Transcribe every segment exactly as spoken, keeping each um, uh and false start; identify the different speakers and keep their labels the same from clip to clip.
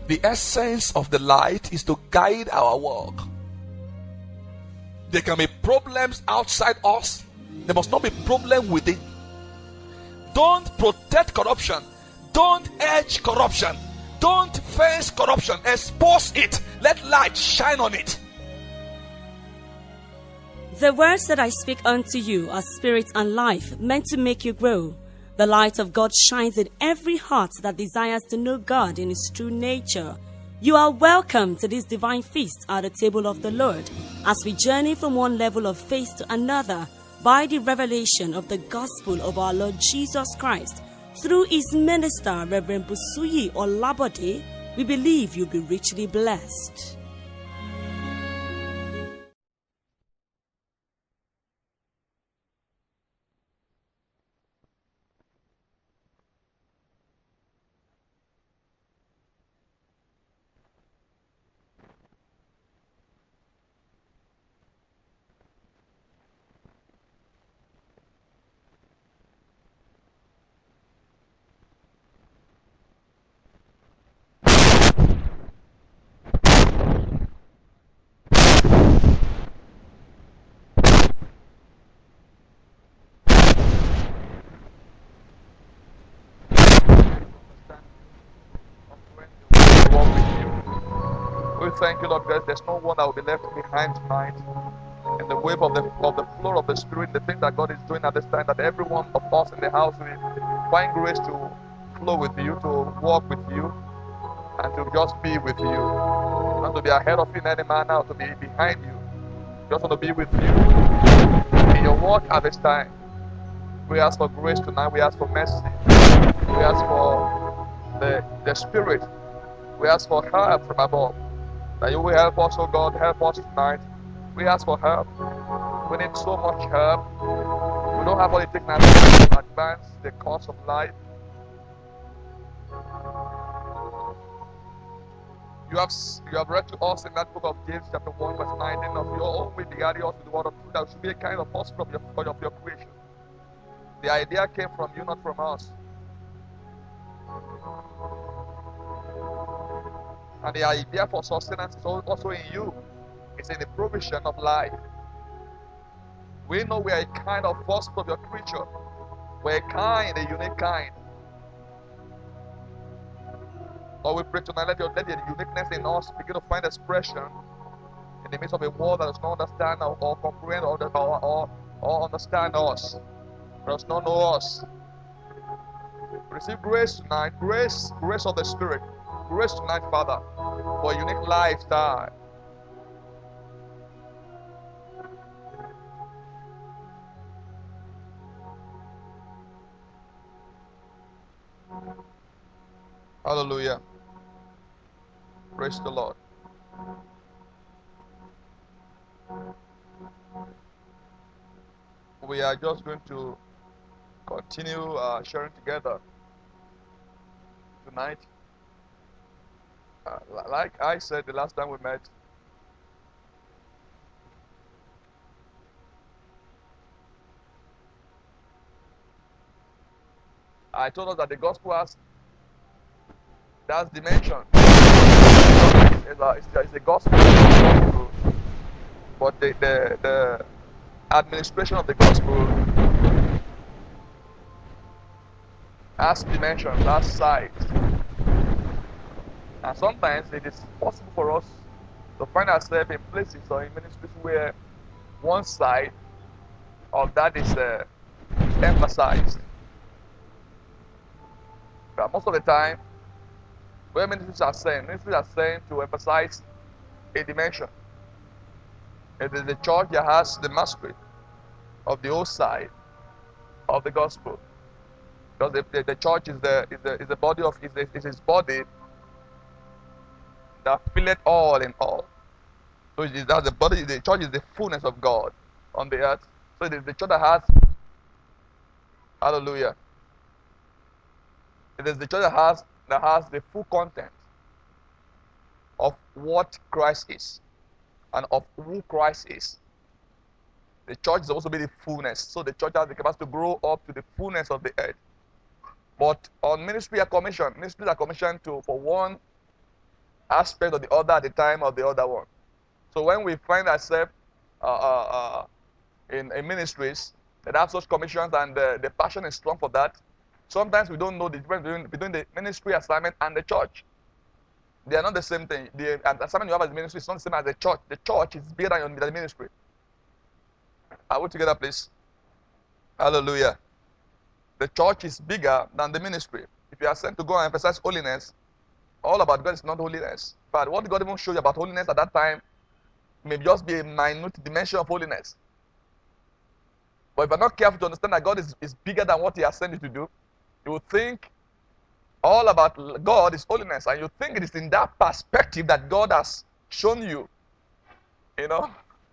Speaker 1: The essence of the light is to guide our walk. There can be problems outside us. There must not be problem within. Don't protect corruption. Don't edge corruption. Don't face corruption. Expose it. Let light shine on it.
Speaker 2: The words that I speak unto you are spirit and life, meant to make you grow. The light of God shines in every heart that desires to know God in His true nature. You are welcome to this divine feast at the table of the Lord, as we journey from one level of faith to another by the revelation of the gospel of our Lord Jesus Christ. Through His minister, Reverend Busuyi Olabode, we believe you'll be richly blessed.
Speaker 1: We thank you, Lord God. There's no one that will be left behind tonight. In the wave of the of the flow of the Spirit, the thing that God is doing at this time, that every one of us in the house will find grace to flow with you, to walk with you, and to just be with you. Not to be ahead of you in any manner, or to be behind you. Just want to be with you in your work at this time. We ask for grace tonight. We ask for mercy. We ask for the the Spirit. We ask for help from above. That you will help us, oh God, help us tonight. We ask for help. We need so much help. We don't have what it takes now to advance the course of life. You have you have read to us in that book of James chapter one verse nineteen of your own with the idea of the word of truth that should be a kind of offspring of your, of your creation. The idea came from you, not from us. And the idea for sustenance is also in you. It's in the provision of life. We know we are a kind of offspring of your creature. We're a kind, a unique kind. Lord, we pray tonight, let, your, let the uniqueness in us begin to find expression in the midst of a world that does not understand or, or comprehend or, or, or, or understand us. Does not know us. Receive grace tonight. Grace, grace of the Spirit. Grace tonight, Father, for a unique lifestyle. Hallelujah. Praise the Lord. We are just going to continue uh, sharing together tonight. Uh, like I said the last time we met, I told us that the gospel has that dimension. It's a, it's a, it's a gospel, but the, the, the administration of the gospel has dimension, has size. And sometimes it is possible for us to find ourselves in places or in ministries where one side of that is uh, emphasized. But most of the time, where ministries are saying, ministries are saying to emphasize a dimension. It is the church that has the mastery of the old side of the gospel. Because the, the, the church is the is the is the body of is, the, is his body that filleth all in all. So it is that the body, the church is the fullness of God on the earth. So it is the church that has, hallelujah. It is the church that has that has the full content of what Christ is and of who Christ is. The church is supposed to be the fullness. So the church has the capacity to grow up to the fullness of the earth. But on ministry are commissioned, ministries are commissioned to for one aspect of the other at the time of the other one. So when we find ourselves uh, uh, uh, in, in ministries that have such commissions and uh, the passion is strong for that, sometimes we don't know the difference between, between the ministry assignment and the church. They are not the same thing. The assignment you have as a ministry is not the same as the church. The church is bigger than the ministry. Are we together, please? Hallelujah. The church is bigger than the ministry. If you are sent to go and emphasize holiness, all about God is not holiness. But what God even showed you about holiness at that time may just be a minute dimension of holiness. But if you're not careful to understand that God is, is bigger than what He has sent you to do, you will think all about God is holiness, and you think it is in that perspective that God has shown you. You know?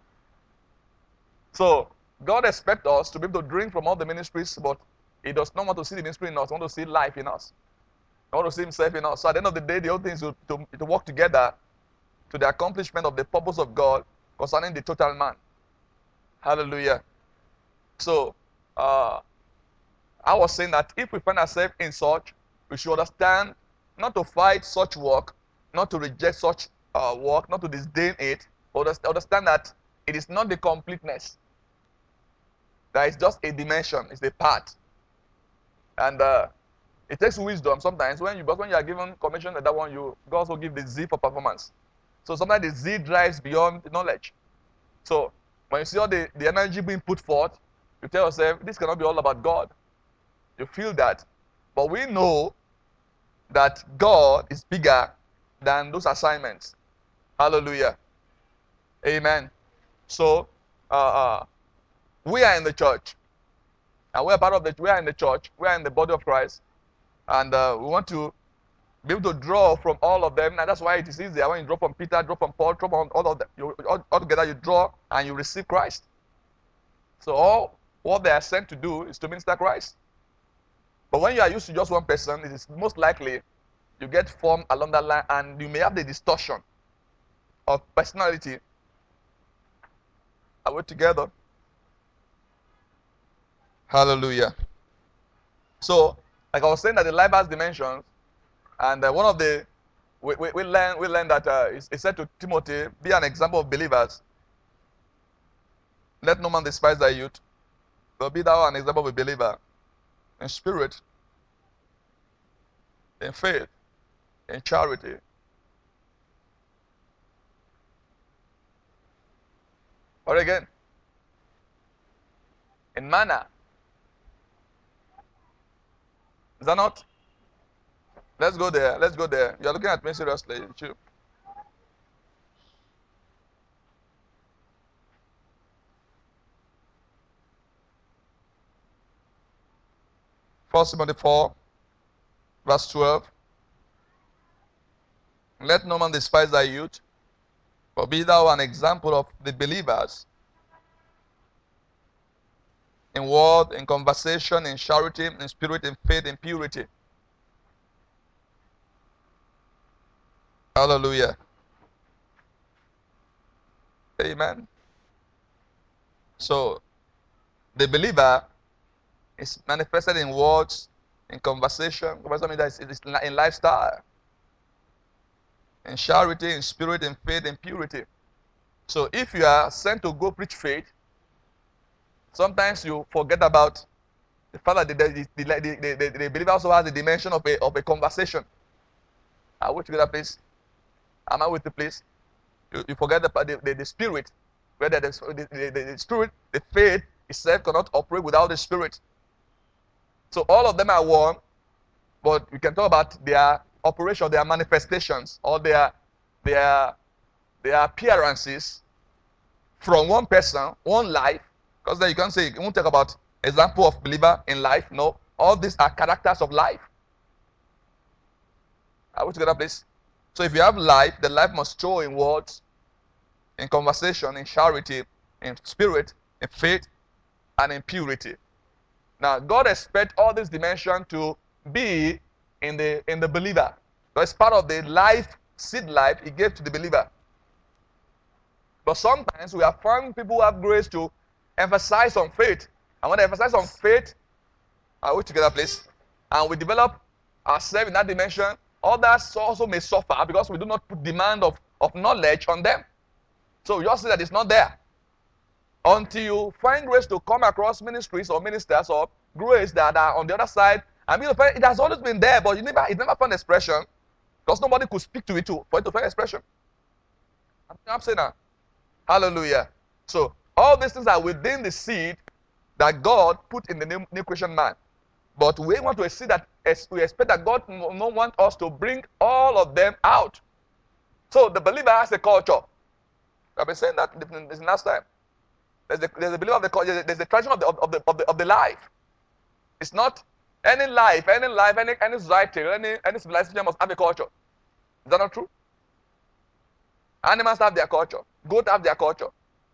Speaker 1: So, God expects us to be able to drink from all the ministries, but He does not want to see the ministry in us. He wants to see life in us. He wants to see Himself in us. So, at the end of the day, the whole thing is to, to, to work together to the accomplishment of the purpose of God concerning the total man. Hallelujah. So, uh, I was saying that if we find ourselves in such, we should understand not to fight such work, not to reject such uh, work, not to disdain it, but understand that it is not the completeness. That is just a dimension, it's a part. And uh, it takes wisdom sometimes. When you, but when you are given commission like that one, you also give the Z for performance. So sometimes the Z drives beyond knowledge. So when you see all the, the energy being put forth, you tell yourself, this cannot be all about God. You feel that. But we know that God is bigger than those assignments. Hallelujah. Amen. So, uh, uh, we are in the church. And we are part of the, we are in the church. We are in the body of Christ. And uh, we want to be able to draw from all of them. And that's why it is easier when you draw from Peter, draw from Paul, draw from all of them. You, all, all together you draw and you receive Christ. So all what they are sent to do is to minister Christ. But when you are used to just one person, it is most likely you get formed along that line and you may have the distortion of personality. Are we together? Hallelujah. So, like I was saying that the life has dimensions, and uh, one of the, we, we, we learn we learn that uh, it's, it's said to Timothy, be an example of believers. Let no man despise thy youth, but be thou an example of a believer. In spirit, in faith, in charity. Or again, in manner. Is that not? Let's go there. Let's go there. You're looking at me seriously. You. First Timothy four, verse twelve. Let no man despise thy youth, but be thou an example of the believers in word, in conversation, in charity, in spirit, in faith, in purity. Hallelujah. Amen. So, the believer is manifested in words, in conversation, in lifestyle, in charity, in spirit, in faith, in purity. So if you are sent to go preach faith, sometimes you forget about the fact that the, the, the, the, the believer also has the dimension of a, of a conversation. Are we together, please? Am I with you, please? You, you forget the, the, the, the spirit, whether the, the, the, the spirit, the faith itself cannot operate without the spirit. So all of them are one, but we can talk about their operation, their manifestations, or their their their appearances from one person, one life. Because then you can say, you won't talk about example of believer in life. No, all these are characters of life. Are we together, please? So if you have life, the life must show in words, in conversation, in charity, in spirit, in faith, and in purity. Now, God expects all these dimensions to be in the in the believer. So it's part of the life, seed life He gave to the believer. But sometimes we have found people who have grace to emphasize on faith. And when they emphasize on faith, are we together, please? And we develop ourselves in that dimension, others also may suffer because we do not put demand of, of knowledge on them. So you just see that it's not there. Until you find grace to come across ministries or ministers or grace that are on the other side, I mean, it has always been there, but you never, it never found expression because nobody could speak to it to, for it to find expression. I'm saying that. Hallelujah. So all these things are within the seed that God put in the new, new creation man. But we want to see that we expect that God no want us to bring all of them out. So the believer has a culture. I've been saying that this last time. There's the, there's the believer of the culture. There's the tradition of the of the of the of the life. It's not any life, any life, any any society, any any civilization must have a culture. Is that not true? Animals have their culture. Goats have their culture.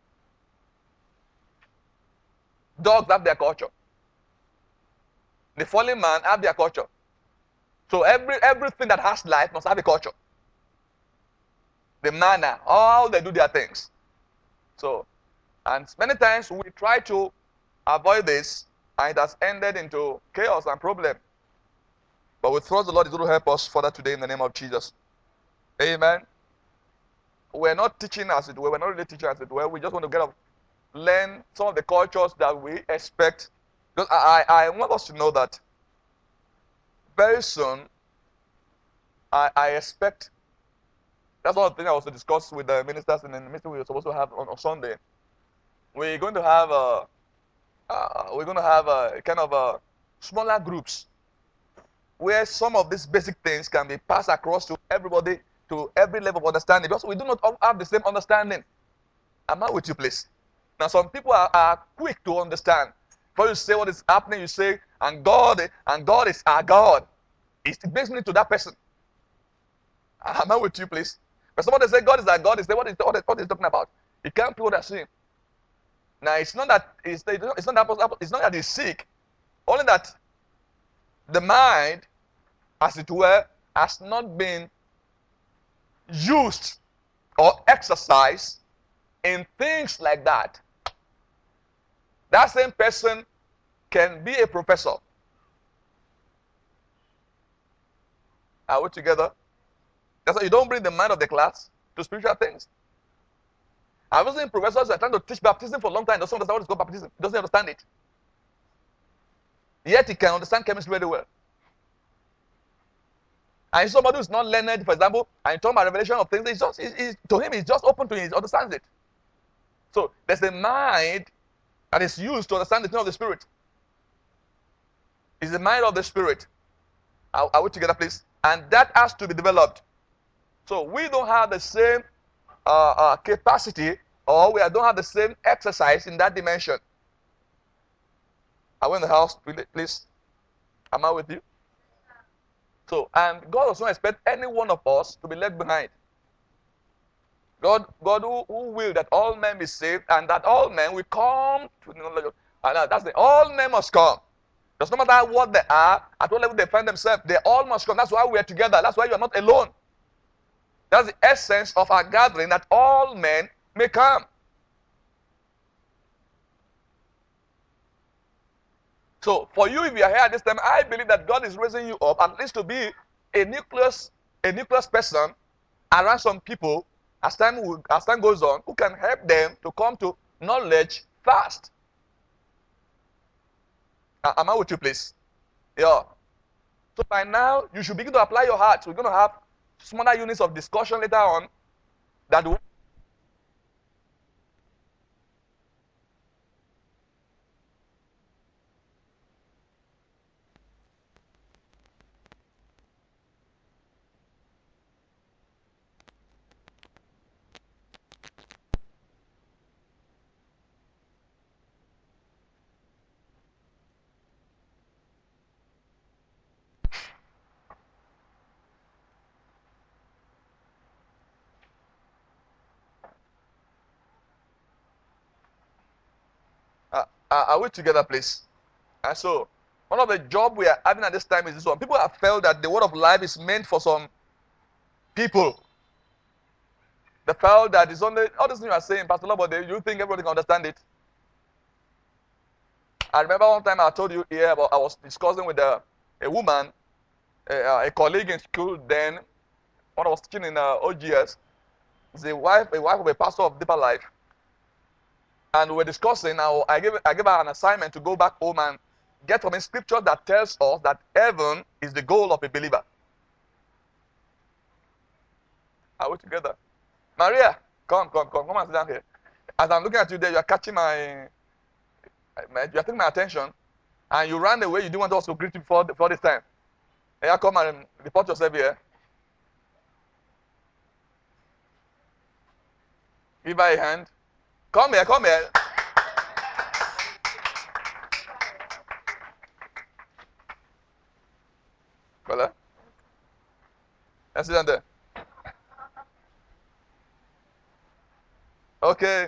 Speaker 1: Dogs have their culture. The fallen man have their culture. So every everything that has life must have a culture. The manner, all they do their things. So, and many times we try to avoid this, and it has ended into chaos and problem. But we trust the Lord is going to help us further today in the name of Jesus. Amen. We're not teaching as it were. We're not really teaching as it were. We just want to get up, learn some of the cultures that we expect. Because I, I, I want us to know that very soon, I, I expect, that's one of the things I was to discuss with the ministers in the meeting we were supposed to have on, on Sunday. We're going to have a, uh, we're going to have a kind of a smaller groups where some of these basic things can be passed across to everybody, to every level of understanding. Because we do not all have the same understanding. Am I with you, please? Now, some people are, are quick to understand. Before you say what is happening, you say, and God, and God is our God. It makes me to that person. Am I with you, please? But somebody say God is our God, is what is what is, what is talking about? You can't put what they're saying. Now, it's not that it's, it's not that it's not that he's sick. Only that the mind, as it were, has not been used or exercised in things like that. That same person can be a professor. Are we together? That's why you don't bring the mind of the class to spiritual things. I've seen professors who are trying to teach baptism for a long time, doesn't understand what is called baptism. He doesn't understand it. Yet he can understand chemistry very well. And somebody who is not learned, for example, and you talk about revelation of things, it's just, it's, it's, to him, it's just open to him, he understands it. So there's a mind that is used to understand the thing of the Spirit. It's the mind of the Spirit. Are, are we together, please? And that has to be developed. So we don't have the same uh, uh, capacity, or we don't have the same exercise in that dimension. Are we in the house, please? Am I with you? So, and God does not expect any one of us to be left behind. God, God who, who will that all men be saved, and that all men will come to the knowledge of, and that's the all men must come. Does not matter what they are, at what level they find themselves, they all must come. That's why we are together. That's why you are not alone. That's the essence of our gathering, that all men may come. So, for you, if you are here at this time, I believe that God is raising you up, at least to be a nucleus, a nucleus person around some people as time, will, as time goes on, who can help them to come to knowledge fast. Uh, am I with you, please? Yeah. So by now, you should begin to apply your heart. We're going to have smaller units of discussion later on that will Uh, are we together, please? And so, one of the jobs we are having at this time is this one. People have felt that the word of life is meant for some people. They felt that it's only, all this thing you are saying, Pastor Lobode, you think everybody can understand it? I remember one time I told you here about, I was discussing with a, a woman, a, a colleague in school then, when I was teaching in uh, O G S, is a wife, a wife of a pastor of Deeper Life. And we were discussing, now I gave, I gave her an assignment to go back home and get from a scripture that tells us that heaven is the goal of a believer. Are we together? Maria, come, come, come, come and sit down here. As I'm looking at you there, you are catching my, my you are taking my attention, and you ran away. You didn't want us to greet you before, before this time. Yeah, come and report yourself here. Give her a hand. Come here, come here. Brother, let's sit down there. Okay.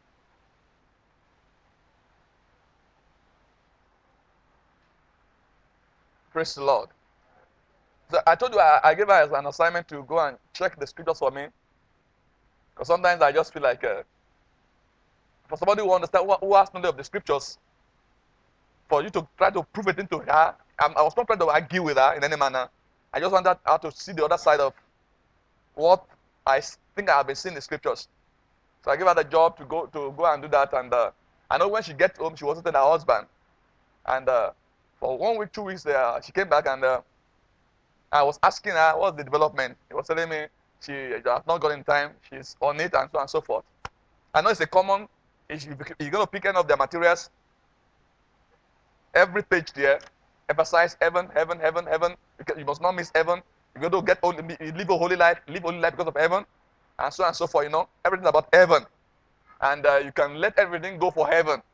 Speaker 1: Praise the Lord. So I told you I, I gave her an assignment to go and check the scriptures for me. Because sometimes I just feel like, uh, for somebody who understands, who, who has knowledge of the scriptures, for you to try to prove it into her. I'm, I was not trying to argue with her in any manner. I just wanted her to see the other side of what I think I have been seeing in the scriptures. So I gave her the job to go to go and do that. And uh, I know when she gets home, she wasn't with her husband. And uh, for one week, two weeks, there, she came back and uh, I was asking her, what's the development? She was telling me she has not got in time. She's on it and so on and so forth. I know it's a common, if you're going to pick any of their materials, every page there, emphasize heaven, heaven, heaven, heaven. You must not miss heaven. You're going to get holy, live a holy life, live holy life because of heaven. And so on and so forth, you know, everything about heaven. And uh, you can let everything go for heaven.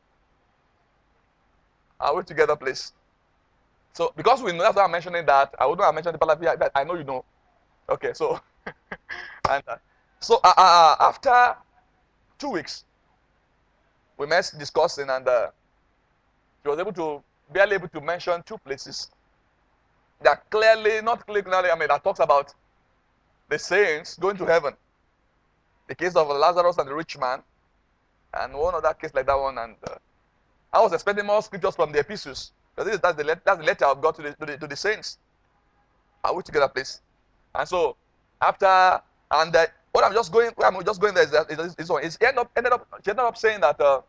Speaker 1: Are we together, please? So, because we know, that's why I'm mentioning that. I wouldn't have mentioned the part but I know you know. Okay, so, and uh, so uh, uh, after two weeks, we met discussing, and uh, she was able to, barely able to mention two places that clearly, not clearly, I mean, that talks about the saints going to heaven. The case of Lazarus and the rich man, and one other case like that one. And uh, I was expecting more scriptures from the epistles, because that's the, that's the letter of God to the, to the, to the saints. Are we together, please? And so, after, and uh, what I'm just going, I'm just going there is that is this one. It's ended up, ended up, she ended up saying that uh,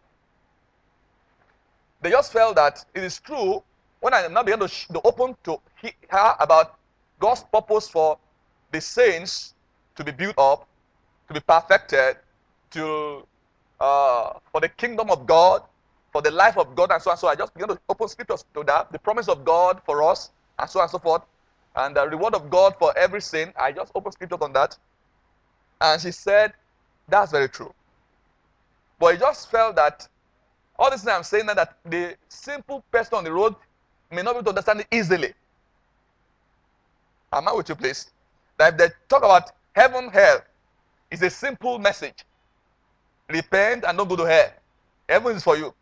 Speaker 1: they just felt that it is true when I now began to, to open to her about God's purpose for the saints to be built up, to be perfected, to uh, for the kingdom of God, for the life of God, and so on. So I just began to open scriptures to that, the promise of God for us, and so on and so forth, and the reward of God for every sin. I just opened scriptures on that, and she said, "That's very true." But I just felt that all this time I'm saying that the simple person on the road may not be able to understand it easily. Am I with you, please? That if they talk about heaven, hell, it's a simple message. Repent and don't go to hell. Heaven is for you.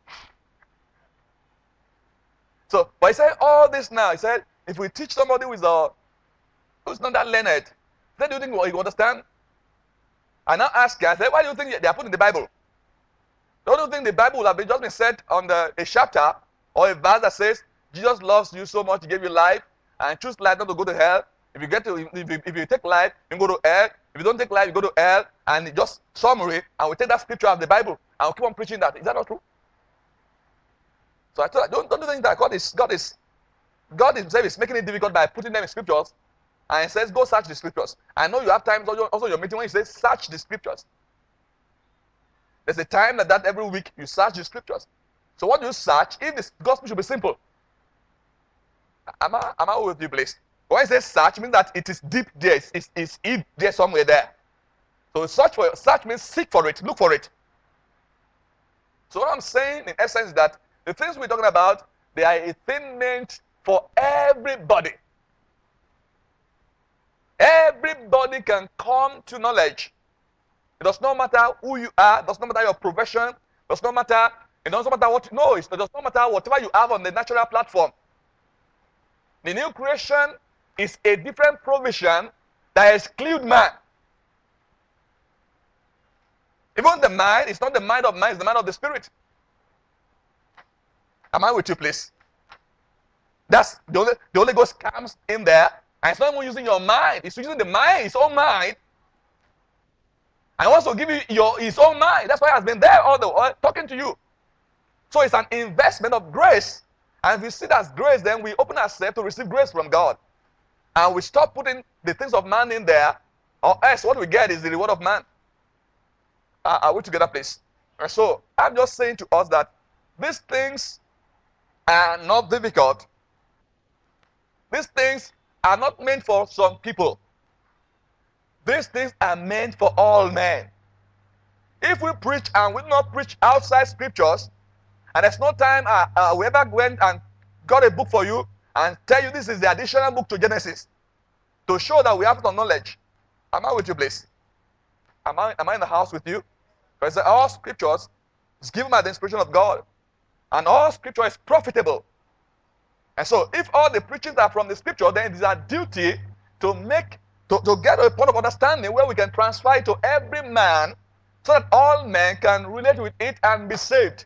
Speaker 1: So, but he said all this now. He said, if we teach somebody who is, uh, who's not that learned, then do you think well, you understand? I now ask you, I said, why do you think they are put in the Bible? Don't you think the Bible would have been just been said on the, a chapter or a verse that says, Jesus loves you so much, he gave you life, and choose life not to go to hell. If you get to, if you, if you take life, you go to hell. If you don't take life, you go to hell. And just summary, and we take that scripture of the Bible, and we keep on preaching that. Is that not true? So I thought, don't, don't you think that God is, God is, God himself is making it difficult by putting them in scriptures, and he says, go search the scriptures. I know you have times also in your meeting when he says, search the scriptures. There's a time like that every week you search the scriptures. So what do you search? If the gospel should be simple. Am I, am I with you, please? When it says search, it means that it is deep there. It's, it's, it's deep there somewhere there. So search for search means seek for it, look for it. So what I'm saying in essence is that the things we're talking about, they are a thing meant for everybody. Everybody can come to knowledge. It does not matter who you are, it does not matter your profession, it does not matter, it does not matter what, no, it does not matter whatever you have on the natural platform. The new creation is a different provision that excludes man. Even the mind, it's not the mind of man, it's the mind of the spirit. Am I with you, please? That's the Holy, the Holy Ghost comes in there And it's not even using your mind. It's using the mind, his own mind. And wants to give you your his own mind. That's why it has been there all the while talking to you. So it's an investment of grace. And if we see that as grace, then we open ourselves to receive grace from God. And we stop putting the things of man in there, or else what we get is the reward of man. Uh, are we together, please? And so I'm just saying to us that these things are not difficult. These things are not meant for some people. These things are meant for all men. If we preach and we do not preach outside scriptures, and there's no time uh, uh, we ever went and got a book for you and tell you this is the additional book to Genesis to show that we have some knowledge. Am I with you, please? Am I, am I in the house with you? Because all scriptures is given by the inspiration of God. And all scripture is profitable. And so if all the preachings are from the scripture, then it is our duty to make, to, to get a point of understanding where we can transfer it to every man so that all men can relate with it and be saved.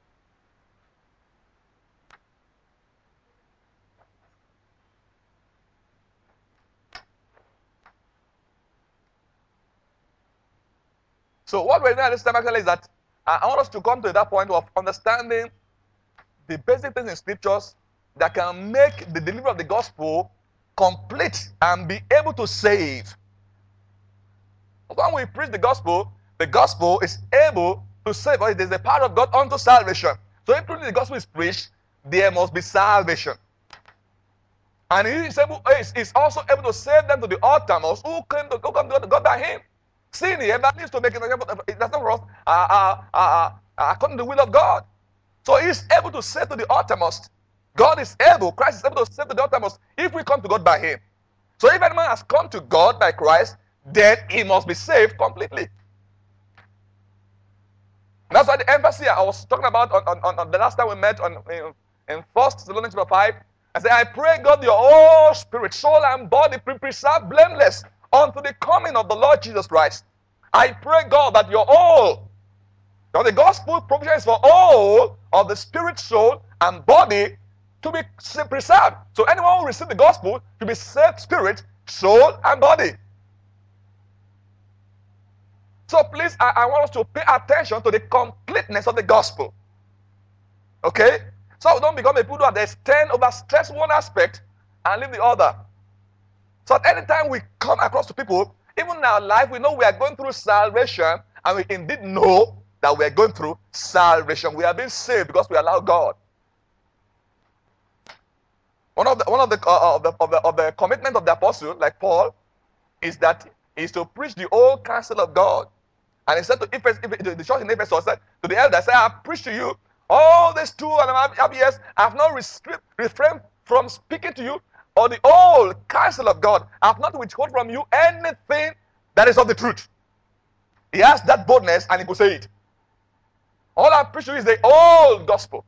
Speaker 1: So what we're doing at this time actually is that I want us to come to that point of understanding the basic things in scriptures that can make the delivery of the gospel complete and be able to save. When we preach the gospel, the gospel is able to save us. There's a power of God unto salvation. So if the gospel is preached, there must be salvation. And he is, able, is also able to save them to the uttermost who came to, who come to God by him. Sin here needs to make it, that's not for us, uh, uh, uh, uh, according to the will of God. So he is able to save to the uttermost. God is able, Christ is able to save to the uttermost if we come to God by him. So if any man has come to God by Christ, then he must be saved completely. That's why the emphasis I was talking about on, on, on the last time we met on, in, in First Thessalonians five. I say, I pray God your whole spirit, soul, and body be preserved blameless unto the coming of the Lord Jesus Christ. I pray God that your all, now the gospel provision is for all of the spirit, soul, and body to be preserved. So anyone who receives the gospel to be saved spirit, soul, and body. So please, I, I want us to pay attention to the completeness of the gospel. Okay? So we don't become a people who have extend over stress one aspect and leave the other. So at any time we come across to people, even in our life, we know we are going through salvation, and we indeed know that we are going through salvation. We are being saved because we allow God. One of the one of the uh, of the of the of the commitment of the apostle, like Paul, is that is to preach the whole counsel of God. And he said to Ephes, the church in Ephesus, said to the elders, I have preached to you all these two and a half years. I have not refrained from speaking to you or the whole counsel of God. I have not withheld from you anything that is of the truth. He has that boldness and he could say it. All I preach to you is the whole gospel.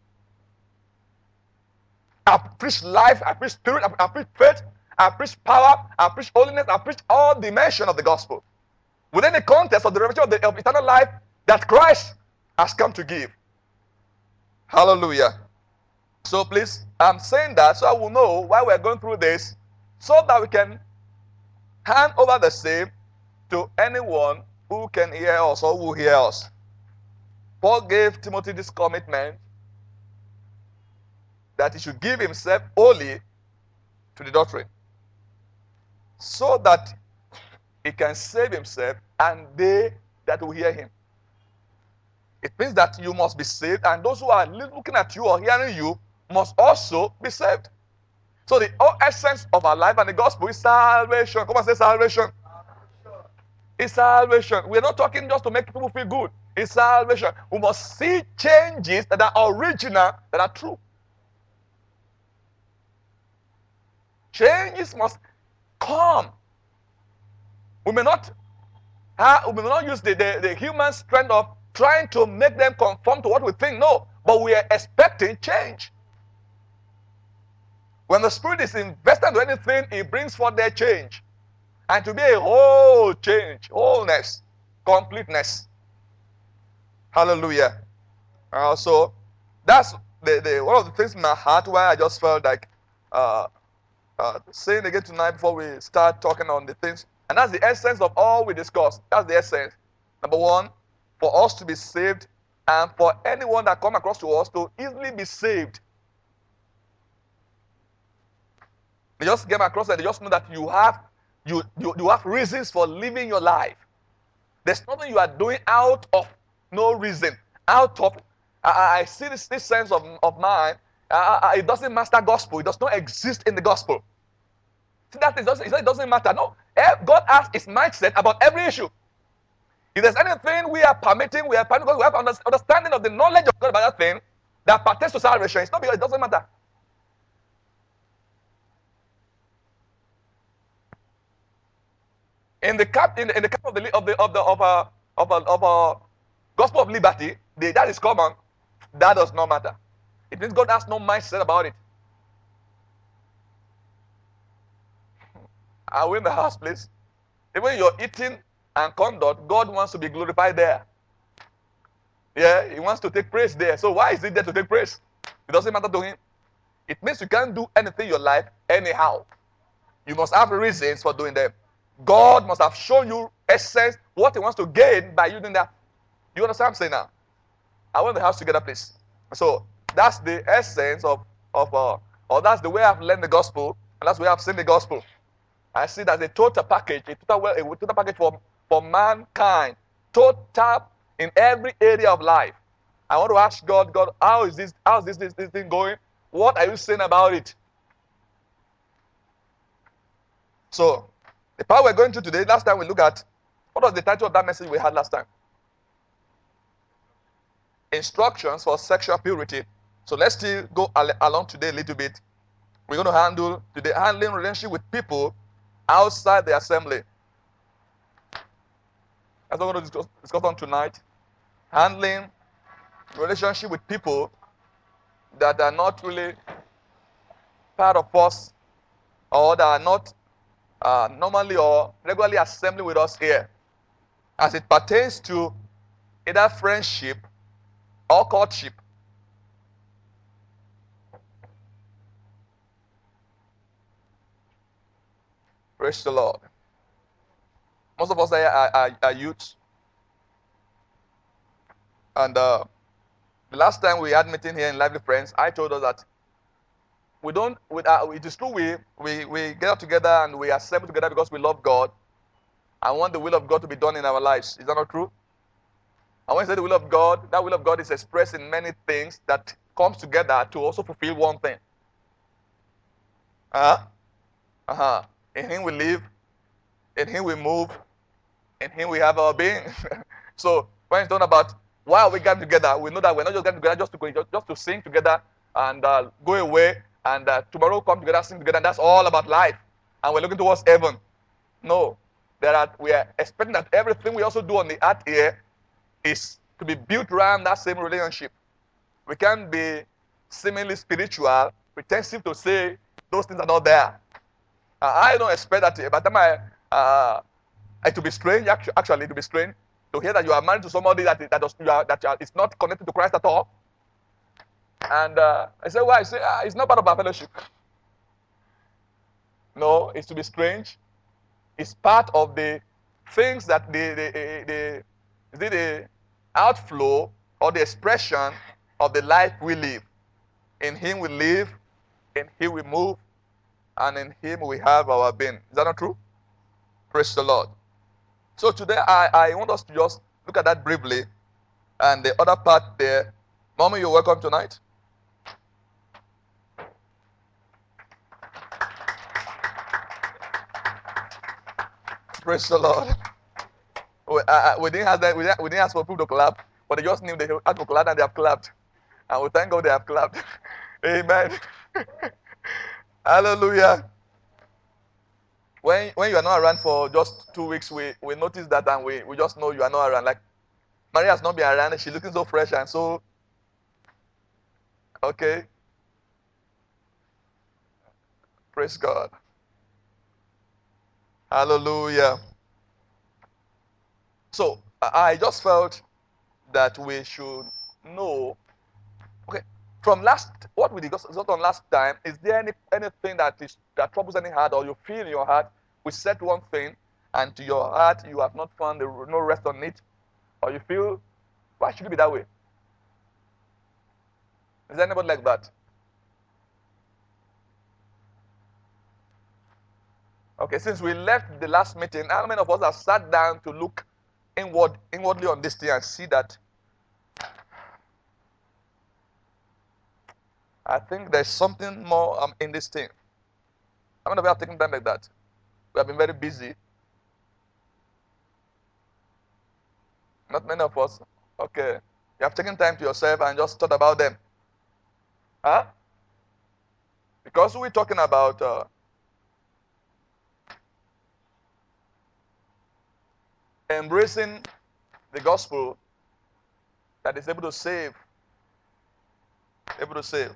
Speaker 1: I preach life, I preach spirit, I, I preach faith, I preach power, I preach holiness, I preach all dimensions of the gospel. Within the context of the revelation of, the, of eternal life that Christ has come to give. Hallelujah. So please, I'm saying that so I will know why we're going through this, so that we can hand over the same to anyone who can hear us or who hear us. Paul gave Timothy this commitment that he should give himself wholly to the doctrine, so that he can save himself and they that will hear him. It means that you must be saved, and those who are looking at you or hearing you must also be saved. So the whole essence of our life and the gospel is salvation. Come on, say salvation. Salvation. It's salvation. We're not talking just to make people feel good. It's salvation. We must see changes that are original, that are true. Changes must come. We may not, uh, we may not use the, the, the human strength of trying to make them conform to what we think. No, but we are expecting change. When the Spirit is invested into anything, it brings forth their change. And to be a whole change, wholeness, completeness. Hallelujah. Uh, so that's the, the one of the things in my heart where I just felt like uh, uh, saying again tonight before we start talking on the things. And that's the essence of all we discussed. That's the essence. Number one, for us to be saved and for anyone that come across to us to easily be saved. They just came across and they just know that you have you, you, you have reasons for living your life. There's nothing you are doing out of no reason. Out of I, I see this, this sense of, of mine. Uh, it doesn't master gospel. It does not exist in the gospel. See, that is, it doesn't matter. No. God has his mindset about every issue. If there's anything we are permitting, we are permitting because we have understanding of the knowledge of God about that thing that pertains to salvation. It's not because it doesn't matter. In the cap, in the, in the cap of the of the of the of a of a, of a gospel of liberty, the, that is common. That does not matter. It means God has no mindset about it. Are we in the house, please? Even you're eating and conduct, God wants to be glorified there. Yeah, He wants to take praise there. So why is it there to take praise? It doesn't matter to Him. It means you can't do anything in your life anyhow. You must have reasons for doing them. God must have shown you essence, what He wants to gain by you doing that. You understand what I'm saying now? I want the house together, please. So that's the essence of, of uh, or that's the way I've learned the gospel, and that's the way I've seen the gospel. I see that a total package, a total, a total package for, for mankind. Total in every area of life. I want to ask God, God, how is this, how is this, this, this thing going? What are you saying about it? So, the part we're going through today, last time we looked at, what was the title of that message we had last time? Instructions for sexual purity. So let's still go al along today a little bit. We're going to handle today handling relationship with people outside the assembly. That's what we're going to discuss, discuss on tonight. Handling relationship with people that are not really part of us, or that are not uh, normally or regularly assembling with us here, as it pertains to either friendship or courtship. Praise the Lord. Most of us are, are, are youths. And uh, the last time we had meeting here in Lively Friends, I told us that we don't, we, uh, it is true we, we, we get up together and we assemble together because we love God and want the will of God to be done in our lives. Is that not true? And when you say the will of God, that will of God is expressed in many things that comes together to also fulfill one thing. Uh-huh. Uh-huh. In Him we live, in Him we move, in Him we have our being. So when it's talking about why are we gathering together, we know that we're not just gathering together just to go, just, just to sing together and uh, go away and uh, tomorrow come together, sing together, and that's all about life. And we're looking towards heaven. No. There are, we are expecting that everything we also do on the earth here is to be built around that same relationship. We can't be seemingly spiritual, pretensive to say those things are not there. Uh, I don't expect that by the time I, uh, it will be strange, actually, it will be strange to hear that you are married to somebody that, that, does, you are, that you are, is not connected to Christ at all. And uh, I say, why? I say, ah, it's not part of our fellowship. No, it's to be strange. It's part of the things that the, the, the, the, the outflow or the expression of the life we live. In Him we live, in Him we move, and in Him we have our being. Is that not true? Praise the Lord. So today I, I want us to just look at that briefly. And the other part there. Mommy, you're welcome tonight. Praise the Lord. We, uh, we, didn't have that, we, didn't, we didn't ask for people to clap, but they just knew they had to clap and they have clapped. And we thank God they have clapped. Amen. Hallelujah. When, when you are not around for just two weeks, we, we notice that and we, we just know you are not around. Like, Maria has not been around and she's looking so fresh and so, okay. Praise God. Hallelujah. So, I just felt that we should know. Okay, from last, what we discussed on last time, is there any anything that is that troubles any heart, or you feel in your heart, we said one thing, and to your heart you have not found the, no rest on it, or you feel, why should it be that way? Is there anybody like that? Okay, since we left the last meeting, how many of us have sat down to look inward, inwardly on this thing and see that I think there's something more um, in this thing? How many of you have taken time like that? We have been very busy. Not many of us. Okay. You have taken time to yourself and just thought about them. Huh? Because we're talking about uh, embracing the gospel that is able to save. Able to save.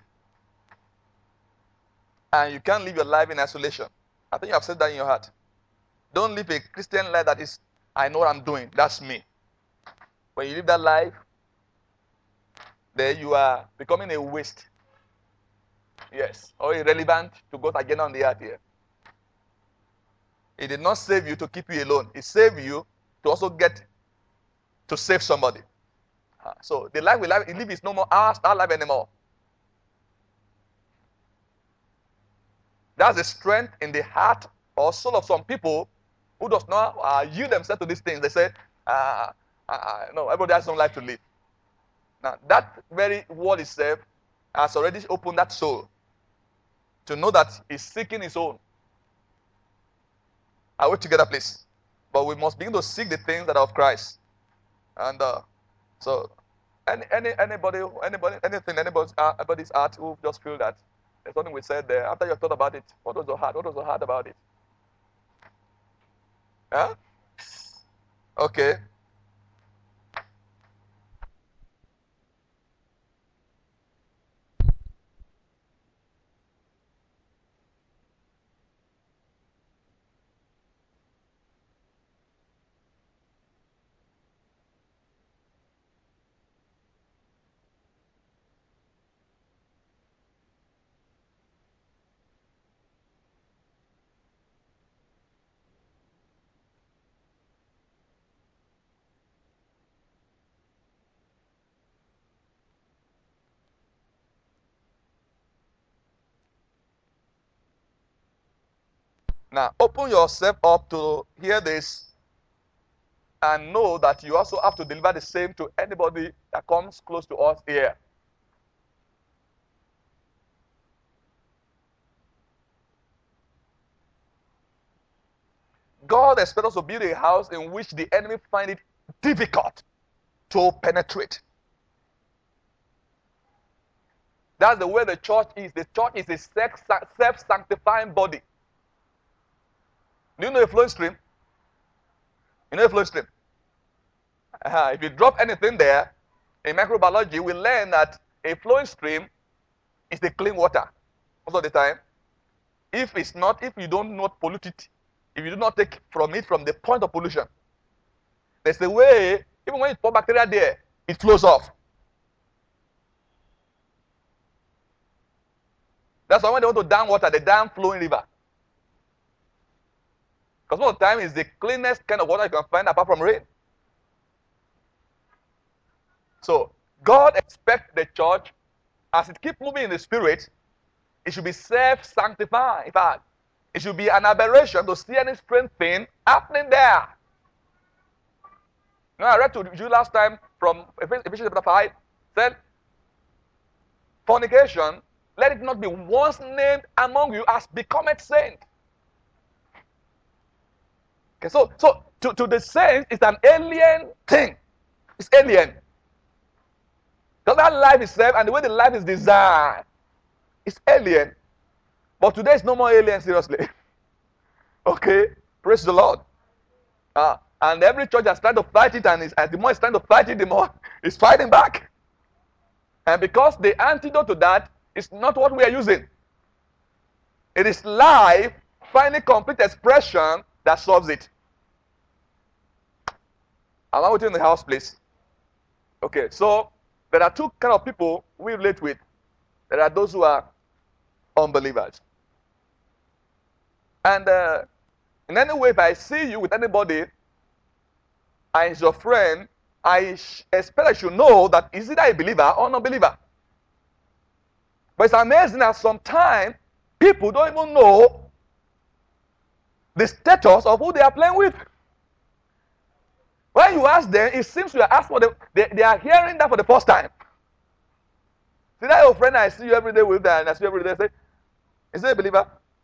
Speaker 1: And you can't live your life in isolation. I think you have said that in your heart. Don't live a Christian life that is, I know what I'm doing. That's me. When you live that life, then you are becoming a waste. Yes. Or irrelevant to God's agenda on the earth here. He did not save you to keep you alone. He saved you to also get to save somebody. So the life we live, we live is no more our, our life anymore. That's the strength in the heart or soul of some people who does not uh, yield themselves to these things. They say, uh, uh, no, everybody has some life to live. Now, that very word itself has already opened that soul to know that he's seeking his own. Are we together, please? But we must begin to seek the things that are of Christ. And uh, so, any, any, anybody, anybody, anything, anybody's, uh, anybody's heart who just feel that there's something we said there. After you thought about it, what was your heart? What was your heart about it? Huh? Okay. Now, open yourself up to hear this and know that you also have to deliver the same to anybody that comes close to us here. God expects us to build a house in which the enemy find it difficult to penetrate. That's the way the church is. The church is a self-sanctifying body. Do you know a flowing stream? You know a flowing stream? Uh, if you drop anything there, in microbiology, we learn that a flowing stream is the clean water most of the time. If it's not, if you don't not pollute it, if you do not take from it from the point of pollution, there's a way, even when you pour bacteria there, it flows off. That's why when they want to dam water, they dam flowing river. Because most of the time, it's the cleanest kind of water you can find apart from rain. So, God expects the church, as it keeps moving in the spirit, it should be self-sanctifying. In fact, it should be an aberration to see any strange thing happening there. You know, I read to you last time from Ephesians chapter five, said, fornication, let it not be once named among you as becometh saint. Okay, so, so to, to the saints, it's an alien thing. It's alien. Because that life itself and the way the life is designed, it's alien. But today is no more alien, seriously. Okay? Praise the Lord. Uh, and every church has tried to fight it, and, and the more it's trying to fight it, the more it's fighting back. And because the antidote to that is not what we are using. It is life finding complete expression that solves it. Am I with you in the house, please? Okay, so there are two kind of people we relate with. There are those who are unbelievers. And uh, in any way, if I see you with anybody and is your friend, I expect I should know that is either a believer or non-believer. But it's amazing that sometimes people don't even know the status of who they are playing with. When you ask them, it seems you are asked for them, they, they are hearing that for the first time. See that your friend I see you every day with and I see you every day say, is he a believer?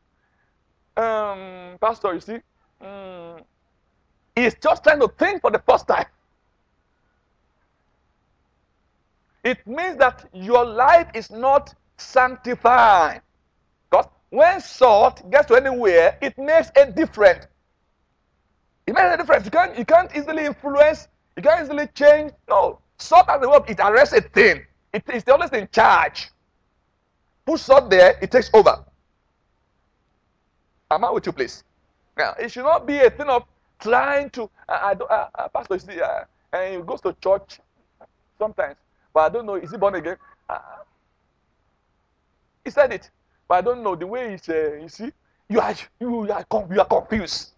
Speaker 1: Um, Pastor, you see, um, he's just trying to think for the first time. It means that your life is not sanctified. Because when salt gets to anywhere, it makes a difference. It makes a difference. You can't, you can't easily influence. You can't easily change. No. Salt as a verb, it arrests a thing. It is always in charge. Put salt there, it takes over. Am I with you, please? Now, it should not be a thing of trying to. I, I, I, I Pastor, you see, uh, and he goes to church sometimes, but I don't know. Is he born again? Uh, he said it, but I don't know the way he's. Uh, you see, you are you are you are confused.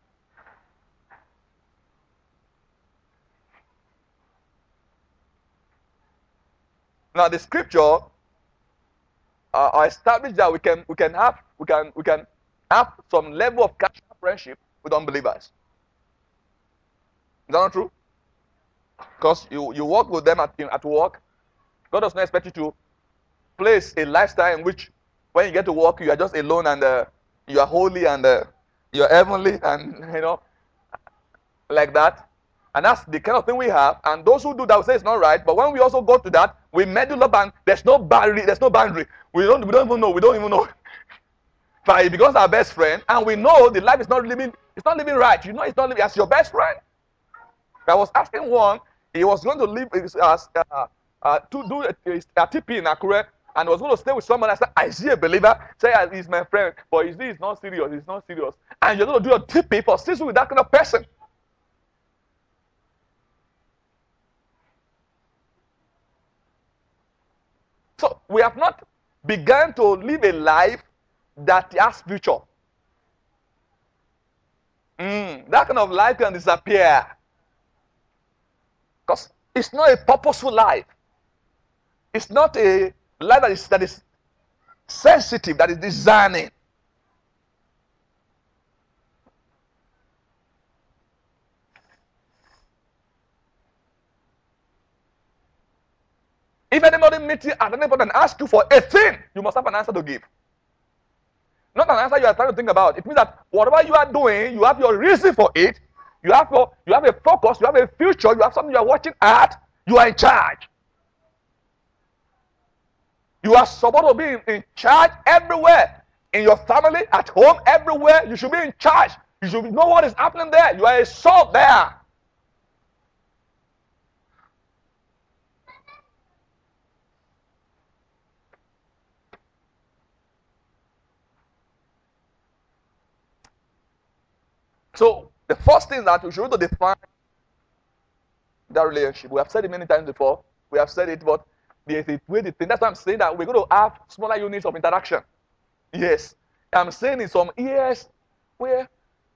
Speaker 1: Now the scripture uh, established that we can we can have we can we can have some level of casual friendship with unbelievers. Is that not true? Because you, you work with them at, at work. God does not expect you to place a lifestyle in which when you get to work, you are just alone and uh, you are holy and uh, you are heavenly and, you know, like that. And that's the kind of thing we have. And those who do that will say it's not right. But when we also go to that, we meddle up and there's no boundary. There's no boundary. We don't, we don't even know. We don't even know. But he becomes our best friend, and we know the life is not living, it's not living right. You know it's not living as your best friend. I was asking one, he was going to live as uh, uh, to do a, a T P in Akure, and was going to stay with someone. I said, I see a believer. Say he's my friend, but is this not serious? It's not serious. And you're going to do a T P for six with that kind of person. So we have not begun to live a life that has future. Mm, that kind of life can disappear. Because it's not a purposeful life. It's not a life that is, that is sensitive, that is discerning. If anybody meets you at any point and asks you for a thing, you must have an answer to give. Not an answer you are trying to think about. It means that whatever you are doing, you have your reason for it. You have your, you have a focus. You have a future. You have something you are watching at. You are in charge. You are supposed to be in, in charge everywhere. In your family, at home, everywhere. You should be in charge. You should know what is happening there. You are a salt there. So the first thing that we should to define that relationship. We have said it many times before. We have said it, but there's a way to think. That's why I'm saying that we're going to have smaller units of interaction. Yes. I'm saying in some ears where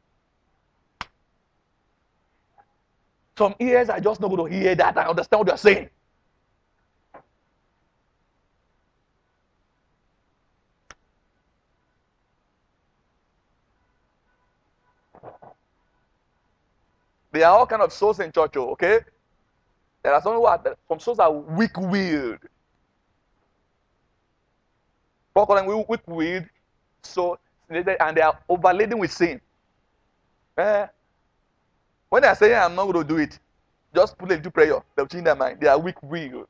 Speaker 1: some ears are just not going to hear that and understand what you're saying. There are all kinds of souls in church, okay? There are some who are, some souls are weak-willed. Paul calling them weak-willed, so and they are overladen with sin. Eh? When they are saying, I'm not going to do it, just put it into prayer. They'll change their mind. They are weak-willed.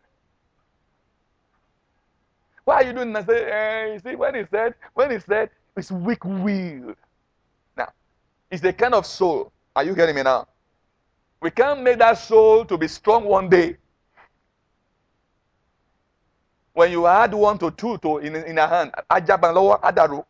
Speaker 1: Why are you doing that? I say, eh, you see, when he said, when he said, it's weak-willed. Now, it's the kind of soul. Are you getting me now? We can't make that soul to be strong one day. When you add one to two to in, in a hand, adaru.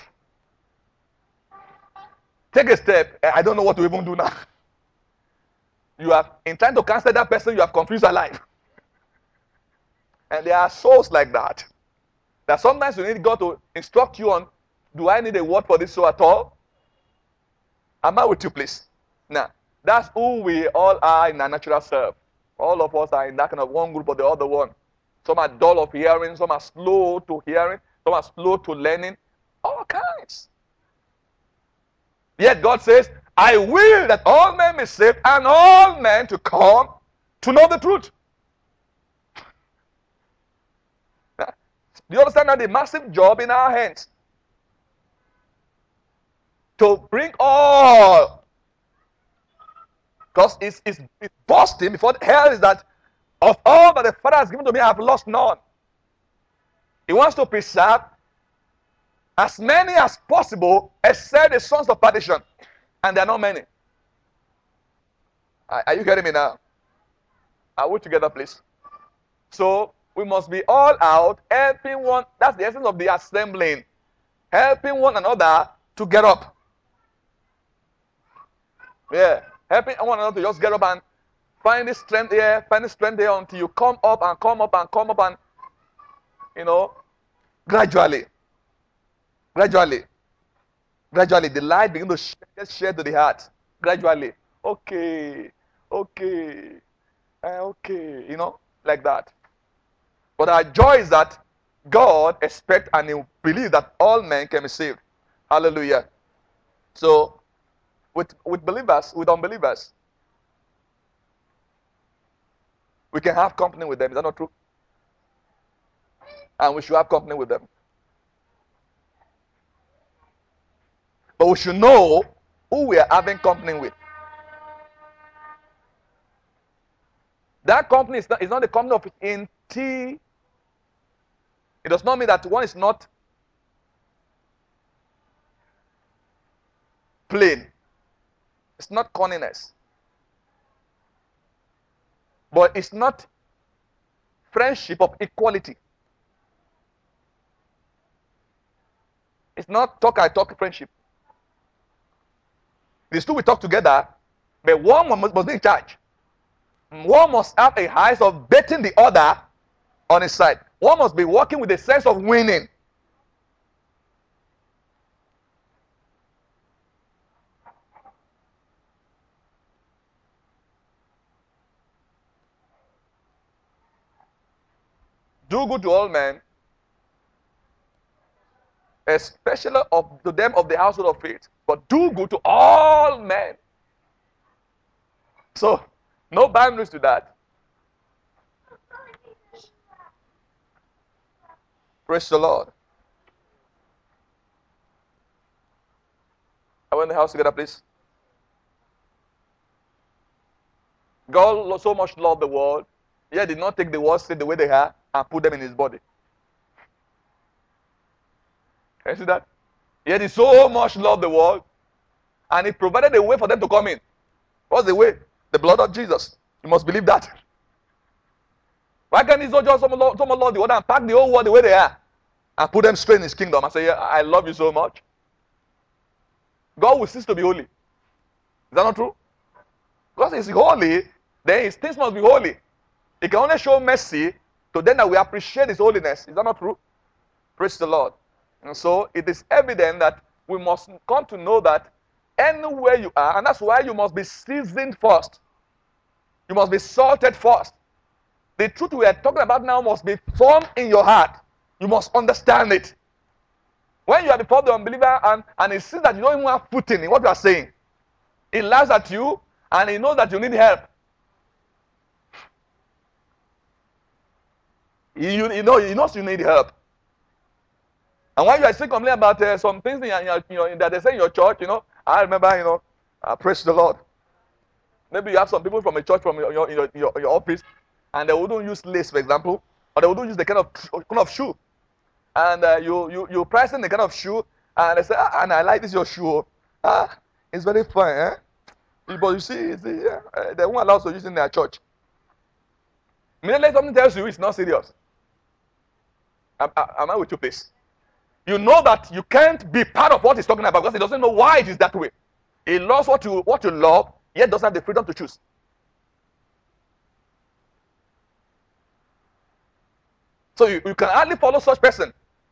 Speaker 1: Take a step. I don't know what to even do now. You have, in trying to cancel that person, you have confused her life. And there are souls like that. That sometimes you need God to instruct you on, do I need a word for this so at all? Am I with you, please? Now, that's who we all are in our natural self. All of us are in that kind of one group or the other one. Some are dull of hearing, some are slow to hearing, some are slow to learning. All kinds. Yet God says, I will that all men be saved and all men to come to know the truth. Do you understand that the massive job in our hands? To bring all. Because it's, it's, it's busting before hell is that of all that the Father has given to me, I have lost none. He wants to preserve as many as possible, except the sons of perdition. And there are not many. Are, are you getting me now? Are we together, please? So, we must be all out, helping one. That's the essence of the assembling. Helping one another to get up. Yeah. Helping one another to just get up and find the strength here, find the strength there until you come up and come up and come up and, you know, gradually. Gradually. Gradually, the light begins to get shared to the heart. Gradually. Okay. Okay. Uh, okay. You know, like that. But our joy is that God expects and He believes that all men can be saved. Hallelujah. So, with, with believers, with unbelievers, we can have company with them. Is that not true? And we should have company with them. But we should know who we are having company with. That company is not, is not the company of in T. It does not mean that one is not plain. It's not corniness. But it's not friendship of equality. It's not talk I talk friendship. These two we talk together, but one must, must be in charge. One must have a height of betting the other on his side. One must be working with a sense of winning. Do good to all men, especially of, to them of the household of faith. But do good to all men. So, no boundaries to that. Praise the Lord. Are we in the house together, please? God so much loved the world, yet did not take the world straight the way they are and put them in His body. Can you see that? Yet He so much loved the world, and He provided a way for them to come in. What's the way? The blood of Jesus. You must believe that. Why can't He so just someone love, someone love the world and pack the whole world the way they are and put them straight in His kingdom and say, yeah, I love you so much? God will cease to be holy. Is that not true? Because He's holy, then His things must be holy. He can only show mercy to them that we appreciate His holiness. Is that not true? Praise the Lord. And so it is evident that we must come to know that anywhere you are, and that's why you must be seasoned first. You must be salted first. The truth we are talking about now must be formed in your heart. You must understand it. When you are before the unbeliever and, and he sees that you don't even have footing in what you are saying, he laughs at you and he knows that you need help. He, you, you know, he knows you need help. And when you are still complaining about uh, some things in your, in your, you know, that they say in your church, you know, I remember, you know, uh, praise the Lord. Maybe you have some people from a church from your, your, your, your, your office, and they wouldn't use lace, for example, or they wouldn't use the kind of kind of shoe. And uh, you you you price in the kind of shoe, and they say, ah, and I like this your shoe. Ah, it's very fine, eh? But you see, it's, yeah, uh, they won't allow us to use it in their church. Immediately something tells you it's not serious. Am, am I with you, please? You know that you can't be part of what he's talking about because he doesn't know why it is that way. He loves what you what you love, yet doesn't have the freedom to choose. So you, you can hardly follow such person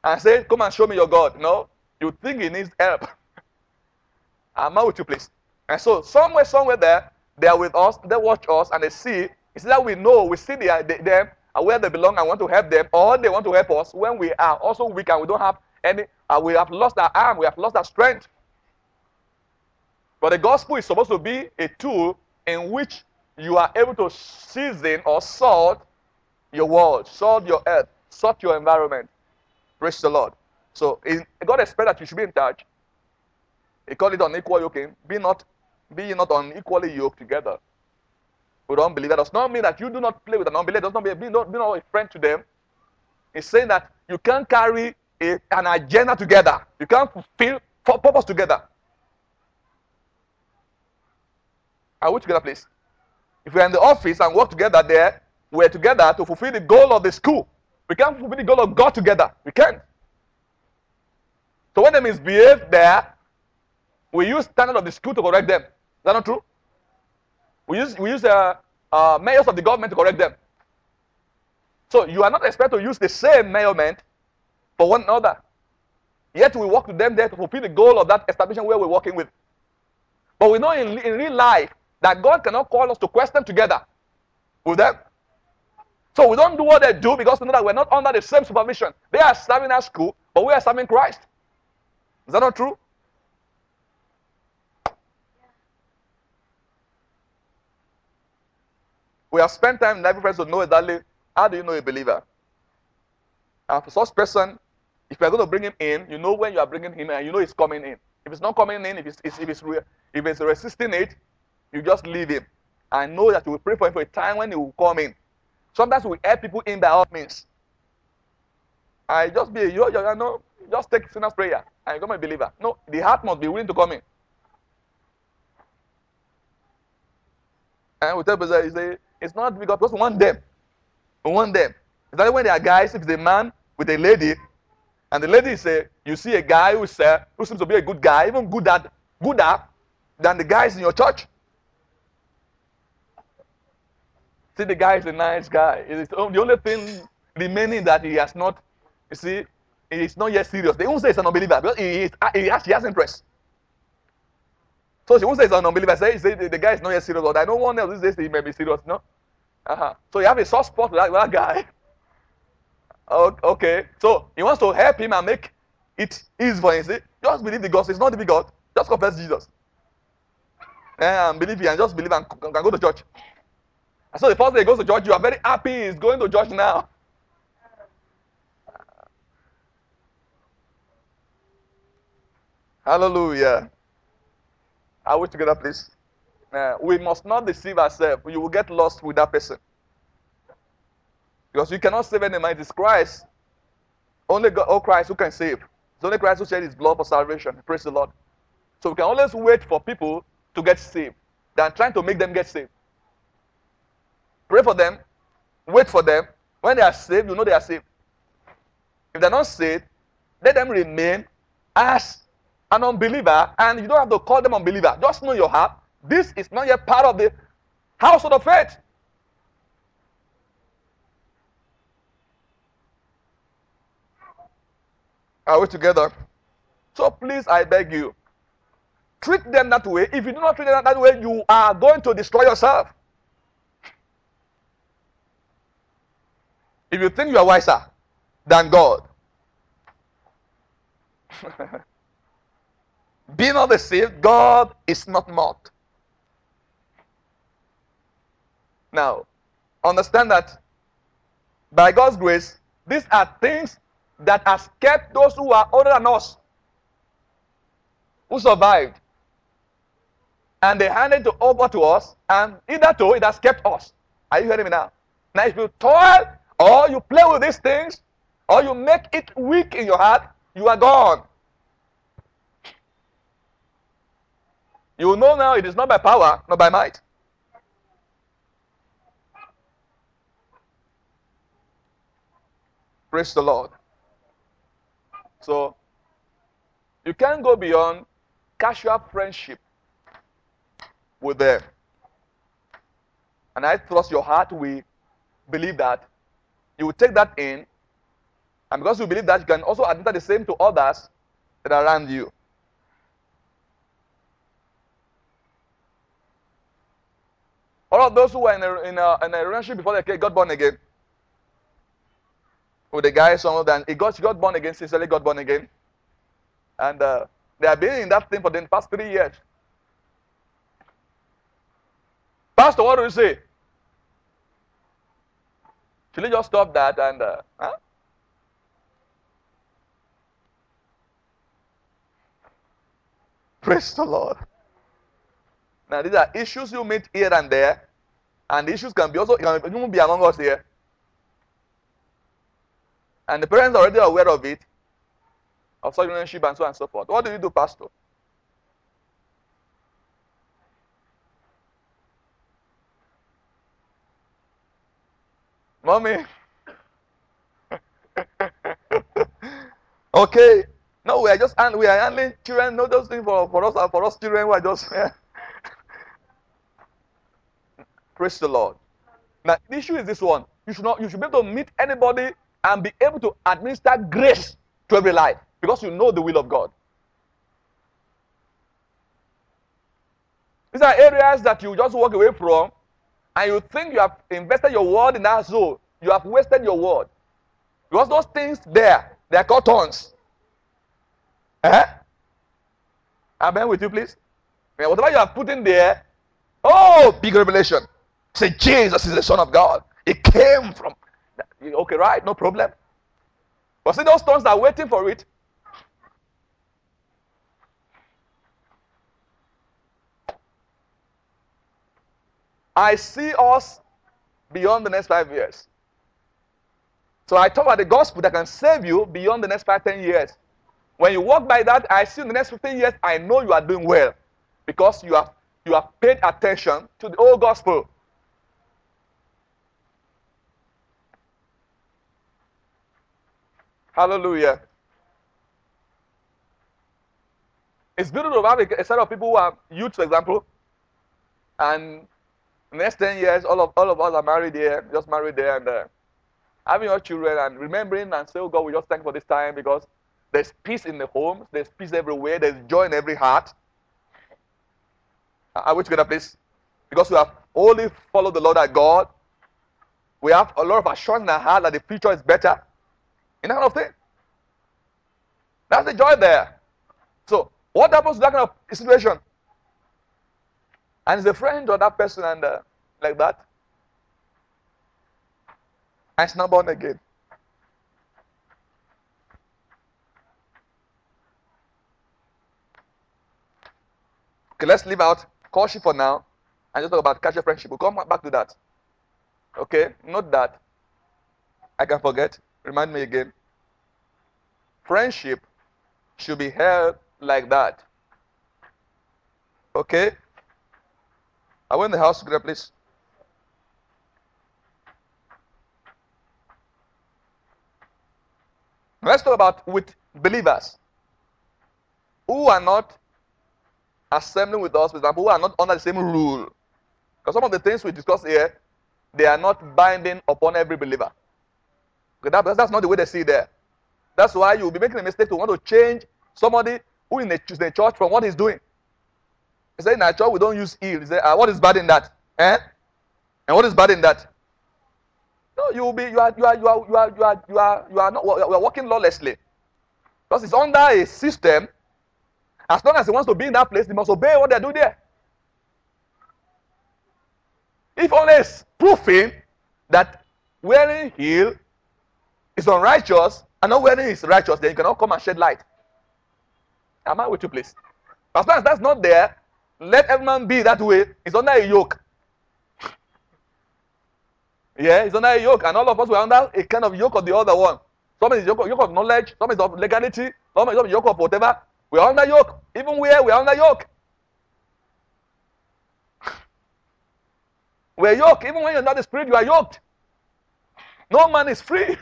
Speaker 1: and say, come and show me your God. No, you think he needs help. I'm out with you, please. And so somewhere, somewhere there, they are with us, they watch us, and they see. It's that we know, we see they are, they, them, and where they belong, and want to help them, or they want to help us when we are also weak and we don't have any, uh, we have lost our arm, we have lost our strength. But the gospel is supposed to be a tool in which you are able to season or salt your world, salt your earth, salt your environment. Praise the Lord. So in, God expects that you should be in touch. He called it unequal yoking. Be not, be not unequally yoked together with unbelievers. Does not mean that you do not play with an unbeliever. Does not mean be not, be not a friend to them. It's saying that you can't carry a, an agenda together. You can't fulfill purpose together. Are we together, please? If we're in the office and work together there, we're together to fulfill the goal of the school. We can't fulfill the goal of God together. We can't. So when they misbehave there, we use standard of the school to correct them. Is that not true? We use we use uh, uh, mayors of the government to correct them. So you are not expected to use the same mayorment for one another. Yet we work with them there to fulfill the goal of that establishment where we're working with. But we know in, in real life that God cannot call us to question together with them. So we don't do what they do because we know that we're not under the same supervision. They are serving our school, but we are serving Christ. Is that not true? We have spent time in life friends to know exactly how do you know a believer. And for such person, if you're going to bring him in, you know when you are bringing him in and you know he's coming in. If it's not coming in, if it's, if it's, if it's resisting it, you just leave him. And know that you will pray for him for a time when he will come in. Sometimes we help people in by all means. I just be, you know, you know, just take sinner's prayer and you become a believer. No, the heart must be willing to come in. And we tell people, you say, it's not difficult because we want them. We want them. It's like when there are guys, if it's a man with a lady, and the lady say, you see a guy who, uh, who seems to be a good guy, even good at, gooder than the guys in your church. See, the guy is a nice guy. It's the only thing remaining that he has not, you see, he's not yet serious. They won't say he's an unbeliever because he, is, he, has, he has interest. So she won't say he's an unbeliever. Say, say the, the guy is not yet serious. But I know one else these days he may be serious, no? Uh-huh. So you have a soft spot with that, with that guy. Okay. So he wants to help him and make it easy for him. See, just believe the gospel. It's not difficult. Just confess Jesus. And believe him and just believe and can go to church. And so the first day he goes to church, you are very happy he's going to church now. Hallelujah. Are we together, please? Uh, we must not deceive ourselves. You will get lost with that person. Because you cannot save any man. It is Christ. Only God, oh Christ who can save. It's only Christ who shed his blood for salvation. Praise the Lord. So we can always wait for people to get saved than trying to make them get saved. Pray for them. Wait for them. When they are saved, you know they are saved. If they're not saved, let them remain as an unbeliever, and you don't have to call them unbeliever. Just know your heart. This is not yet part of the household of faith. Are we together? So please, I beg you, treat them that way. If you do not treat them that way, you are going to destroy yourself. If you think you are wiser than God, be not deceived, God is not mocked. Now, understand that by God's grace, these are things that has kept those who are older than us, who survived. And they handed it over to us, and either to it has kept us. Are you hearing me now? Now, if you toil, or you play with these things, or you make it weak in your heart, you are gone. You will know now it is not by power, not by might. Praise the Lord. So, you can't go beyond casual friendship with them. And I trust your heart will believe that. You will take that in And because you believe that, you can also administer the same to others that are around you. All of those who were in a, in a, in a relationship before they got born again, with the guy, some of them, he got, he got born again, sincerely got born again. And uh, they have been in that thing for the past three years. Pastor, what do you say? Should we just stop that and, uh, huh? Praise the Lord. Now, these are issues you meet here and there, and the issues can be also can even be among us here. And the parents are already aware of it, of such relationship and so on and so forth. What do you do, Pastor? Mommy. Okay. No, we are just we are handling children, not those things for, for us for us children who are just yeah. Praise the Lord. Now the issue is this one. You should not you should be able to meet anybody and be able to administer grace to every life because you know the will of God. These are areas that you just walk away from and you think you have invested your word in that zone. You have wasted your word. Because those things there, they are called tongues. Eh? Amen with you, please. Yeah, whatever you have put in there, oh, big revelation. Say Jesus is the Son of God. It came from. Okay, right? No problem. But see, those tongues are waiting for it. I see us beyond the next five years. So I talk about the gospel that can save you beyond the next five, ten years. When you walk by that, I see in the next fifteen years, I know you are doing well. Because you have you have paid attention to the old gospel. Hallelujah. It's beautiful to have a set of people who are youth, for example, and the next ten years, all of all of us are married there, just married there, and uh, having your children and remembering and say, oh God, we just thank you for this time because there's peace in the homes, there's peace everywhere, there's joy in every heart. Are we together, please? Because we have only followed the Lord our God. We have a lot of assurance in our heart that the future is better. In that kind of thing. That's the joy there. So, what happens to that kind of situation? And it's a friend or that person and uh, like that. And it's not born again. Okay, let's leave out courtship for now and just talk about casual friendship. We'll come back to that. Okay, note that. I can forget. Remind me again. Friendship should be held like that. Okay? Are we in the house together, please? Let's talk about with believers who are not assembling with us, for example, who are not under the same rule. Because some of the things we discuss here, they are not binding upon every believer. Okay, that, that's not the way they see it there. That's why you'll be making a mistake to want to change somebody who in the, in the church from what he's doing. He said in our church we don't use heal. He said, ah, what is bad in that? Eh? And what is bad in that? No, you will be you are you are you are you are you are you are you are not you are working lawlessly. Because it's under a system. As long as he wants to be in that place, he must obey what they do there. If only it's proving that wearing heel is unrighteous and not wearing is righteous, then you cannot come and shed light. Am I with you, please? As long as that's not there, let every man be that way. It's under a yoke. Yeah, it's under a yoke, and all of us were under a kind of yoke of the other one. Some is yoke of, yoke of knowledge, some is of legality, some is of yoke of whatever. We are under yoke. Even where we are under yoke. We're yoked. Even when you're not the spirit, you are yoked. No man is free.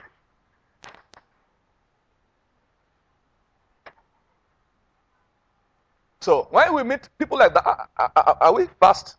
Speaker 1: So when we meet people like that, are, are, are we fast?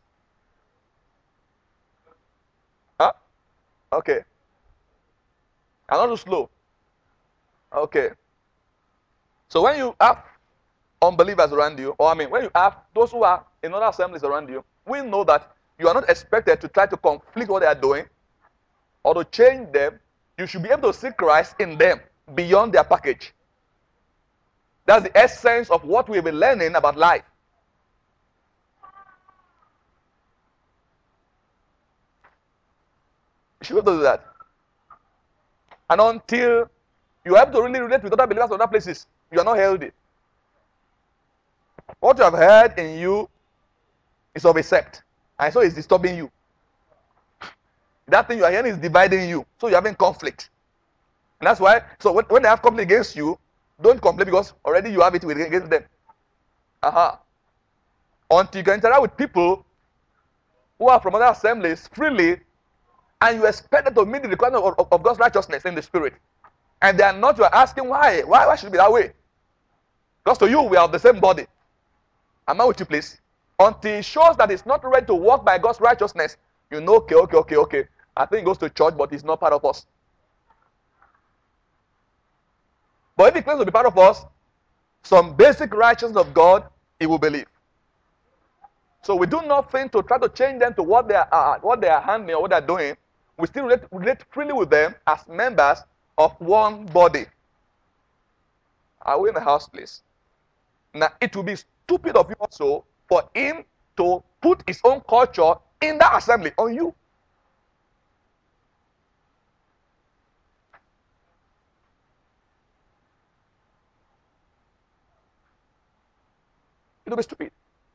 Speaker 1: Huh? Okay. I'm not too slow. Okay. So when you have unbelievers around you, or I mean, when you have those who are in other assemblies around you, we know that you are not expected to try to conflict what they are doing or to change them. You should be able to see Christ in them beyond their package. That's the essence of what we've been learning about life. You should be able to do that. And until you have to really relate with other believers in other places, you are not healthy. What you have heard in you is of a sect, and so it's disturbing you. That thing you are hearing is dividing you, so you're having conflict. And that's why, so when, when they have conflict against you, don't complain because already you have it against them. Uh-huh. Until you can interact with people who are from other assemblies freely, and you expect them to meet the requirement of, of, of God's righteousness in the spirit. And they are not, you are asking why. Why, why should it be that way? Because to you, we are of the same body. Am I with you, please? Until it shows that it's not ready to walk by God's righteousness, you know, okay, okay, okay, okay. I think he goes to church, but he's not part of us. But if he claims to be part of us, some basic righteousness of God, he will believe. So we do nothing to try to change them to what they are, what they are handling or what they are doing. We still relate, relate freely with them as members of one body. Are we in the house, please? Now, it will be stupid of you also for him to put his own culture in that assembly on you. It will be stupid.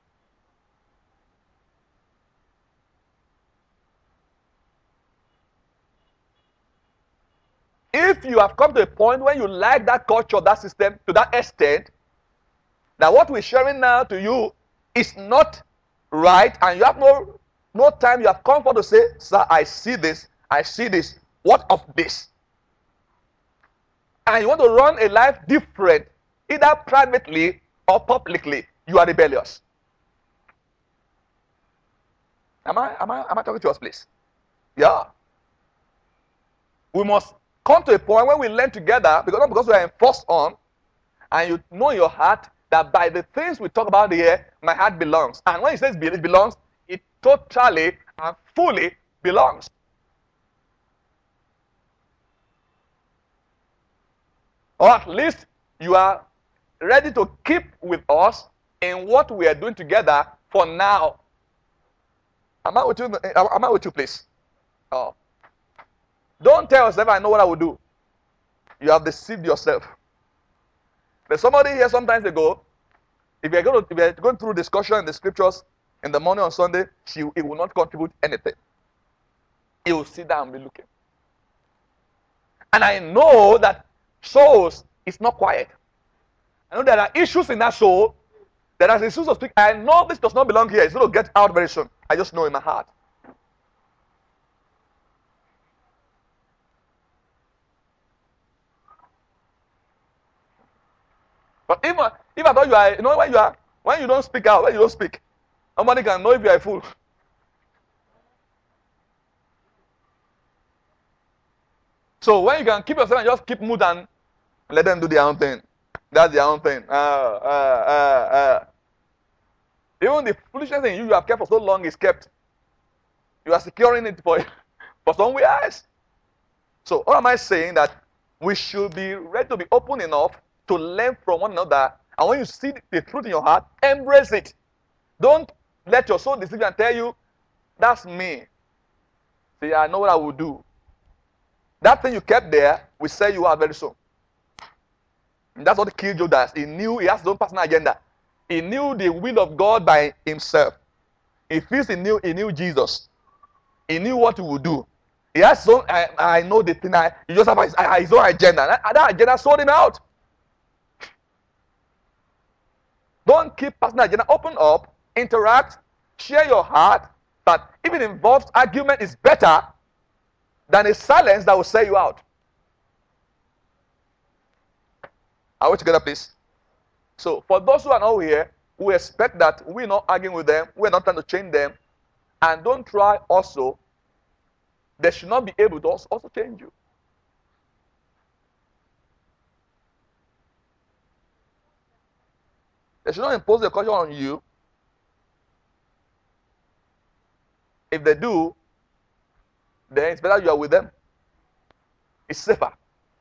Speaker 1: If you have come to a point where you like that culture, that system, to that extent, that what we're sharing now to you is not right, and you have no, no time, you have come for to say, sir, I see this, I see this, what of this? And you want to run a life different, either privately or publicly, you are rebellious. Am I, am I, am I talking to us, please? Yeah. We must come to a point where we learn together, because not because we are enforced on, and you know in your heart that by the things we talk about here, my heart belongs. And when it says it belongs, it totally and fully belongs. Or at least you are ready to keep with us in what we are doing together for now. Am I with you? Am I with you, please? Oh. Don't tell yourself, I know what I will do. You have deceived yourself. There's somebody here sometimes ago, if you're going, to, if you're going through discussion in the scriptures in the morning on Sunday, she, it will not contribute anything. He will sit down and be looking. And I know that souls is not quiet. I know there are issues in that soul. There are issues to speak. I know this does not belong here. It's going to get out very soon. I just know in my heart. But if, if I thought you are, you know, when you are, when you don't speak out, when you don't speak, nobody can know if you are a fool. So when you can keep yourself and just keep mood and let them do their own thing. That's their own thing. Uh, uh, uh, uh. Even the foolishness in you you have kept for so long is kept. You are securing it for, for somewhere else. So what am I saying? That we should be ready to be open enough to learn from one another. And when you see the truth in your heart, embrace it. Don't let your soul deceive you and tell you, that's me. See, I know what I will do. That thing you kept there will sell you out very soon. And that's what killed Judas. He knew he has his own personal agenda. He knew the will of God by himself. He feels he knew, he knew Jesus. He knew what he would do. He has his own, I, I know the thing, I, he just have his, his own agenda. That, that agenda sold him out. Don't keep personal agenda. Open up, interact, share your heart. But if it involves argument, is better than a silence that will sell you out. Are we together, please? So, for those who are not here, we expect that we're not arguing with them, we're not trying to change them, and don't try also, they should not be able to also change you. They should not impose their culture on you. If they do, then it's better you are with them. It's safer.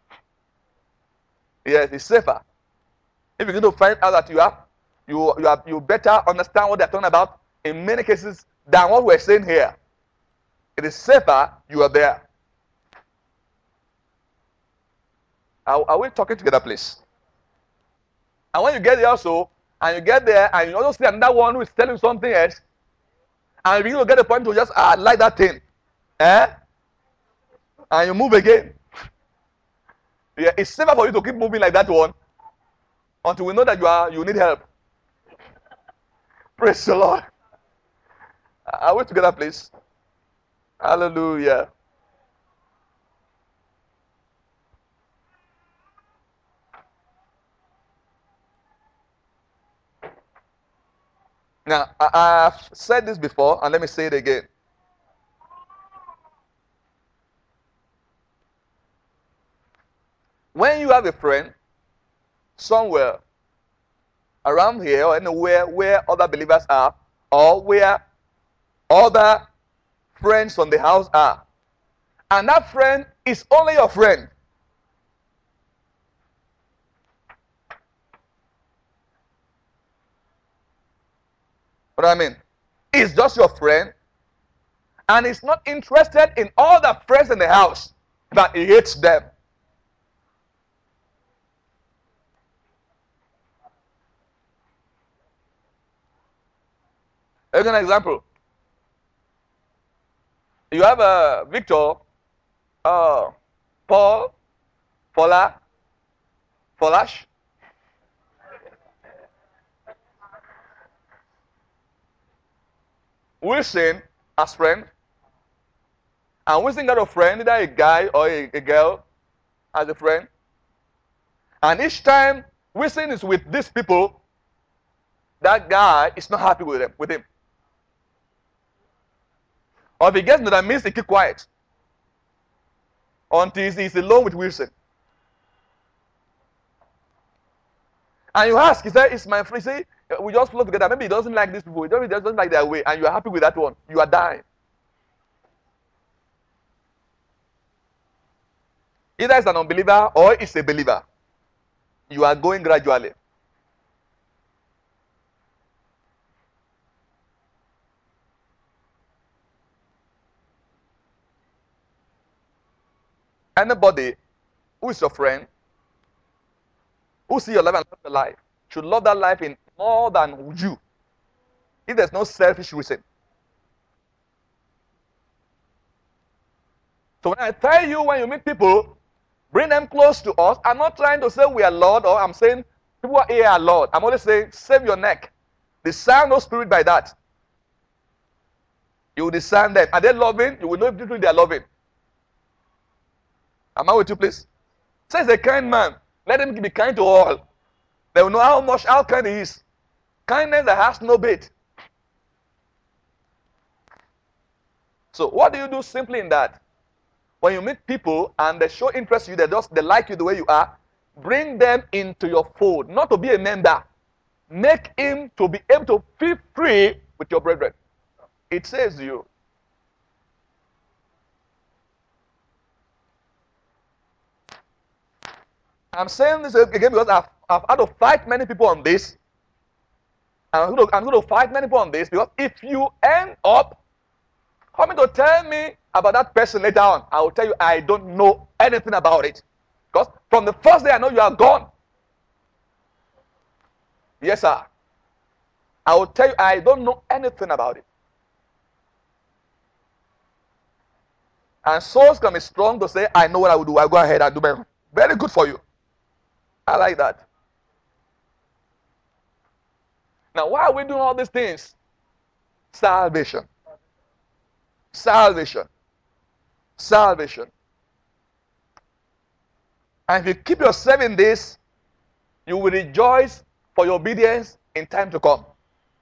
Speaker 1: Yes, it's safer. If you're going to find out that you have, you you have, you better understand what they're talking about in many cases than what we're saying here. It is safer you are there. Are, are we talking together, please? And when you get there also, and you get there, and you also see another one who is telling something else, and you begin to get the point to just ah, like that thing, eh? And you move again. Yeah, it's safer for you to keep moving like that one until we know that you are you need help. Praise the Lord. Are we together, please? Hallelujah. Now, I, I've said this before, and let me say it again. When you have a friend somewhere around here or anywhere where other believers are, or where other friends from the house are, and that friend is only your friend, what I mean, it's just your friend, and he's not interested in all the friends in the house, but he hates them. Here's an example. You have a uh, Victor, uh, Paul, Fola, Folash. Wilson as friend, and Wilson got a friend, either a guy or a, a girl as a friend. And each time Wilson is with these people, that guy is not happy with him. With him. Or if he gets to that means he keep quiet until he's alone with Wilson. And you ask, he said, "It's my friend. See, we just flow together. Maybe he doesn't like these people. He doesn't like their way, and you are happy with that one. You are dying." Either it's an unbeliever or it's a believer. You are going gradually. Anybody who is your friend, who see your life and love your life, should love that life in more than you. If there's no selfish reason. So when I tell you, when you meet people, bring them close to us. I'm not trying to say we are Lord, or I'm saying people are here are Lord. I'm only saying save your neck. Discern no spirit by that. You will discern them. Are they loving? You will know if they are loving. Am I with you, please? Says a kind man. Let him be kind to all. They will know how much, how kind he is. Kindness that has no bait. So what do you do simply in that? When you meet people and they show interest in you, they just they like you the way you are, bring them into your fold. Not to be a member. Make him to be able to feel free with your brethren. It saves you. I'm saying this again because I've, I've had to fight many people on this. I'm going, to, I'm going to fight many people on this because if you end up coming to tell me about that person later on, I will tell you I don't know anything about it. Because from the first day I know you are gone. Yes, sir. I will tell you I don't know anything about it. And souls can be strong to say, I know what I will do. I'll go ahead and do better. Very good for you. I like that. Now, why are we doing all these things? Salvation. Salvation. Salvation. And if you keep yourself in this, you will rejoice for your obedience in time to come.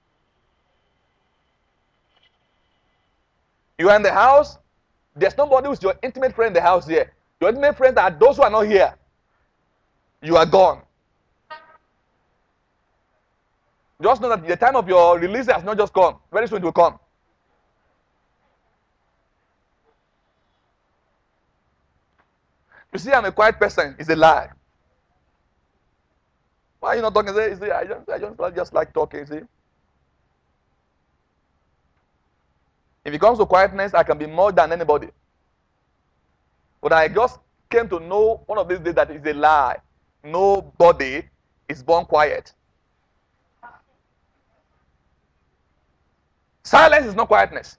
Speaker 1: You are in the house. There's nobody who's your intimate friend in the house here. Your intimate friends are those who are not here. You are gone. Just know that the time of your release has not just come. Very soon it will come. You see, I'm a quiet person. It's a lie. Why are you not talking? Say, see, I just, I just, I just like talking. See, if it comes to quietness, I can be more than anybody. But I just came to know one of these days that it's a lie. Nobody is born quiet. Silence is not quietness.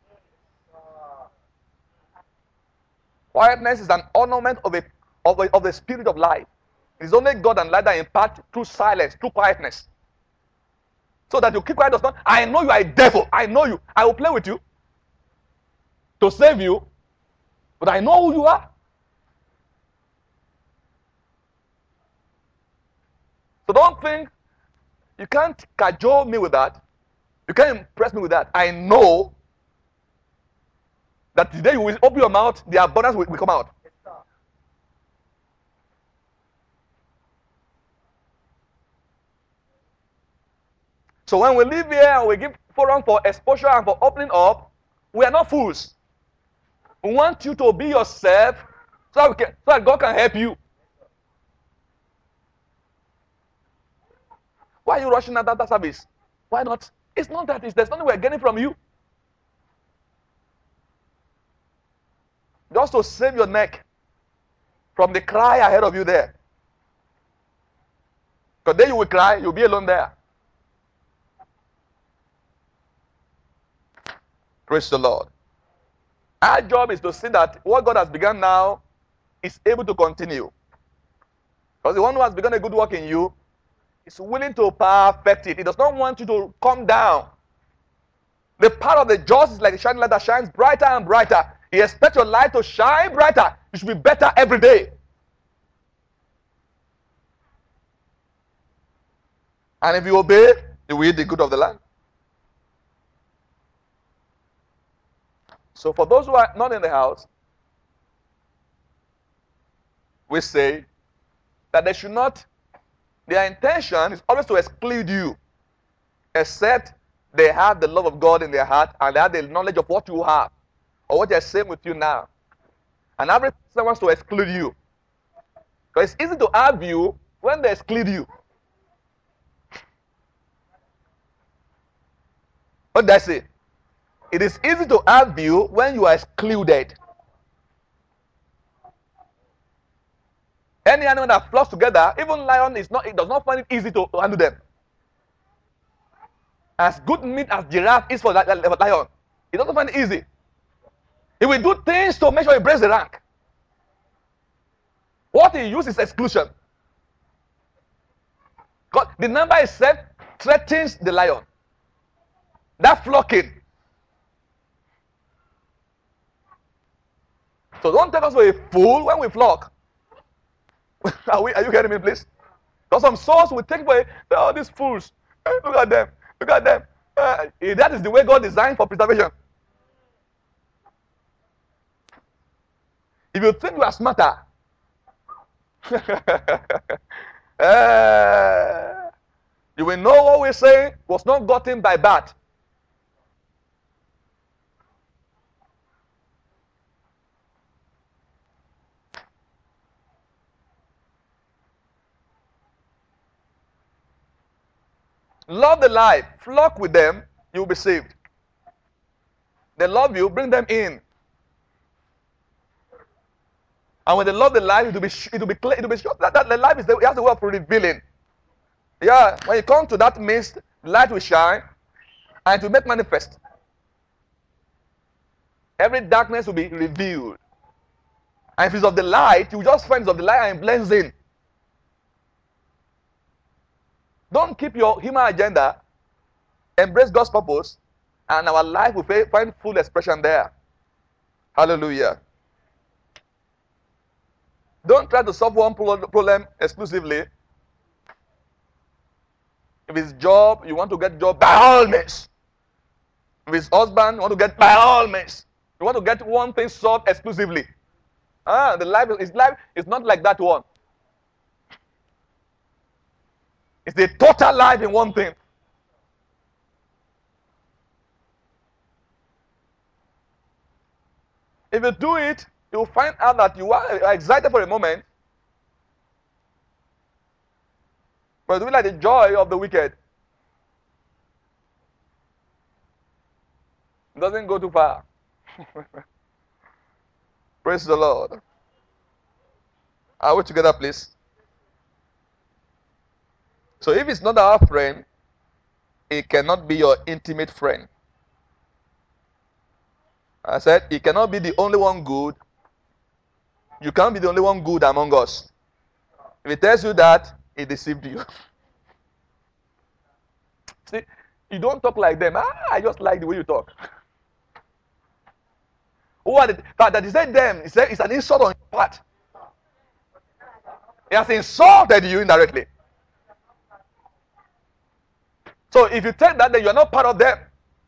Speaker 1: Quietness is an ornament of, a, of, a, of the spirit of life. It's only God and light that impart through silence, through quietness. So that you keep quiet does not. I know you are a devil. I know you. I will play with you to save you. But I know who you are. So don't think you can't cajole me with that. You can't impress me with that. I know that the day you will open your mouth, the abundance will, will come out. So when we live here and we give forum for exposure and for opening up, we are not fools. We want you to be yourself so that, we can, so that God can help you. Why are you rushing at that service? Why not? It's not that. It's, there's nothing we're getting from you. Just to save your neck from the cry ahead of you there. Because then you will cry, you'll be alone there. Praise the Lord. Our job is to see that what God has begun now is able to continue. Because the one who has begun a good work in you is willing to perfect it. He does not want you to come down. The power of the just is like a shining light that shines brighter and brighter. He expects your light to shine brighter. You should be better every day. And if you obey, you will eat the good of the land. So for those who are not in the house, we say that they should not, their intention is always to exclude you, except they have the love of God in their heart and they have the knowledge of what you have or what they're saying with you now. And every person wants to exclude you. Because it's easy to argue when they exclude you. What did I say? It is easy to argue when you are excluded. Any animal that flocks together, even lion, is not, it does not find it easy to, to handle them. As good meat as giraffe is for that lion, it doesn't find it easy. He will do things to make sure he breaks the rank. What he uses is exclusion. God, the number itself threatens the lion. That flocking. So don't take us for a fool when we flock. are, we, are you getting me, please? Because some souls will take away all these fools. Look at them. Look at them. Uh, that is the way God designed for preservation. If you think you are smarter, uh, you will know what we're saying was not gotten by birth. Love the life. Flock with them, you will be saved. They love you, bring them in. And when they love the life, it will be it will be clear, it will be sure that, that the life is the, it has the way of revealing. Yeah, when you come to that mist, light will shine and it will make manifest. Every darkness will be revealed. And if it's of the light, you will just find it's of the light and it blends in. Don't keep your human agenda. Embrace God's purpose, and our life will find full expression there. Hallelujah. Don't try to solve one problem exclusively. If it's job, you want to get job, by all means. If it's husband, you want to get by all means. You want to get one thing solved exclusively. Ah, the life is life is not like that one. It's the total life in one thing. If you do it, you'll find out that you are excited for a moment, but it's like the joy of the wicked. It doesn't go too far. Praise the Lord. Are we together, please? So if it's not our friend, it cannot be your intimate friend. I said, it cannot be the only one good. You can't be the only one good among us. If it tells you that, it deceived you. See, you don't talk like them. Ah, I just like the way you talk. Who are the, but that he said them, he said it's an insult on your part. He has insulted you indirectly. So if you take that, then you are not part of them.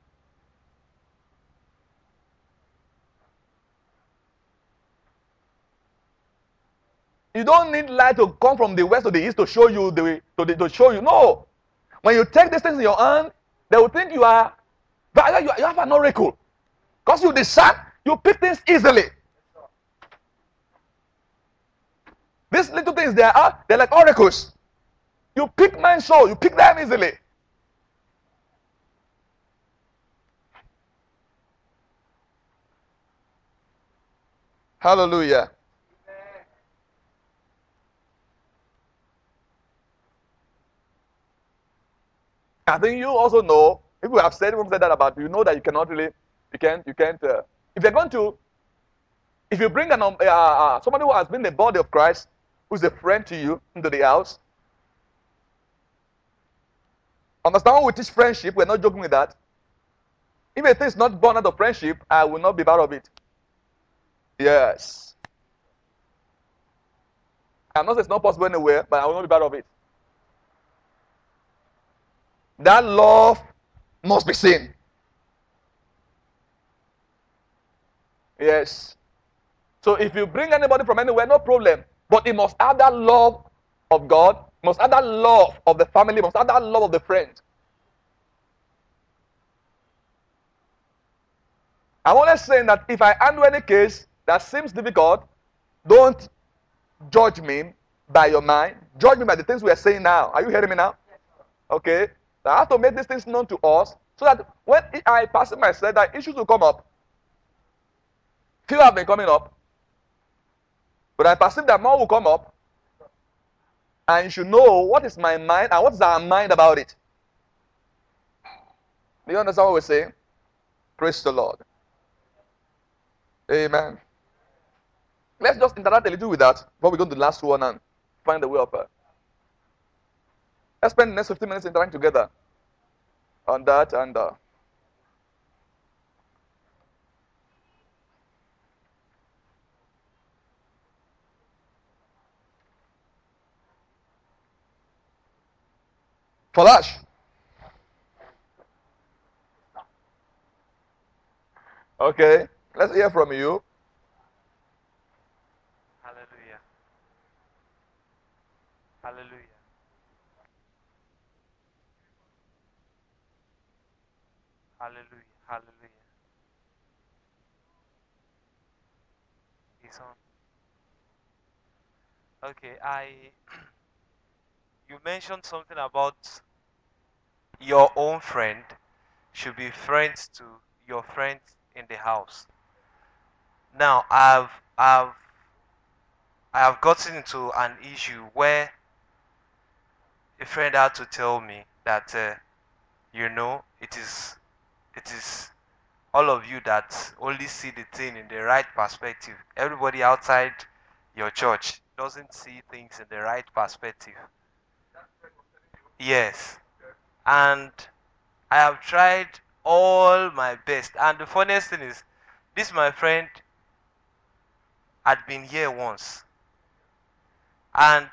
Speaker 1: You don't need light to come from the west to the east to show you the way, to, the, to show you. No. When you take these things in your hand, they will think you are, you, you have an oracle. Because you discern, you pick things easily. These little things, they are, they're like oracles. You pick man's soul, you pick them easily. Hallelujah. I think you also know, if you have said, everyone said that about you, you know that you cannot really, you can't, you can't, uh, if you're going to, if you bring an, um, uh, uh, somebody who has been the body of Christ, who's a friend to you, into the house, understand when we teach friendship, we're not joking with that. If a thing is not born out of friendship, I will not be part of it. Yes. I'm not saying it's not possible anywhere, but I will not be part of it. That love must be seen. Yes. So if you bring anybody from anywhere, no problem. But it must have that love of God, must have that love of the family, must have that love of the friend. I'm only saying that if I handle any case that seems difficult, don't judge me by your mind. Judge me by the things we are saying now. Are you hearing me now? Okay. So I have to make these things known to us so that when I pass it myself, that issues will come up. Few have been coming up. But I perceive that more will come up. And you should know what is my mind and what is our mind about it. Do you understand what we're saying? Praise the Lord. Amen. Let's just interact a little with that before we go to the last one and find the way up. Let's spend the next fifteen minutes interacting together on that and uh, Falash. Okay, let's hear from you.
Speaker 3: Hallelujah. Hallelujah. Hallelujah. Hallelujah. He's on. Okay, I you mentioned something about your own friend should be friends to your friends in the house. Now, I've I've I have gotten into an issue where a friend had to tell me that uh, you know it is it is all of you that only see the thing in the right perspective. Everybody outside your church doesn't see things in the right perspective. Yes. And I have tried all my best. And the funniest thing is, this my friend had been here once. And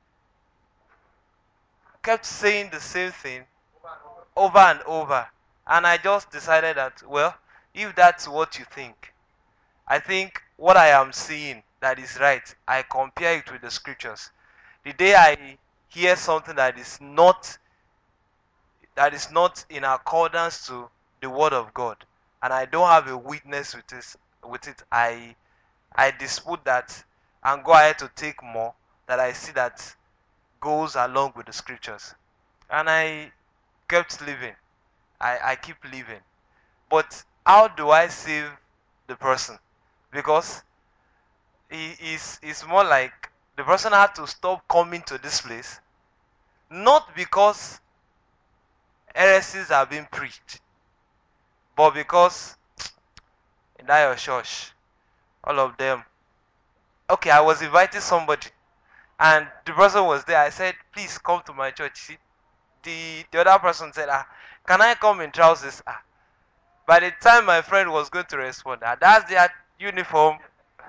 Speaker 3: kept saying the same thing over and over. And I just decided that, well, if that's what you think, I think what I am seeing that is right, I compare it with the scriptures. The day I hear something that is not that is not in accordance to the word of God, and I don't have a witness with this with it, I I dispute that and go ahead to take more that I see that goes along with the scriptures. And I kept living. I, I keep living. But how do I save the person? Because it is it's more like the person had to stop coming to this place, not because heresies are being preached, but because in that your church, all of them. Okay, I was inviting somebody, and the person was there. I said, "Please come to my church." See, the the other person said, "Ah, can I come in trousers?" Ah, by the time my friend was going to respond, ah, that's their uniform.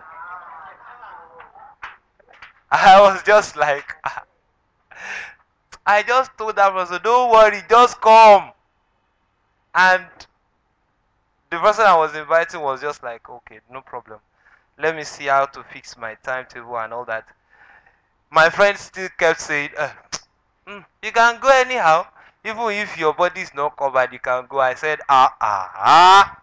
Speaker 3: I was just like, ah. I just told that person, "Don't worry, just come." And the person I was inviting was just like, "Okay, no problem. Let me see how to fix my timetable and all that." My friend still kept saying, uh, mm, "You can go anyhow. Even if your body is not covered, you can go." I said, "Ah, ah, ah."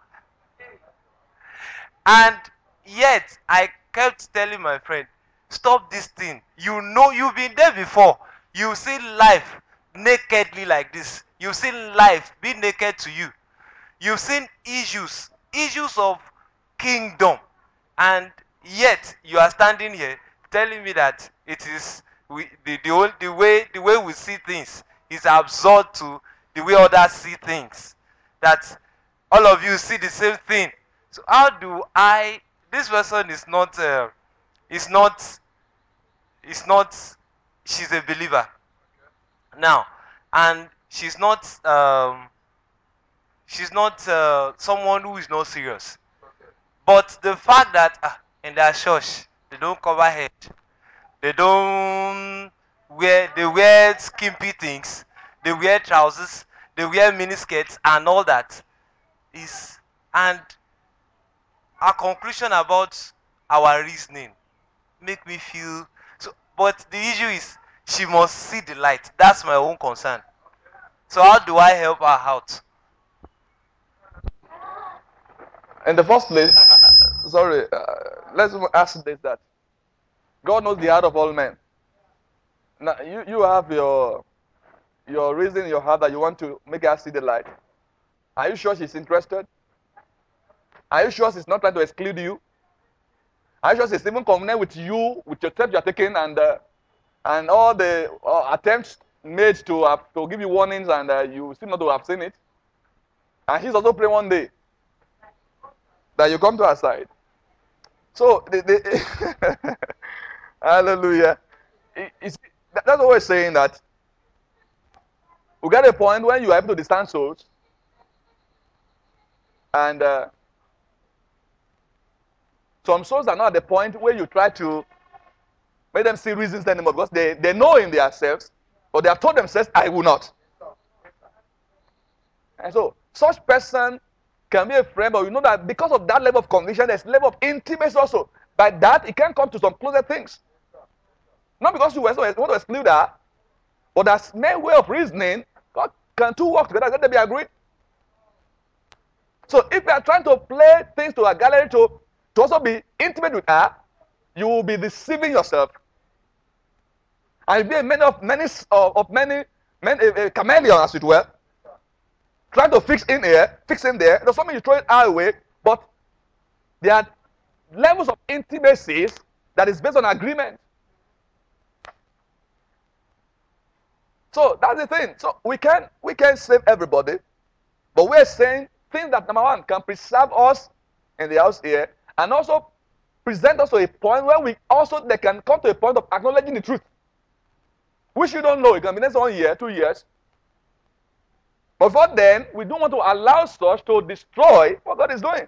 Speaker 3: And yet, I kept telling my friend, "Stop this thing. You know, you've been there before. You've seen life nakedly like this. You've seen life be naked to you. You've seen issues, issues of kingdom. And yet, you are standing here telling me that it is we, the, the, whole, the, way, the way we see things is absurd to the way others see things. That all of you see the same thing. So how do I? This person is not. Uh, is not. Is not. She's a believer now, and she's not. Um, she's not uh, someone who is not serious. But the fact that uh, in their church they don't cover head, they don't wear. They wear skimpy things. They wear trousers. They wear miniskirts and all that is and our conclusion about our reasoning make me feel so. But the issue is she must see the light. That's my own concern. So how do I help her out?
Speaker 1: In the first place, uh, sorry, uh, let's ask this that God knows the heart of all men. Now, you, you have your your reason in your heart that you want to make her see the light. Are you sure she's interested? Are you sure she's not trying to exclude you? Are you sure she's even convenient with you, with your steps you're taking, and uh, and all the uh, attempts made to uh, to give you warnings, and uh, you seem not to have seen it? And she's also praying one day that you come to her side. So, the, the hallelujah. It, it's, that's what we're saying, that we get a point when you are able to discern souls, and uh, some souls are not at the point where you try to make them see reasons anymore, because they, they know in themselves, or they have told themselves, "I will not." And so, such person can be a friend, but you know that because of that level of conviction, there's level of intimacy also. By that, it can come to some closer things. Not because you want to exclude her, but as main way of reasoning, God can two work together, let them be agreed. So if you are trying to play things to a gallery to, to also be intimate with her, you will be deceiving yourself. And you'll be many of many of, of many, many a, a chameleon, as it were, trying to fix in here, fix in there. There's something you throw it our way, but there are levels of intimacies that is based on agreement. So that's the thing. So we can we can save everybody, but we're saying things that, number one, can preserve us in the house here, and also present us to a point where we also they can come to a point of acknowledging the truth, which you don't know. It can be next one year, two years. But for then, we don't want to allow such to destroy what God is doing.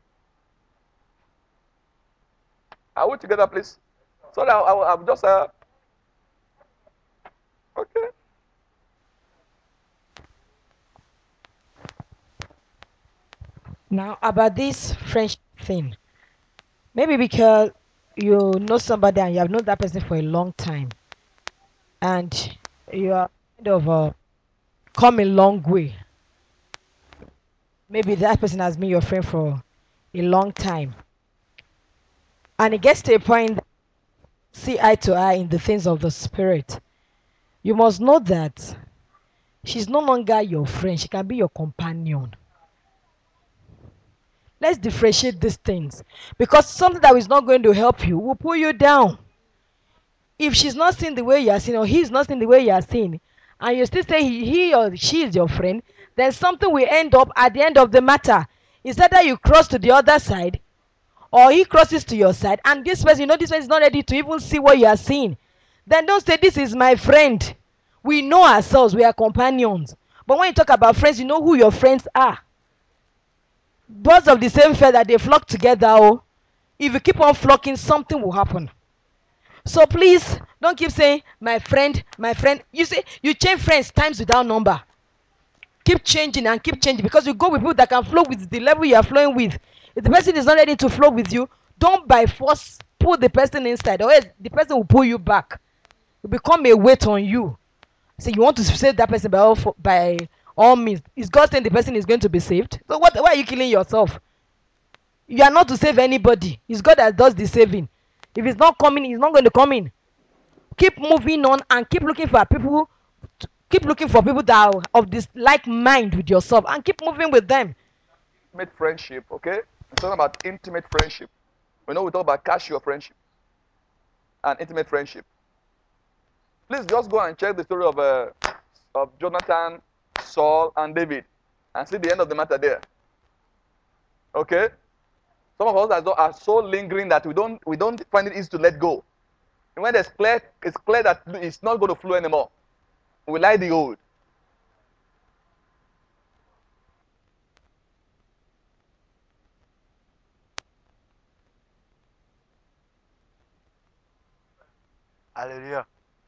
Speaker 1: Are we together, please? So that I, I, I'm just uh, okay.
Speaker 4: Now, about this friendship thing, maybe because you know somebody and you have known that person for a long time, and you are kind of uh, come a long way. Maybe that person has been your friend for a long time, and it gets to a point that you see eye to eye in the things of the spirit, you must know that she's no longer your friend. She can be your companion. Let's differentiate these things, because something that is not going to help you will pull you down. If she's not seeing the way you are seeing, or he's not seeing the way you are seeing, and you still say he, he or she is your friend, then something will end up at the end of the matter. It's either you cross to the other side, or he crosses to your side, and this person, you know, this person is not ready to even see what you are seeing. Then don't say, this is my friend. We know ourselves, we are companions. But when you talk about friends, you know who your friends are. Birds of the same feather, they flock together. Oh, if you keep on flocking, something will happen. So please don't keep saying my friend, my friend. You say you change friends times without number. Keep changing and keep changing, because you go with people that can flow with the level you are flowing with. If the person is not ready to flow with you, don't by force pull the person inside, or else the person will pull you back. It will become a weight on you. So you want to save that person by all, by all means. Is God saying the person is going to be saved? So what? Why are you killing yourself? You are not to save anybody. It's God that does the saving. If it's not coming, it's not going to come in. Keep moving on and keep looking for people. Keep looking for people that are of this like mind with yourself, and keep moving with them.
Speaker 1: Intimate friendship, okay? I'm talking about intimate friendship. We know we talk about casual friendship and intimate friendship. Please just go and check the story of uh, of Jonathan, Saul, and David, and see the end of the matter there. Okay? Some of us are, are so lingering that we don't we don't find it easy to let go. And when it's clear, it's clear that it's not going to flow anymore, we like the old.
Speaker 3: Hallelujah.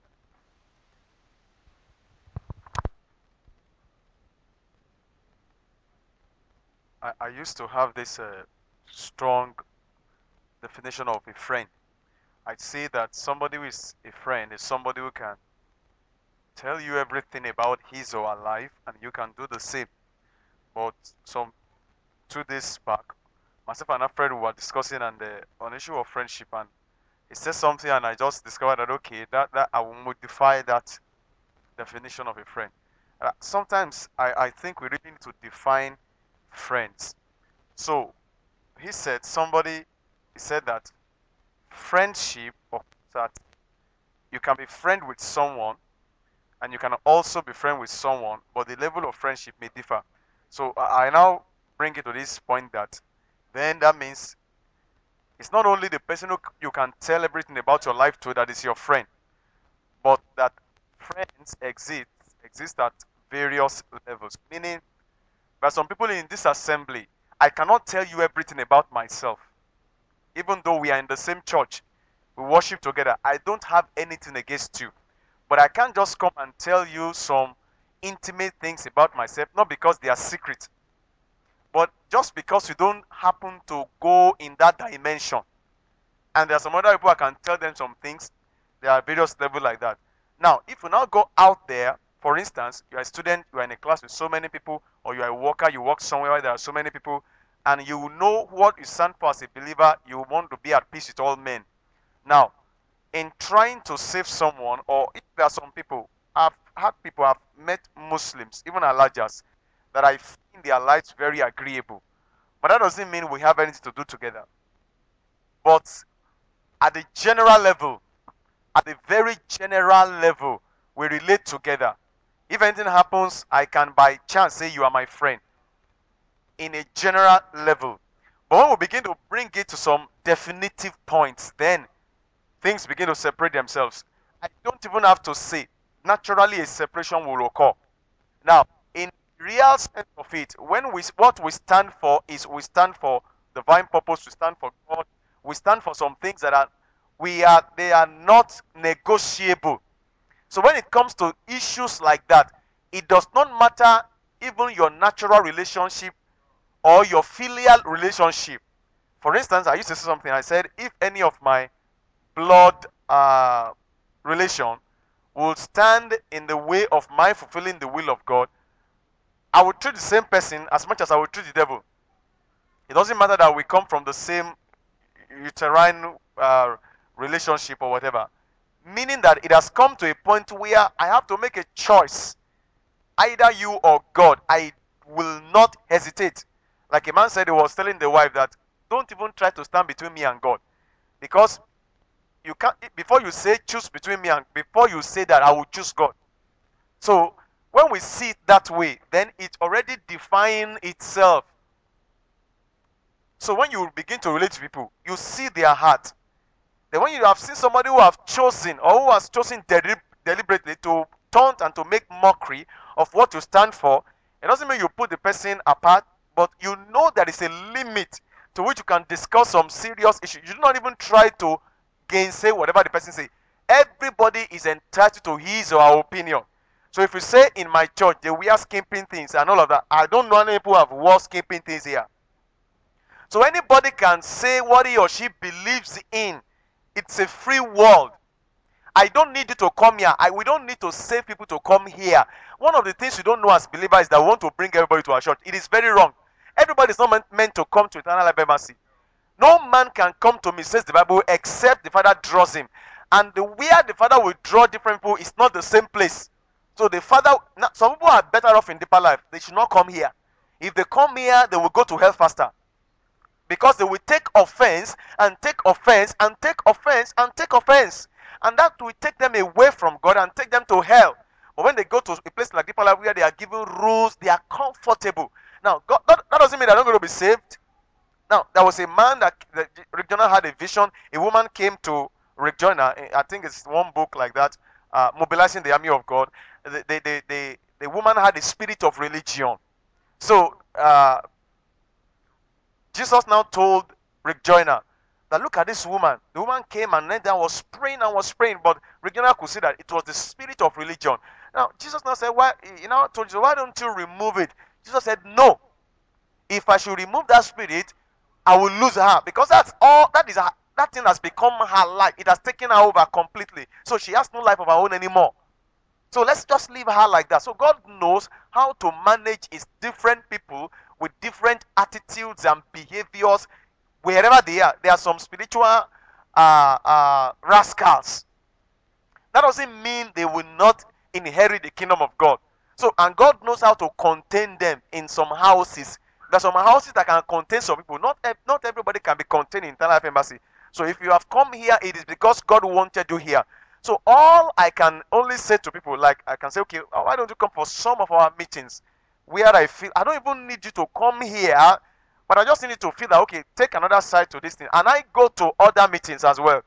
Speaker 3: I, I used to have this uh, strong definition of a friend. I'd say that somebody who is a friend is somebody who can tell you everything about his or her life, and you can do the same. But some two days back, myself and a friend were discussing on the on issue of friendship, and he said something, and I just discovered that okay, that that I will modify that definition of a friend. Uh, sometimes I I think we really need to define friends. So he said somebody he said that friendship or that you can be friend with someone and you can also be friend with someone, but the level of friendship may differ. So I I now bring it to this point that then that means it's not only the person who you can tell everything about your life to that is your friend, but that friends exist exist at various levels. Meaning, there are some people in this assembly, I cannot tell you everything about myself. Even though we are in the same church, we worship together, I don't have anything against you. But I can't just come and tell you some intimate things about myself, not because they are secret, but just because you don't happen to go in that dimension. And there are some other people I can tell them some things. There are various levels like that. Now, if you now go out there, for instance, you are a student, you are in a class with so many people, or you are a worker, you work somewhere where there are so many people, and you know what you stand for as a believer, you want to be at peace with all men. Now, in trying to save someone, or if there are some people, I've had people, I've met Muslims, even Alajas, that I find their lives very agreeable. But that doesn't mean we have anything to do together. But at the general level, at the very general level, we relate together. If anything happens, I can by chance say you are my friend in a general level. But when we begin to bring it to some definitive points, then things begin to separate themselves. I don't even have to say, naturally a separation will occur. Now, in real sense of it, when we what we stand for is we stand for divine purpose, we stand for God, we stand for some things that are we are they are not negotiable. So when it comes to issues like that, it does not matter even your natural relationship or your filial relationship. For instance, I used to say something. I said, if any of my blood uh, relation will stand in the way of my fulfilling the will of God, I will treat the same person as much as I will treat the devil.
Speaker 5: It doesn't matter that we come from the same uterine uh, relationship or whatever. Meaning that it has come to a point where I have to make a choice. Either you or God. I will not hesitate. Like a man said, he was telling the wife that don't even try to stand between me and God. Because you can't, before you say choose between me and, before you say that I will choose God. So when we see it that way, then it already defines itself. So when you begin to relate to people, you see their heart. Then when you have seen somebody who have chosen or who has chosen deli- deliberately to taunt and to make mockery of what you stand for, it doesn't mean you put the person apart, but you know there is a limit to which you can discuss some serious issues. You do not even try to gainsay whatever the person say. Everybody is entitled to his or her opinion. So if you say in my church they wear skimping things and all of that, I don't know any people who have worn skimping things here. So anybody can say what he or she believes in. It's a free world. I don't need you to come here. I, we don't need to save people to come here. One of the things you don't know as believers is that we want to bring everybody to our church. It is very wrong. Everybody is not meant, meant to come to Eternal Life Mercy. No man can come to me, says the Bible, except the Father draws him. And the where the Father will draw different people is not the same place. So the Father, now, some people are better off in deeper life. They should not come here. If they come here, they will go to hell faster. Because they will take offense and take offense and take offense and take offense. And that will take them away from God and take them to hell. But when they go to a place like Deeper Life where they are given rules, they are comfortable. Now, God, that, that doesn't mean they're not going to be saved. Now, there was a man that, that Rick Joyner had a vision. A woman came to Rick Joyner. I think it's one book like that, uh, Mobilizing the Army of God. The, the, the, the, the woman had a spirit of religion. So, uh, Jesus now told Rick Joyner that look at this woman. The woman came and then was praying and was praying, but Rick Joyner could see that it was the spirit of religion. Now, Jesus now said, why, you know, told you, why don't you remove it? Jesus said, no. If I should remove that spirit, I will lose her, because that's all that is her, that thing has become her life. It has taken her over completely. So she has no life of her own anymore. So let's just leave her like that. So God knows how to manage his different people with different attitudes and behaviors wherever they are. There are some spiritual uh, uh, rascals. That doesn't mean they will not inherit the kingdom of God. So, and God knows how to contain them in some houses. There are some houses that can contain some people. Not, not everybody can be contained in Eternal Life Embassy. So if you have come here, it is because God wanted you here. So all I can only say to people, like I can say, okay, why don't you come for some of our meetings where I feel, I don't even need you to come here, but I just need you to feel that, okay, take another side to this thing. And I go to other meetings as well.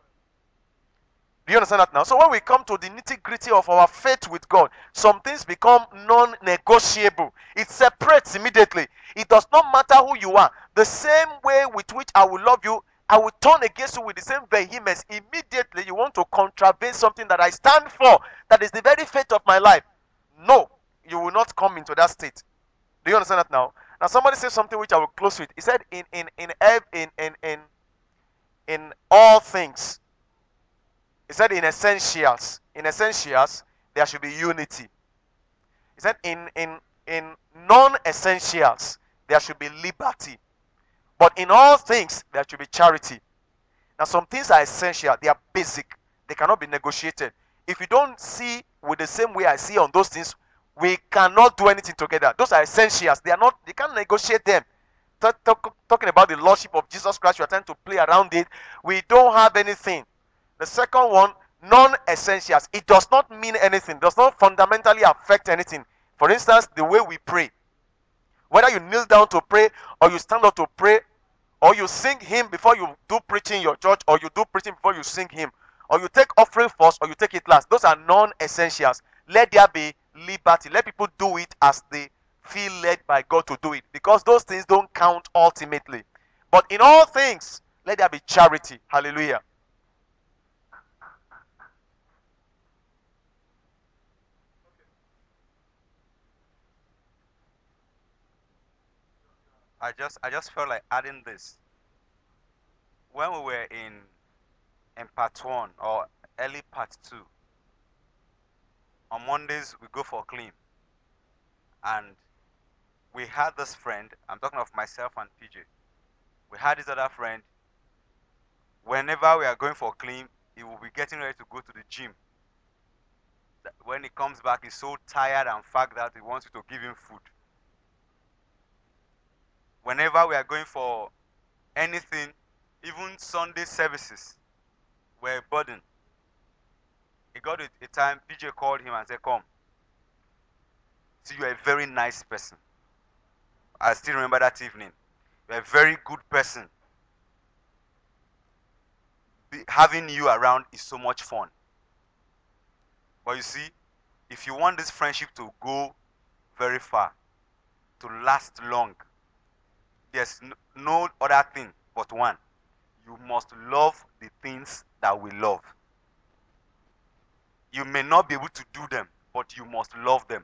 Speaker 5: Do you understand that now? So when we come to the nitty-gritty of our faith with God, some things become non-negotiable. It separates immediately. It does not matter who you are. The same way with which I will love you, I will turn against you with the same vehemence. Immediately you want to contravene something that I stand for, that is the very faith of my life. No, you will not come into that state. Do you understand that now? Now somebody said something which I will close with. He said in in in in in in, in all things. He said in essentials, in essentials, there should be unity. He said in, in, in non-essentials, there should be liberty. But in all things, there should be charity. Now, some things are essential. They are basic. They cannot be negotiated. If you don't see with the same way I see on those things, we cannot do anything together. Those are essentials. They are not, they can't negotiate them. Talk, talk, talking about the Lordship of Jesus Christ, we are trying to play around it. We don't have anything. The second one, non-essentials. It does not mean anything. It does not fundamentally affect anything. For instance, the way we pray. Whether you kneel down to pray, or you stand up to pray, or you sing hymn before you do preaching in your church, or you do preaching before you sing hymn, or you take offering first, or you take it last. Those are non-essentials. Let there be liberty. Let people do it as they feel led by God to do it. Because those things don't count ultimately. But in all things, let there be charity. Hallelujah.
Speaker 6: I just I just felt like adding this. When we were in in part one or early part two, on Mondays we go for clean, and we had this friend. I'm talking of myself and P J. We had this other friend. Whenever we are going for clean, he will be getting ready to go to the gym. When he comes back, he's so tired and fagged that he wants you to give him food. Whenever we are going for anything, even Sunday services, were a burden. He got a, a time, P J called him and said, come. See, you're a very nice person. I still remember that evening. You're a very good person. Be, having you around is so much fun. But you see, if you want this friendship to go very far, to last long, there's no, no other thing but one. You must love the things that we love. You may not be able to do them, but you must love them.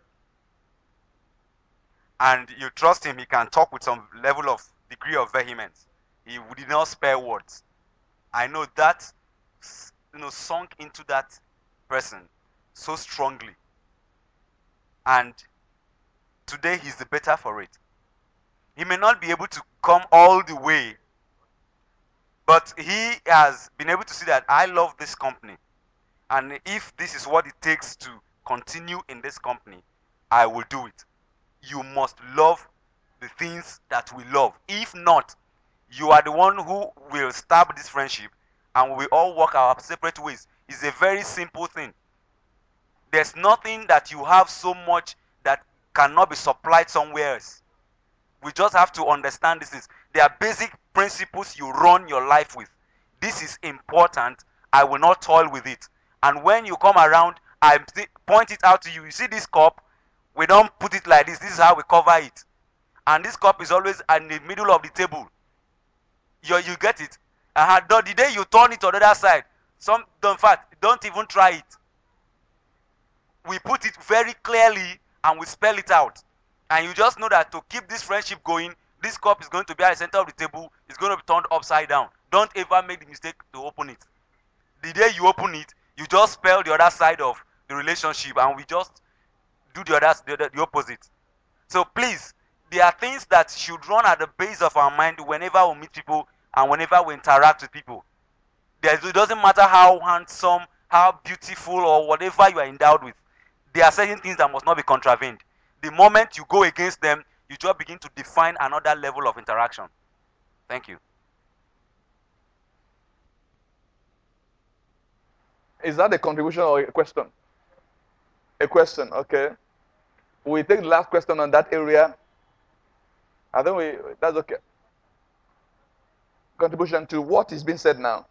Speaker 6: And you trust him, he can talk with some level of degree of vehemence. He did not spare words. I know that, you know, sunk into that person so strongly. And today he's the better for it. He may not be able to come all the way, but he has been able to see that I love this company. And if this is what it takes to continue in this company, I will do it. You must love the things that we love. If not, you are the one who will stab this friendship and we all walk our separate ways. It's a very simple thing. There's nothing that you have so much that cannot be supplied somewhere else. We just have to understand this is. There are basic principles you run your life with. This is important. I will not toil with it. And when you come around, I point it out to you. You see this cup? We don't put it like this. This is how we cover it. And this cup is always in the middle of the table. You, you get it? Uh, the day you turn it to the other side, some, in fact, don't even try it. We put it very clearly and we spell it out. And you just know that to keep this friendship going, this cup is going to be at the center of the table. It's going to be turned upside down. Don't ever make the mistake to open it. The day you open it, you just spell the other side of the relationship and we just do the other, the, the opposite. So please, there are things that should run at the base of our mind whenever we meet people and whenever we interact with people. There's, it doesn't matter how handsome, how beautiful, or whatever you are endowed with. There are certain things that must not be contravened. The moment you go against them, you just begin to define another level of interaction. Thank you.
Speaker 1: Is that a contribution or a question? A question, okay. We take the last question on that area. I think we, that's okay. Contribution to what is being said now.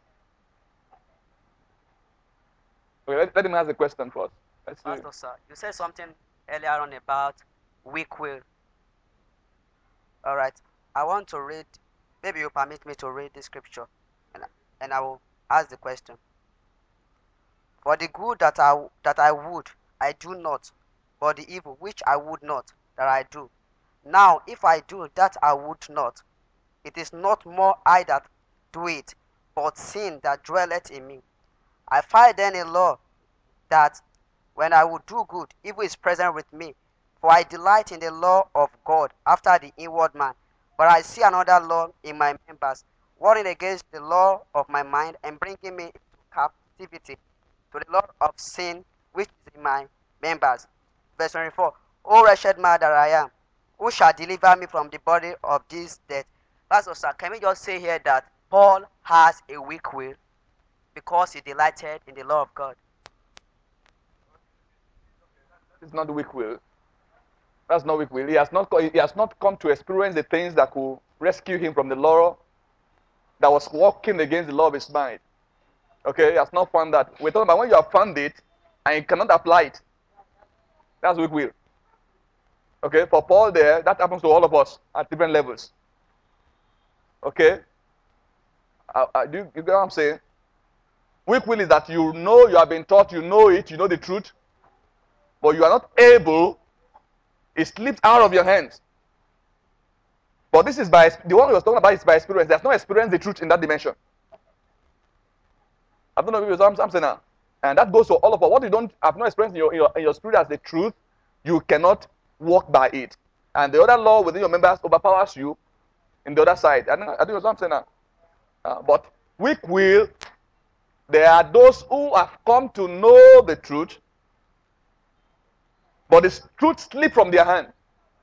Speaker 1: Okay, let, let him ask the question first. Let's
Speaker 7: Pastor, sir, you said something earlier on about weak will. All right. I want to read, maybe you permit me to read the scripture, and, and I will ask the question. For the good that I, that I would, I do not, but the evil which I would not, that I do. Now, if I do that I would not, it is not more I that do it, but sin that dwelleth in me. I find then a law that when I would do good, evil is present with me. For I delight in the law of God after the inward man. But I see another law in my members, warring against the law of my mind and bringing me into captivity to the law of sin which is in my members. Verse twenty-four. O wretched man that I am, who shall deliver me from the body of this death? Pastor, sir, can we just say here that Paul has a weak will because he delighted in the law of God?
Speaker 1: It's not weak will. That's not weak will. He has not, he has not come to experience the things that could rescue him from the law that was working against the law of his mind. Okay, he has not found that. We're talking about when you have found it and you cannot apply it. That's weak will. Okay, for Paul there, that happens to all of us at different levels. Okay? Uh, uh, do you, you get what I'm saying? Weak will is that you know, you have been taught, you know it, you know the truth, but you are not able, it slips out of your hands. But this is by, the one we was talking about is by experience. There's no experience the truth in that dimension. I don't know if you know what I'm saying now. And that goes to all of us. What you don't have no experience in your, in your, in your spirit as the truth, you cannot walk by it. And the other law within your members overpowers you, in the other side. I think, I think that's what I'm saying now. Uh, but weak will, there are those who have come to know the truth, but the truth slipped from their hand.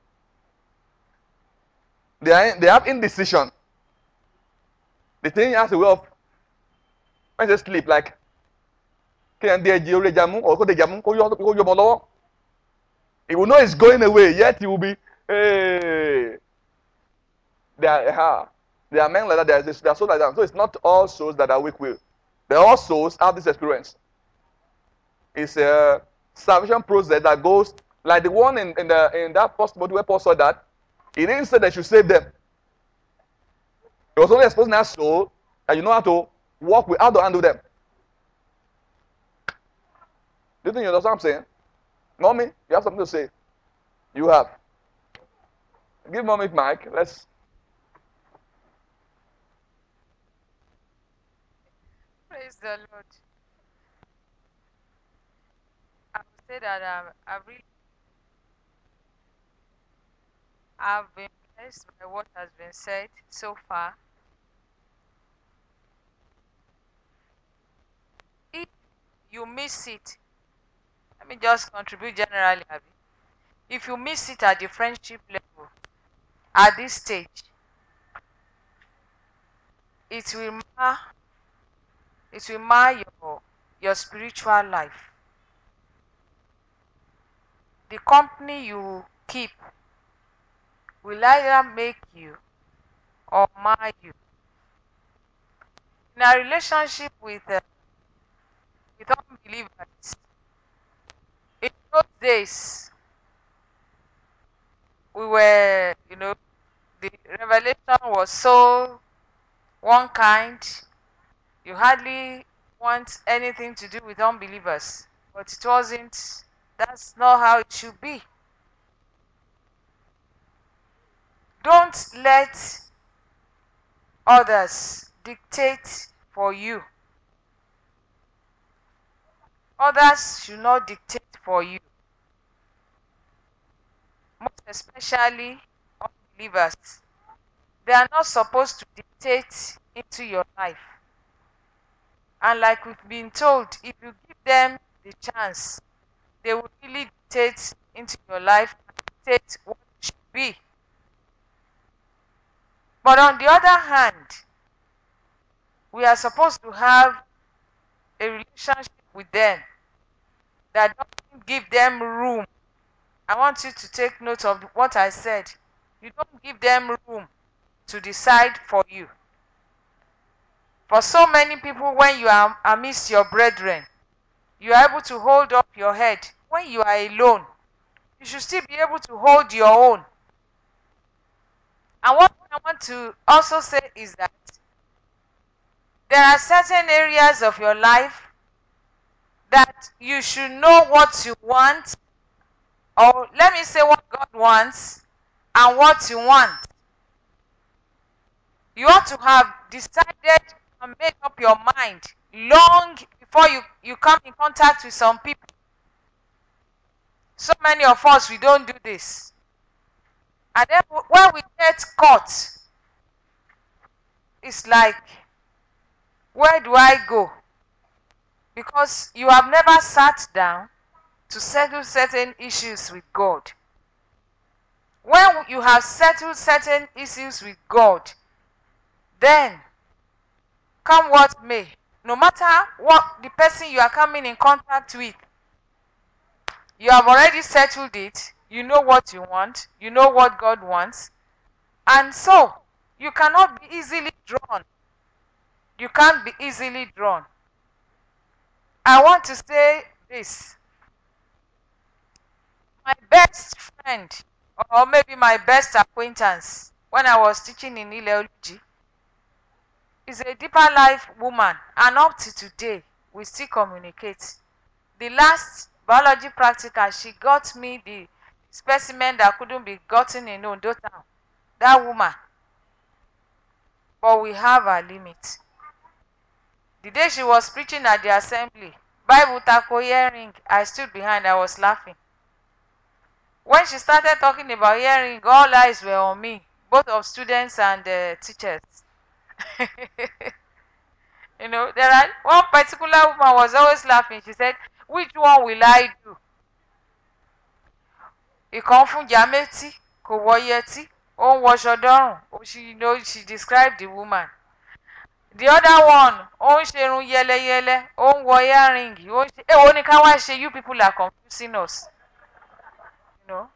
Speaker 1: They, are, they have indecision. The thing has a way of, when they sleep, like, he will know it's going away, yet he will be, hey. There are, uh, there are men like that, there are, there are souls like that. So it's not all souls that are weak will. They all souls have this experience. It's a salvation process that goes, like the one in, in, the, in that first body where Paul saw that, he didn't say they should save them. He was only exposing that soul that you know how to walk with, how to handle them. Do you think you understand what I'm saying? Mommy, you have something to say? You have. Give mommy mic. Let's.
Speaker 8: Praise the Lord. I would say that um, I really have been blessed by what has been said so far. If you miss it, let me just contribute generally, Abby. If you miss it at the friendship level, at this stage, it will mar, it will mar your, your spiritual life. The company you keep will either make you or mar you. In a relationship with, uh, with unbelievers, in those days, we were, you know, the revelation was so one kind. You hardly want anything to do with unbelievers, but it wasn't. That's not how it should be. Don't let others dictate for you. Others should not dictate for you. Most especially unbelievers. They are not supposed to dictate into your life. And like we've been told, if you give them the chance, they will really dictate into your life and dictate what it should be. But on the other hand, we are supposed to have a relationship with them that doesn't give them room. I want you to take note of what I said. You don't give them room to decide for you. For so many people, when you are amidst your brethren, you are able to hold up your head. When you are alone, you should still be able to hold your own. And what I want to also say is that there are certain areas of your life that you should know what you want, or let me say what God wants and what you want. You ought to have decided and made up your mind long before you, you come in contact with some people. So many of us, we don't do this. And then when we get caught, it's like, where do I go? Because you have never sat down to settle certain issues with God. When you have settled certain issues with God, then, come what may, no matter what the person you are coming in contact with, you have already settled it, you know what you want, you know what God wants, and so you cannot be easily drawn. You can't be easily drawn. I want to say this. My best friend, or maybe my best acquaintance, when I was teaching in Ileoluji, is a deeper life woman, and up to today, we still communicate. The last biology practical, she got me the specimen that couldn't be gotten in Ondo Town. That woman. But we have our limit. The day she was preaching at the assembly, Bible taco earring, I stood behind, I was laughing. When she started talking about earring, all eyes were on me. both of students and uh, teachers. You know, there are one particular woman was always laughing. She said, "Which one will I do?" Ìkan fún Jameti, kò wọ yẹtí, ó ń wọṣọ dọ́rùn. She, you know, she described the woman. The other one, ó ń ṣerun yẹlẹyẹlẹ, ó ń wọ earring, ó ń ṣe, èwo ni ká wá ṣe, you people are confusing us. You know.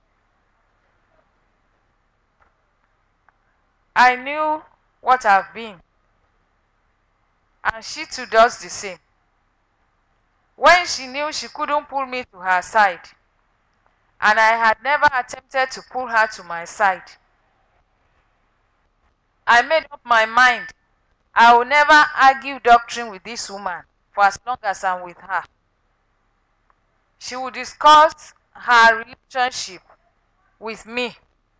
Speaker 8: I knew what I've been. And she too does the same. When she knew she couldn't pull me to her side, and I had never attempted to pull her to my side, I made up my mind I will never argue doctrine with this woman for as long as I'm with her. She will discuss her relationship with me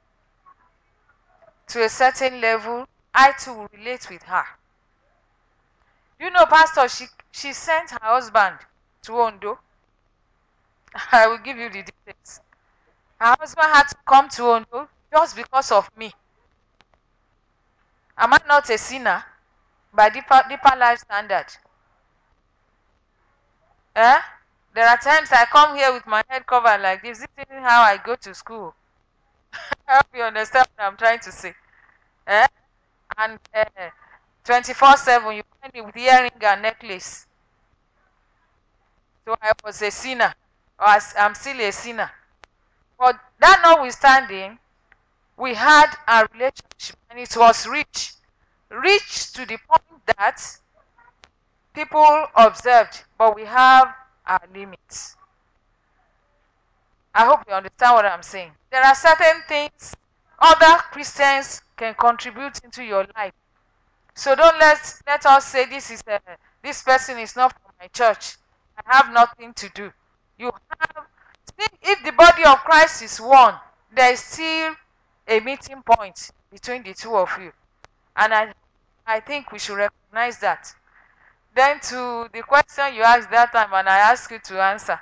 Speaker 8: to a certain level. I too will relate with her. You know, Pastor, she, she sent her husband to Ondo. I will give you the details. Her husband had to come to Ondo just because of me. Am I not a sinner by deeper, deeper life standard? Eh? There are times I come here with my head covered like this. This is how I go to school. I hope you understand what I'm trying to say. Eh? And uh, twenty-four seven, you find me with earring and necklace. So I was a sinner. Or I'm still a sinner. But that notwithstanding, we had a relationship and it was rich. Rich to the point that people observed, but we have our limits. I hope you understand what I'm saying. There are certain things other Christians can contribute into your life. So don't let, let us say this is a, this person is not from my church. I have nothing to do. You have, if the body of Christ is one, there is still a meeting point between the two of you. And I, I think we should recognize that. Then to the question you asked that time and I asked you to answer.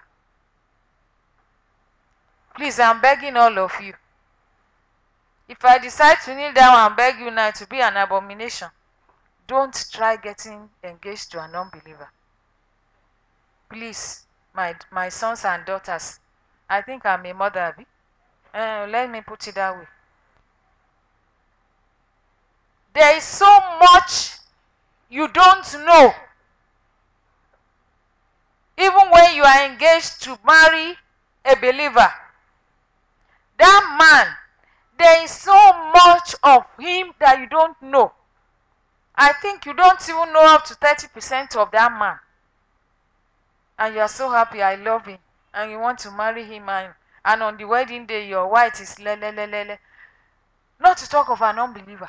Speaker 8: Please, I'm begging all of you. If I decide to kneel down and beg you now to be an abomination, don't try getting engaged to an unbeliever. Please, my, my sons and daughters, I think I'm a mother. Uh, let me put it that way. There is so much you don't know. Even when you are engaged to marry a believer, that man, there is so much of him that you don't know. I think you don't even know up to thirty percent of that man. And you are so happy, I love him. And you want to marry him. And, and on the wedding day, your white is le le le le le. Not to talk of an unbeliever.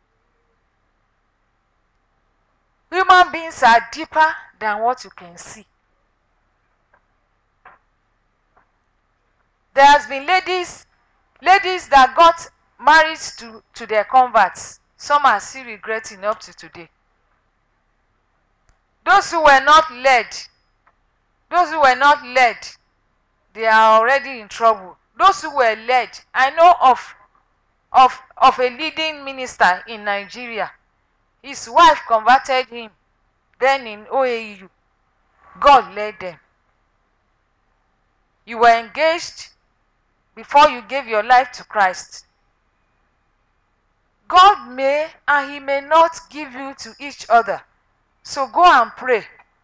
Speaker 8: Human beings are deeper than what you can see. There has been ladies, ladies that got married to, to their converts. Some are still regretting up to today. Those who were not led, those who were not led, they are already in trouble. Those who were led, I know of, of, of a leading minister in Nigeria. His wife converted him, then in O A U. God led them. You were engaged before you gave your life to Christ. God may and He may not give you to each other. So go and pray.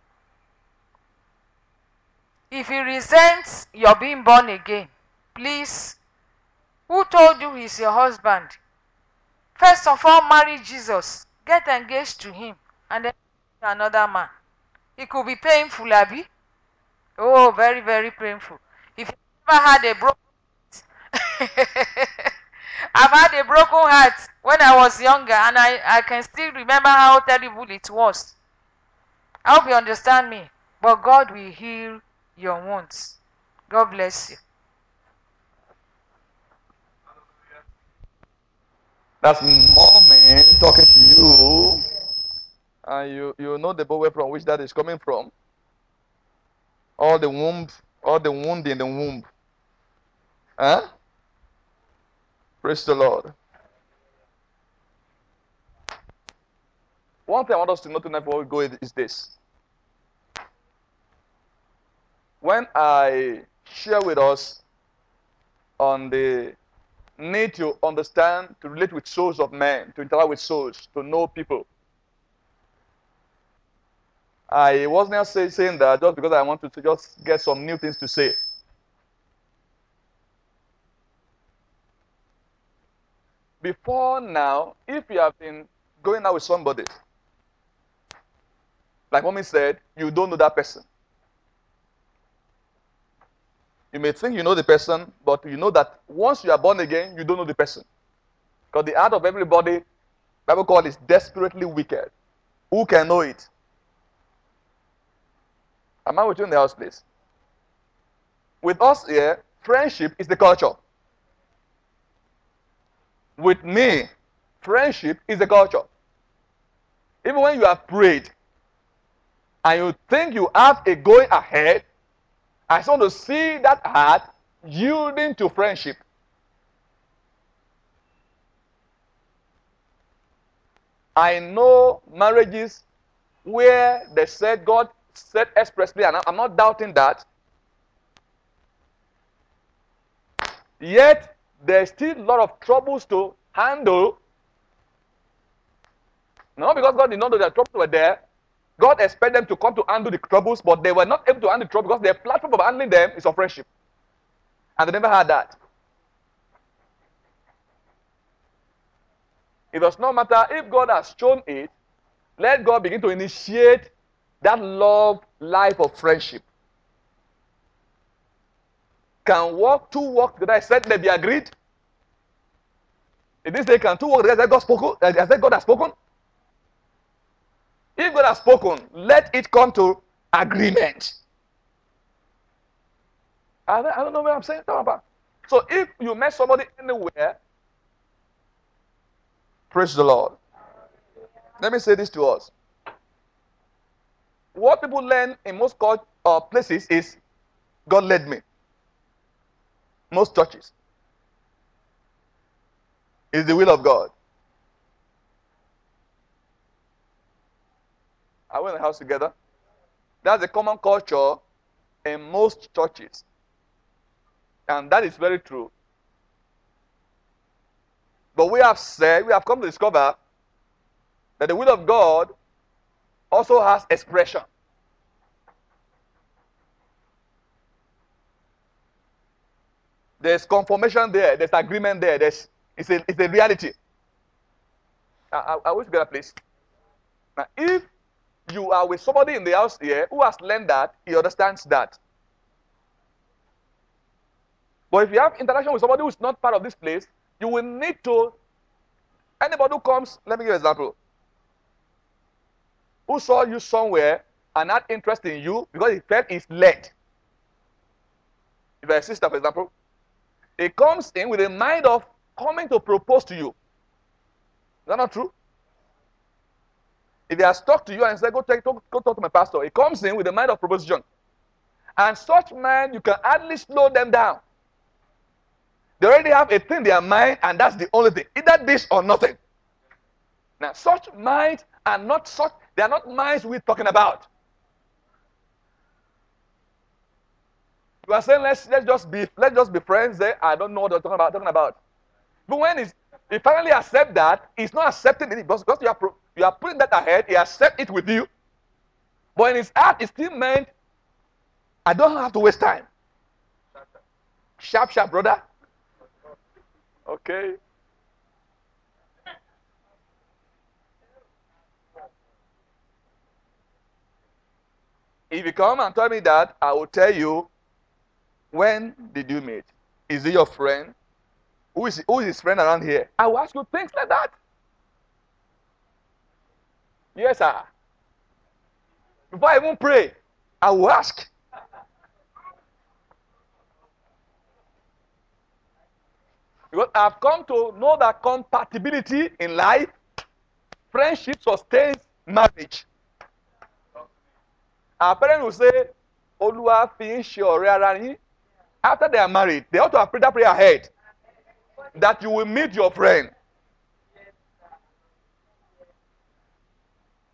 Speaker 8: If He resents your being born again, please, who told you He's your husband? First of all, marry Jesus. Get engaged to Him and then to another man. It could be painful, Abby. Oh, very, very painful. If you ever had a broken I've had a broken heart when I was younger and I, I can still remember how terrible it was. I hope you understand me. But God will heal your wounds. God bless you.
Speaker 1: That's mommy talking to you. And you, you know the boy from which that is coming from. All the womb, all the wound in the womb. Huh? Praise the Lord. one thing I want us to note tonight before we go is this. When I share with us on the need to understand, to relate with souls of men, to interact with souls, to know people, I was not say, saying that just because I want to, to just get some new things to say. Before now, if you have been going out with somebody, like Mommy said, you don't know that person. You may think you know the person, but you know that once you are born again, you don't know the person. Because the heart of everybody, Bible calls is desperately wicked. Who can know it? Am I with you in the house, please? With us here, friendship is the culture. With me, friendship is the culture. Even when you have prayed, and you think you have a going ahead, I just want to see that heart yielding to friendship. I know marriages where they said God said expressly, and I'm not doubting that. Yet, there's still a lot of troubles to handle. Not because God did not know that troubles were there. God expected them to come to handle the troubles, but they were not able to handle the trouble because their platform of handling them is of friendship. And they never had that. It does not matter if God has shown it. Let God begin to initiate that love life of friendship. Can walk, two walk together, I said they be agreed. If this day can two walk together, God spoken, I said God has spoken. If God has spoken, let it come to agreement. I don't, I don't know what I'm saying. About. So if you met somebody anywhere, praise the Lord. Let me say this to us. What people learn in most uh, places is God led me. Most churches. It's the will of God. Are we in the house together? That's a common culture in most churches. And that is very true. But we have said, we have come to discover that the will of God also has expression. There's confirmation there. There's agreement there. There's, it's, a, it's a reality. I, I, I wish to get a place. Now, if you are with somebody in the house here who has learned that, he understands that. But if you have interaction with somebody who is not part of this place, you will need to, anybody who comes, let me give an example, who saw you somewhere and had interest in you because he felt he's led. If you're a sister, for example, he comes in with a mind of coming to propose to you. Is that not true? If he has talked to you and said, go, take, go, go talk to my pastor, he comes in with a mind of proposition. And such men, you can hardly slow them down. They already have a thing in their mind, and that's the only thing. Either this or nothing. Now, such minds are not such, they are not minds we're talking about. You are saying, let's, let's, just be, let's just be friends there. I don't know what you're talking about. Talking about. But when he's, he finally accepts that, he's not accepting it because, because you, are pro, you are putting that ahead, he accepts it with you. But in his heart, it still meant, I don't have to waste time. Sharp, sharp, brother. Okay. If you come and tell me that, I will tell you, when did you meet? Is he your friend? Who is, who is his friend around here? I will ask you things like that. Yes, sir. Before I even pray, I will ask. Because I've come to know that compatibility in life, friendship sustains marriage. Our parents will say, Olúwa fi ń ṣe ọ̀rẹ́ ara yín. After they are married, they ought to have prayed that prayer ahead. That you will meet your friend.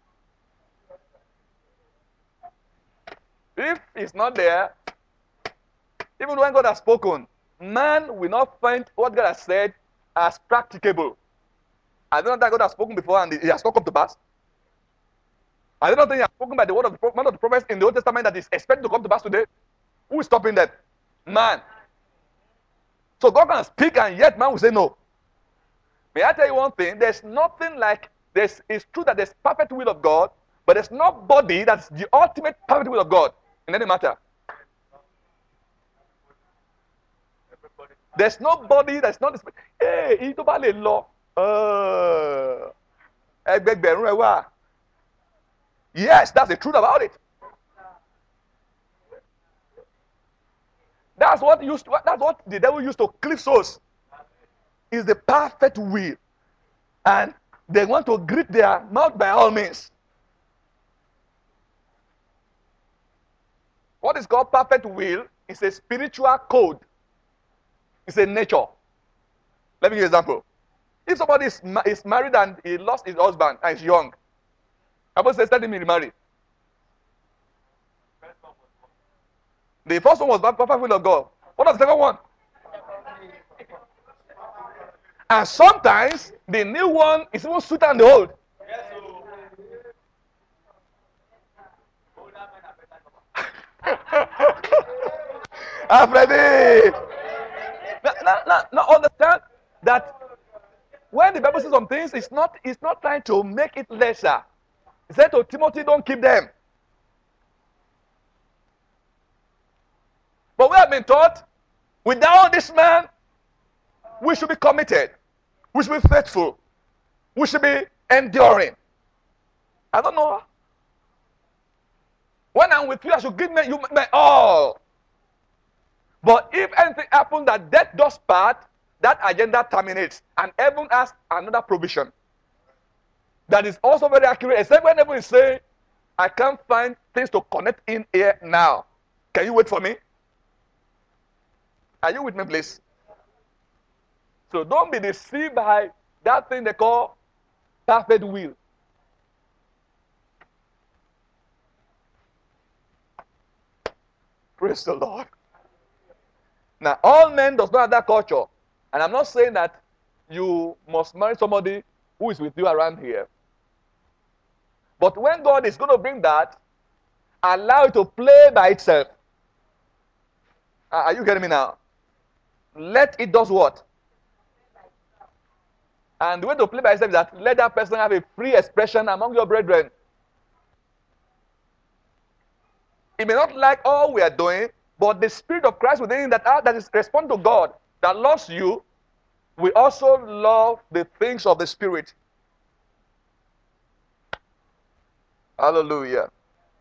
Speaker 1: is not there, even when God has spoken, man will not find what God has said as practicable. I don't know that God has spoken before and it has not come to pass. I don't think He has spoken by the word of the, one of the prophets in the Old Testament that is expected to come to pass today. Who is stopping them? Man. So God can speak and yet man will say no. May I tell you one thing? There's nothing like this. It's true that there's perfect will of God, but there's nobody that's the ultimate perfect will of God in any matter. There's nobody that's not. Hey, ito ba le lo? Uh, ẹgbẹgbẹ̀rún ẹ wá. Yes, that's the truth about it. That's what used. To, that's what the devil used to clip souls. Is the perfect will, and they want to grip their mouth by all means. What is called perfect will is a spiritual code. It's a nature. Let me give you an example. If somebody is, ma is married and he lost his husband and is young, I must say, let him remarry. The first one was the perfect will of God. What was the second one? And sometimes the new one is even sweeter than the old. Alfredi! Now, now, now, now understand that when the Bible says some things, it's not, it's not trying to make it lesser. It said to Timothy, don't keep them. But we have been taught, without this man, we should be committed. We should be faithful. We should be enduring. I don't know. When I'm with you, I should give me you my all. But if anything happens that death does part, that agenda terminates. And heaven has another provision. That is also very accurate. Except when heaven is saying, I can't find things to connect in here now. Can you wait for me? Are you with me, please? So don't be deceived by that thing they call perfect will. Praise the Lord. Now, all men does not have that culture. And I'm not saying that you must marry somebody who is with you around here. But when God is going to bring that, allow it to play by itself. Are you getting me now? Let it does what? And the way to play by itself is that let that person have a free expression among your brethren. He may not like all we are doing, but the Spirit of Christ within him that, uh, that is respond to God, that loves you, we also love the things of the Spirit. Hallelujah.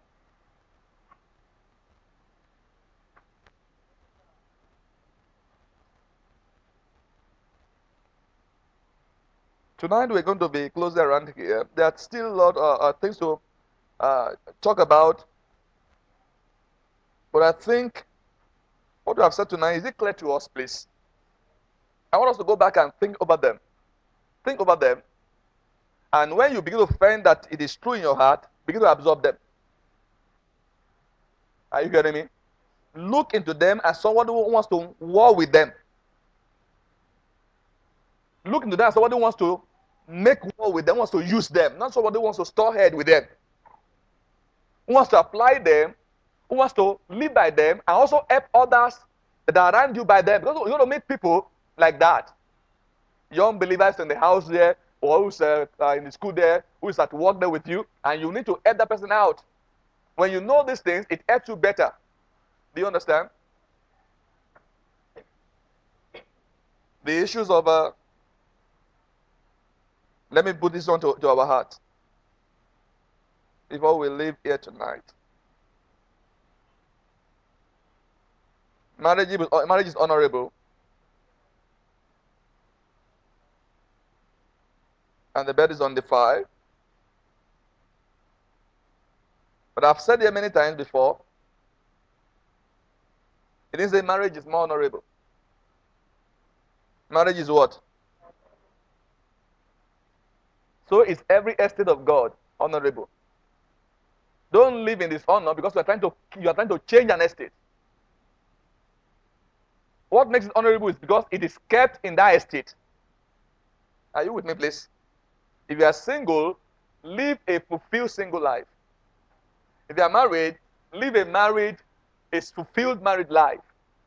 Speaker 1: Tonight we're going to be closely around here. There are still a lot of uh, uh, things to uh, talk about. But I think what we have said tonight, is it clear to us, please? I want us to go back and think over them. Think over them. And when you begin to find that it is true in your heart, begin to absorb them. Are you getting me? Look into them as someone who wants to war with them. Look into them as someone who wants to make war with them, wants to use them. Not somebody who wants to store head with them. Who wants to apply them, who wants to live by them, and also help others that are around you by them. Because you're going to meet people like that. Young believers in the house there, or who's uh, uh, in the school there, who is at work there with you, and you need to help that person out. When you know these things, it helps you better. Do you understand? The issues of, uh, let me put this on to, to our heart before we leave here tonight. Marriage is, marriage is honorable. And the bed is undefiled. But I've said here many times before, it didn't say marriage is more honorable. Marriage is what? So is every estate of God honorable. Don't live in dishonor because you are trying to you are trying to change an estate. What makes it honorable is because it is kept in that estate. Are you with me, please? If you are single, live a fulfilled single life. If you are married, live a married, a fulfilled married life.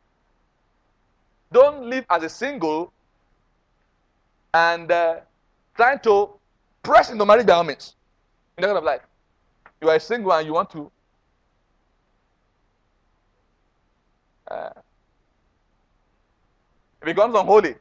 Speaker 1: Don't live as a single and uh, trying to press into marriage by all means in that kind of life. You are a single and you want to uh, it becomes unholy.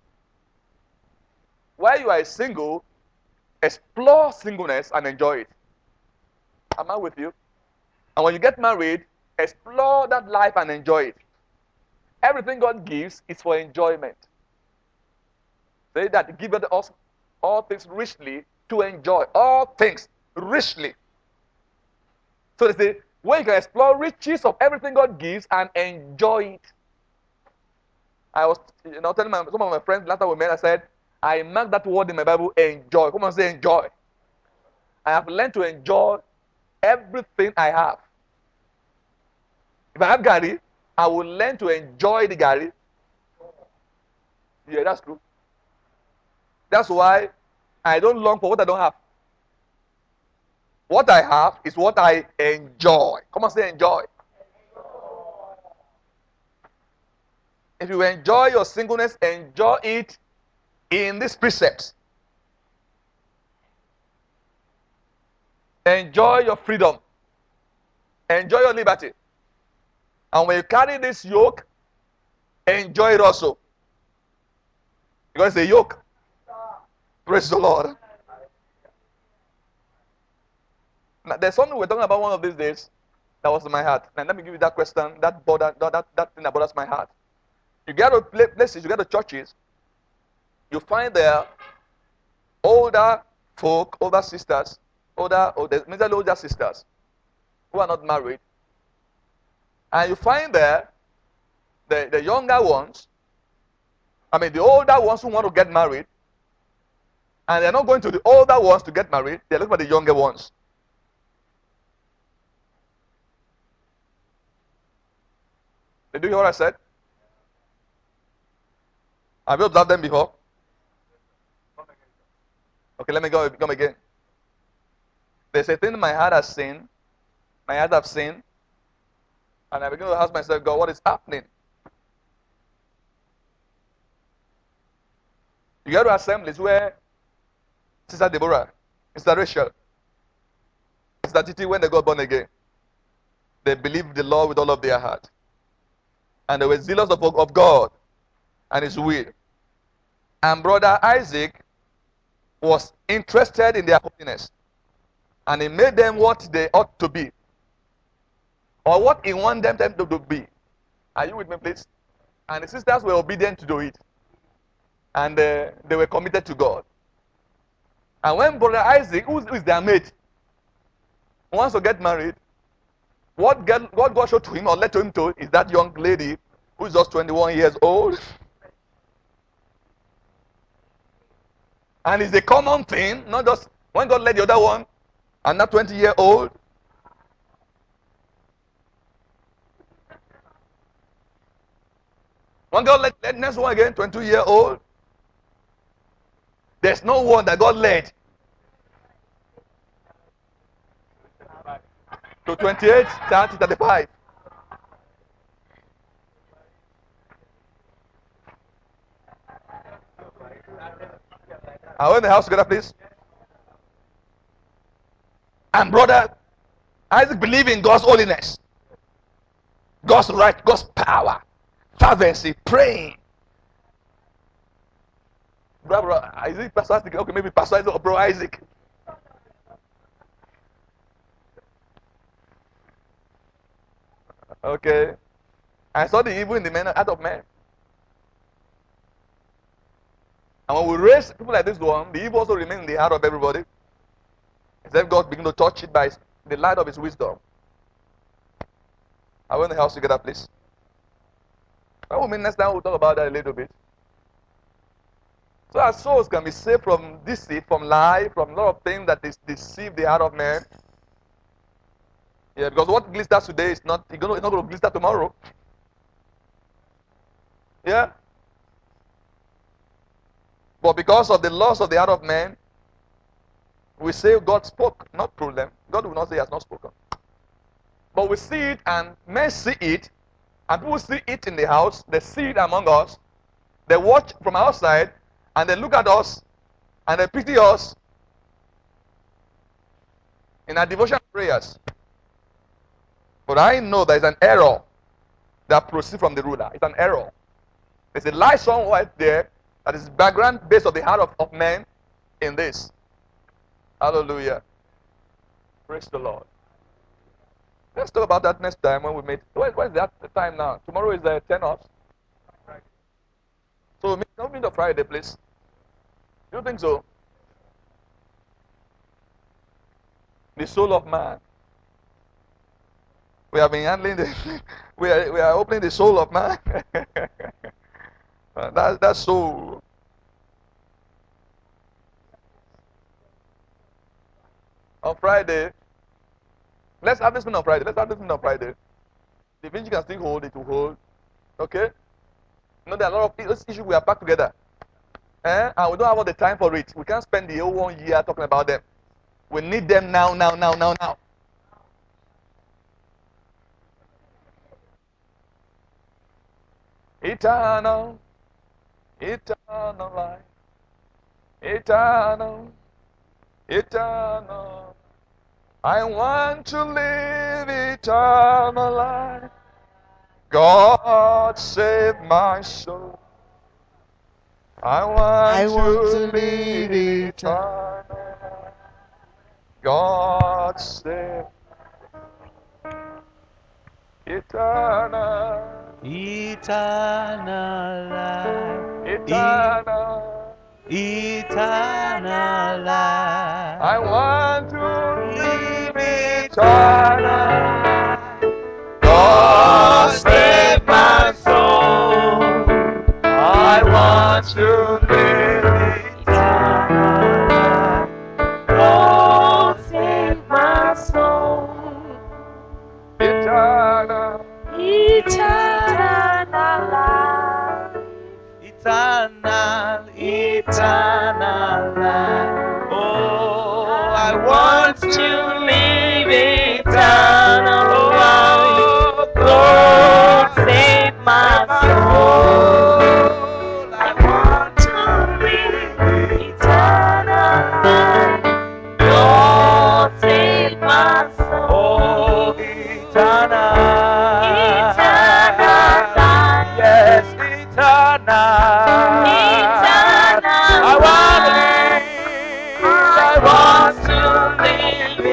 Speaker 1: While you are a single, explore singleness and enjoy it. Am I with you? And when you get married, explore that life and enjoy it. Everything God gives is for enjoyment. Say that give us all things richly to enjoy. All things richly. So they say, where you can explore riches of everything God gives and enjoy it. I was you know, telling my, some of my friends last time we met, I said, I marked that word in my Bible, enjoy. Come on, say enjoy. I have learned to enjoy everything I have. If I have Gary, I will learn to enjoy the Gary. Yeah, that's true. That's why I don't long for what I don't have. What I have is what I enjoy. Come on, say enjoy. If you enjoy your singleness, enjoy it in these precepts. Enjoy your freedom. Enjoy your liberty. And when you carry this yoke, enjoy it also. Because it's a yoke. Praise the Lord. Now, there's something we're talking about one of these days that was in my heart. Now, let me give you that question, that bother, that, that thing that bothers my heart. You get to places, you get to churches, you find there older folk, older sisters, older, older, majorly older sisters who are not married. And you find there the, the younger ones, I mean the older ones who want to get married, and they're not going to the older ones to get married, they're looking for the younger ones. Did you hear what I said? Have you observed them before? Okay, let me go come again. There's a thing my heart has seen, my eyes have seen, and I begin to ask myself, God, what is happening? You go to assemblies where Sister Deborah, Sister Rachel, Sister Titi, when they got born again, they believed the Lord with all of their heart. And they were zealous of, of God and His will. And Brother Isaac was interested in their holiness. And he made them what they ought to be. Or what he wanted them to be. Are you with me, please? And the sisters were obedient to do it. And uh, they were committed to God. And when Brother Isaac, who is their mate, wants to get married, what God, what God showed to him or led to him to is that young lady who is just twenty-one years old. And it's a common thing, not just when God led the other one, and not twenty year old. When God led the next one again, twenty-two year old. There's no one that God led to twenty-eight, thirty, thirty-five. Are we in the house together, please? And brother Isaac believed in God's holiness, God's right, God's power, fervency, praying. Brother, brother Isaac, Pastor Isaac, okay, maybe Pastor Isaac or Bro Isaac. Okay. I saw the evil in the men out of men. And when we raise people like this one, the evil also remains in the heart of everybody. Except God begin to touch it by the light of His wisdom. I want the house together, please. When we meet next time, we'll talk about that a little bit. So our souls can be saved from deceit, from lie, from a lot of things that deceive the heart of man. Yeah, because what glisters today is not, it's not going to glister tomorrow. Yeah. But because of the loss of the heart of man, we say God spoke, not through them. God will not say he has not spoken. But we see it and men see it, and people see it in the house, they see it among us, they watch from outside, and they look at us, and they pity us in our devotion prayers. But I know there is an error that proceeds from the ruler. It's an error. There's a lie somewhere there that is background based on the heart of, of men in this. Hallelujah. Praise the Lord. Let's talk about that next time when we meet. When, when is that time now? Tomorrow is the ten off. So meet, don't meet on Friday, please. You think so? The soul of man. We have been handling the we are we are opening the soul of man. that that soul. On Friday. Let's have this one on Friday. Let's have this one on Friday. The vinci can still hold it to hold. Okay? You know, there are a lot of issues we are packed together. Eh? And we don't have all the time for it. We can't spend the whole one year talking about them. We need them now, now, now, now, now. Eternal, eternal life. Eternal, eternal. I want to live eternal life. God save my soul. I want, I want to, to live eternal life. God save eternal,
Speaker 9: eternal life,
Speaker 1: eternal,
Speaker 9: eternal life.
Speaker 1: I want to live eternal. God save my soul. I want to live eternal. God save my soul. Eternal,
Speaker 8: eternal life,
Speaker 9: eternal, eternal life. Oh, I want to live eternal life. Lord, save my soul. I want to live eternal life. Lord, save my soul.
Speaker 1: eternal,
Speaker 8: eternal life.
Speaker 1: Yes, eternal.
Speaker 8: Eternal
Speaker 1: I want to live. I want to live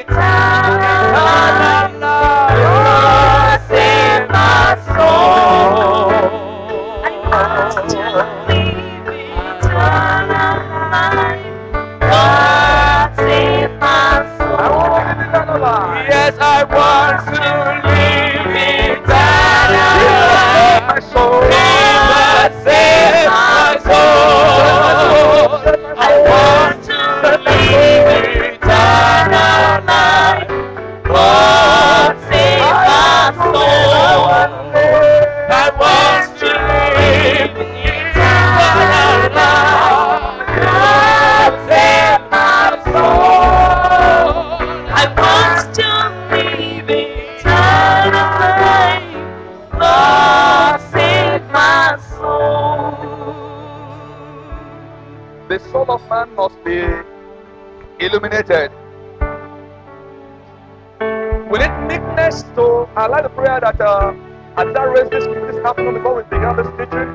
Speaker 1: eternal life.
Speaker 8: Lord, save my soul. I want to live eternal life. Lord, save my soul.
Speaker 1: I want to live eternal life. Yes, I want to live eternal life. My soul. Jesus, save my soul. I want to live eternal life. Lord, save my soul. I want to live eternal life. Lord, save my soul. I want to live eternal life. Lord, save my soul. The soul of man must be illuminated. We need meekness to allow the prayer that uh, as I raised this, this afternoon before we began this teaching.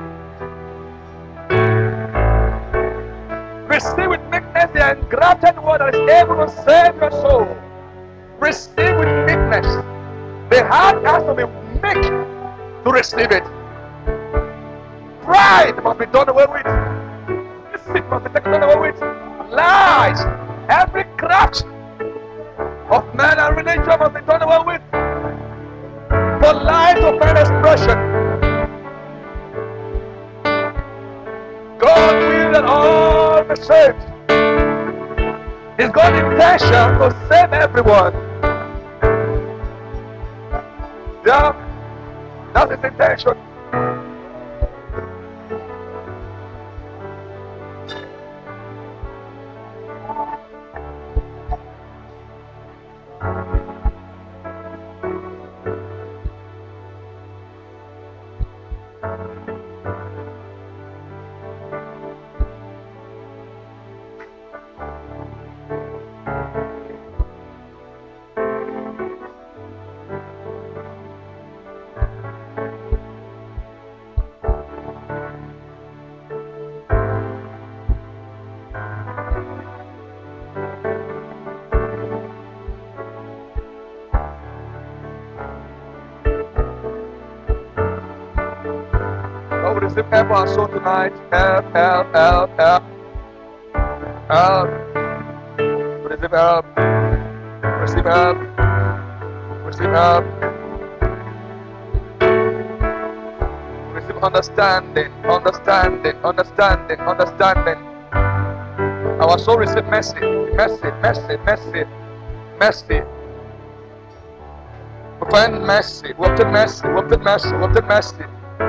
Speaker 1: Receive with meekness the engrafted word that is able to save your soul. Receive with meekness. The heart has to be meek to receive it. Pride must be done away with. Deceit must be taken away with. Lies, every craft of man and religion must be done away with. For life to find expression. God will that all be saved. It's God's intention to save everyone. Yeah, that's his intention. Oh, receive help our soul tonight. Help, help, help, help. Help. Receive help. Receive help. Receive help. Receive understanding, understanding, understanding, understanding. Our soul receive mercy, mercy, mercy, mercy, mercy. We find mercy, we obtain mercy, we obtain mercy, we obtain mercy.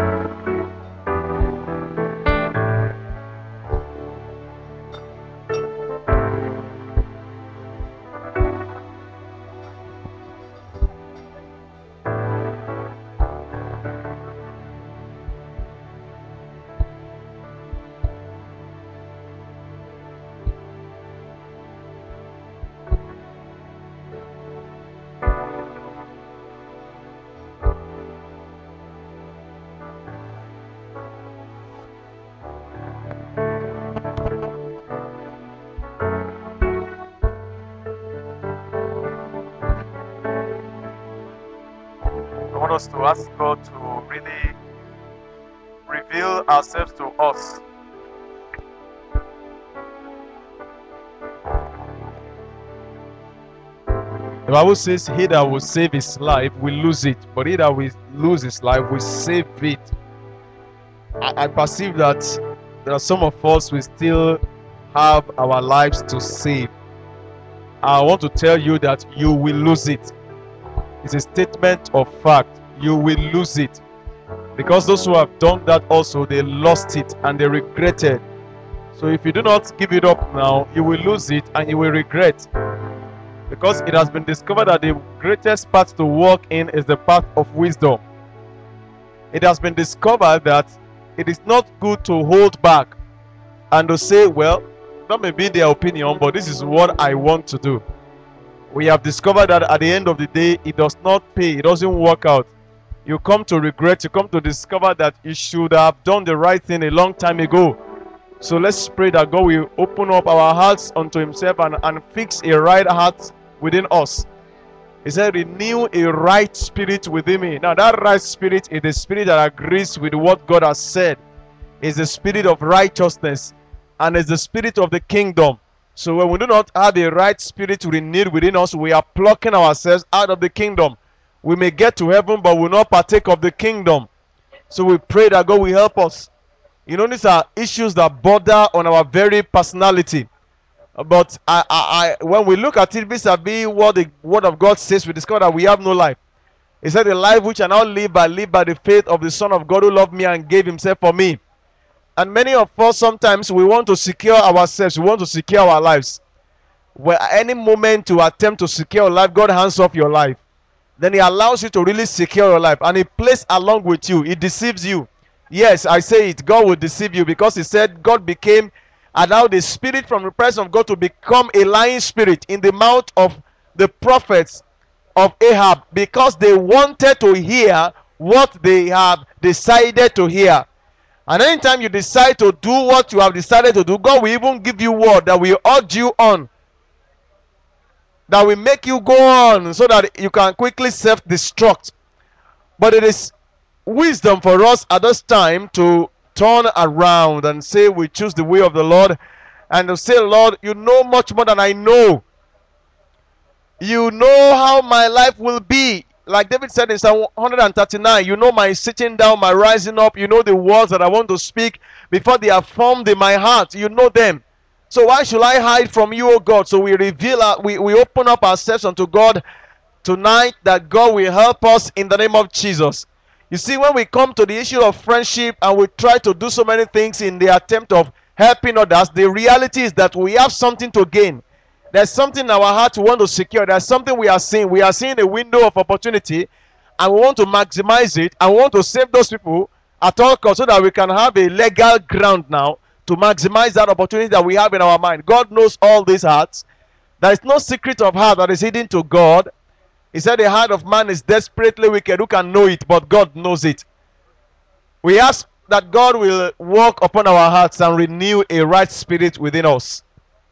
Speaker 5: I want us to ask God to really reveal ourselves to us.
Speaker 10: The Bible says, he that will save his life will lose it, but he that will lose his life will save it. I, I perceive that there are some of us who still have our lives to save. I want to tell you that you will lose it. It's a statement of fact. You will lose it. Because those who have done that also, they lost it and they regretted. So if you do not give it up now, you will lose it and you will regret. Because it has been discovered that the greatest path to walk in is the path of wisdom. It has been discovered that it is not good to hold back and to say, well, that may be their opinion, but this is what I want to do. We have discovered that at the end of the day, it does not pay, it doesn't work out. You come to regret, you come to discover that you should have done the right thing a long time ago. So let's pray that God will open up our hearts unto himself and, and fix a right heart within us. He said, renew a right spirit within me. Now that right spirit is the spirit that agrees with what God has said. It's the spirit of righteousness and it's the spirit of the kingdom. So when we do not have the right spirit renewed within us, we are plucking ourselves out of the kingdom. We may get to heaven, but will not partake of the kingdom. So we pray that God will help us. You know, these are issues that border on our very personality. But I, I, I, when we look at it vis-a-vis what the word of God says, we discover that we have no life. He said, the life which I now live, I live by the faith of the Son of God who loved me and gave himself for me. And many of us, sometimes we want to secure ourselves. We want to secure our lives. Where at any moment to attempt to secure your life, God hands off your life. Then he allows you to really secure your life. And he plays along with you. He deceives you. Yes, I say it. God will deceive you because he said God became, allowed the spirit from the presence of God to become a lying spirit in the mouth of the prophets of Ahab because they wanted to hear what they have decided to hear. And anytime you decide to do what you have decided to do, God will even give you word that will urge you on. That will make you go on so that you can quickly self-destruct. But it is wisdom for us at this time to turn around and say we choose the way of the Lord. And to say, Lord, you know much more than I know. You know how my life will be. Like David said in Psalm one thirty-nine, you know my sitting down, my rising up. You know the words that I want to speak before they are formed in my heart. You know them. So why should I hide from you, O God? So we reveal, our, we, we open up ourselves unto God tonight that God will help us in the name of Jesus. You see, when we come to the issue of friendship and we try to do so many things in the attempt of helping others, the reality is that we have something to gain. There's something in our heart we want to secure. There's something we are seeing. We are seeing a window of opportunity and we want to maximize it and we want to save those people at all costs so that we can have a legal ground now to maximize that opportunity that we have in our mind. God knows all these hearts. There is no secret of heart that is hidden to God. He said the heart of man is desperately wicked. Who can know it? But God knows it. We ask that God will work upon our hearts and renew a right spirit within us.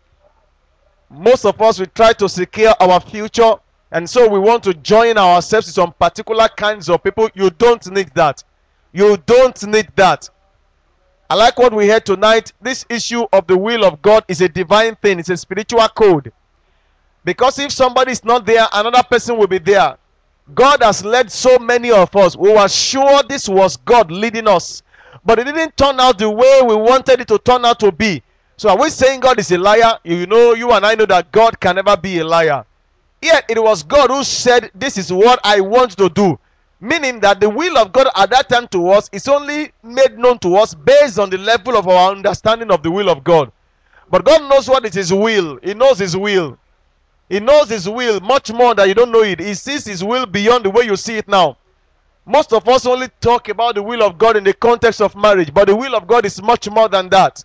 Speaker 10: Most of us, we try to secure our future, and so we want to join ourselves to some particular kinds of people. You don't need that. You don't need that. I like what we heard tonight. This issue of the will of God is a divine thing. It's a spiritual code. Because if somebody is not there, another person will be there. God has led so many of us. We were sure this was God leading us. But it didn't turn out the way we wanted it to turn out to be. So are we saying God is a liar? You know, you and I know that God can never be a liar. Yet it was God who said, this is what I want to do. Meaning that the will of God at that time to us is only made known to us based on the level of our understanding of the will of God. But God knows what is His will. He knows His will. He knows His will much more than you don't know it. He sees His will beyond the way you see it now. Most of us only talk about the will of God in the context of marriage, but the will of God is much more than that.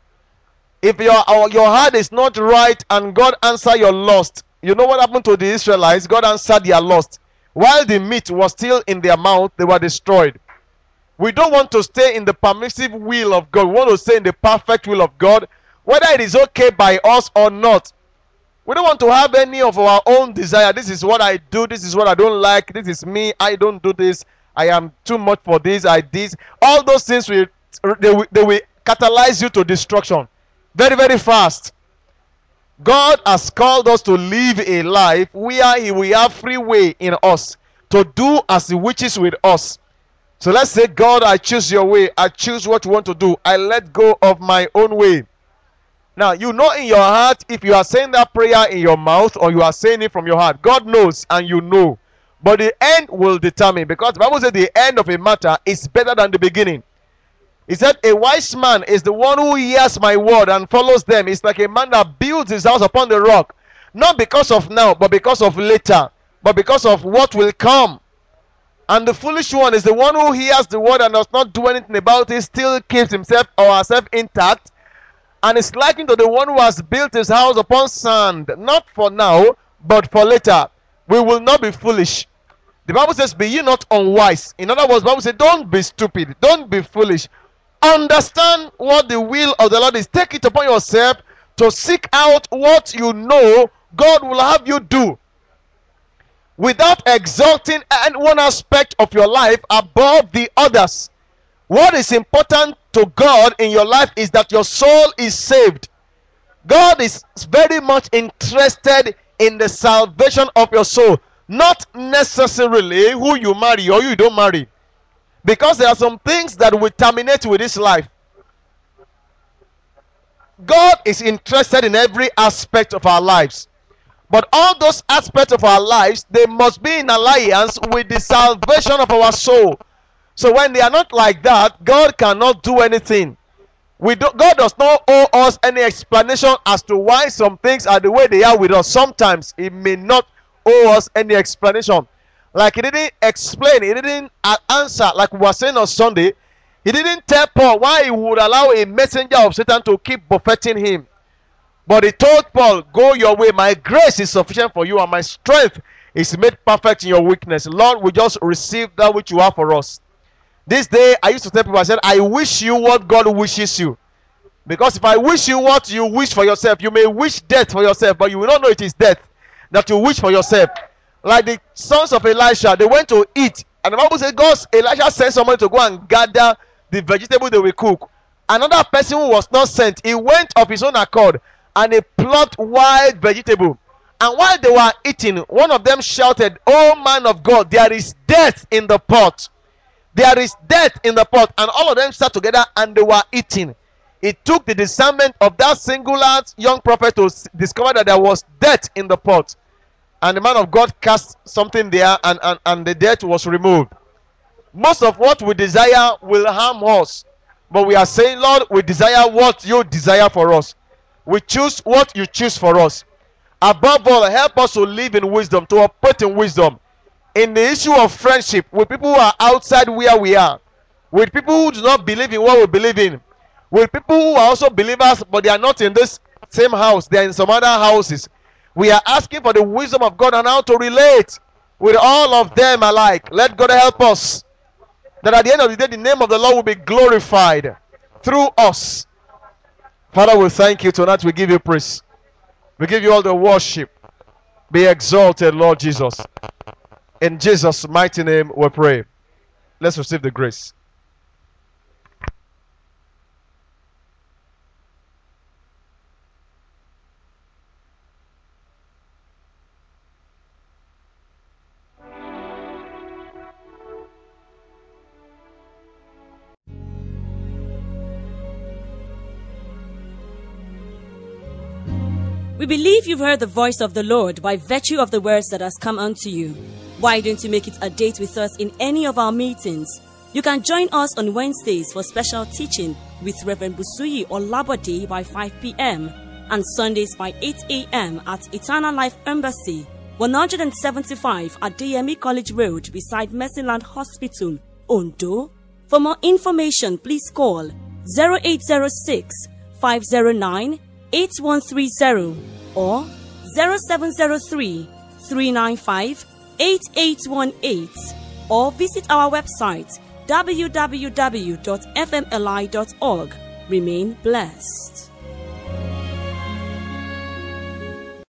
Speaker 10: If your, your heart is not right and God answer your lust, you know what happened to the Israelites? God answered their lust. While the meat was still in their mouth, they were destroyed. We don't want to stay in the permissive will of God. We want to stay in the perfect will of God, whether it is okay by us or not. We don't want to have any of our own desire. This is what I do. This is what I don't like. This is me. I don't do this. I am too much for this. I this. All those things will they, will they will catalyze you to destruction very, very fast. God has called us to live a life where He will have free way in us to do as He wishes with us. So let's say, God, I choose your way. I choose what you want to do. I let go of my own way. Now, you know in your heart if you are saying that prayer in your mouth or you are saying it from your heart. God knows and you know. But the end will determine, because the Bible says the end of a matter is better than the beginning. He said, a wise man is the one who hears my word and follows them. It's like a man that builds his house upon the rock. Not because of now, but because of later. But because of what will come. And the foolish one is the one who hears the word and does not do anything about it, still keeps himself or herself intact, and is likened to the one who has built his house upon sand. Not for now, but for later. We will not be foolish. The Bible says, be ye not unwise. In other words, the Bible says, don't be stupid. Don't be foolish. Understand what the will of the Lord is. Take it upon yourself to seek out what you know God will have you do, without exalting any one aspect of your life above the others. What is important to God in your life is that your soul is saved. God is very much interested in the salvation of your soul, not necessarily who you marry or you don't marry. Because there are some things that will terminate with this life. God is interested in every aspect of our lives. But all those aspects of our lives, they must be in alliance with the salvation of our soul. So when they are not like that, God cannot do anything. We do, God does not owe us any explanation as to why some things are the way they are with us. Sometimes He may not owe us any explanation. Like He didn't explain, He didn't answer, like we were saying on Sunday. He didn't tell Paul why He would allow a messenger of Satan to keep buffeting him. But He told Paul, go your way. My grace is sufficient for you, and my strength is made perfect in your weakness. Lord, we just receive that which you have for us. This day, I used to tell people, I said, I wish you what God wishes you. Because if I wish you what you wish for yourself, you may wish death for yourself, but you will not know it is death that you wish for yourself. Like the sons of Elisha, they went to eat. And the Bible says, God, Elisha sent somebody to go and gather the vegetable they will cook. Another person who was not sent, he went of his own accord and he plucked wild vegetable. And while they were eating, one of them shouted, oh man of God, there is death in the pot. There is death in the pot. And all of them sat together and they were eating. It took the discernment of that singular young prophet to discover that there was death in the pot. and the man of God cast something there, and, and, and the dirt was removed. Most of what we desire will harm us, but we are saying, Lord, we desire what you desire for us. We choose what you choose for us. Above all, help us to live in wisdom, to operate in wisdom. In the issue of friendship, with people who are outside where we are, with people who do not believe in what we believe in, with people who are also believers, but they are not in this same house, they are in some other houses. We are asking for the wisdom of God on how to relate with all of them alike. Let God help us, that at the end of the day, the name of the Lord will be glorified through us. Father, we thank you tonight. We give you praise. We give you all the worship. Be exalted, Lord Jesus. In Jesus' mighty name we pray. Let's receive the grace.
Speaker 2: We believe you've heard the voice of the Lord by virtue of the words that has come unto you. Why don't you make it a date with us in any of our meetings? You can join us on Wednesdays for special teaching with Reverend Busuyi Olabode by five p.m. and Sundays by eight a.m. at Eternal Life Embassy, one seventy-five at D M E College Road beside Mercyland Hospital, Ondo. For more information, please call zero eight zero six, five zero nine, eight one three zero or zero seven zero three, three nine five, eight eight one eight or visit our website w w w dot f m l i dot org. Remain blessed.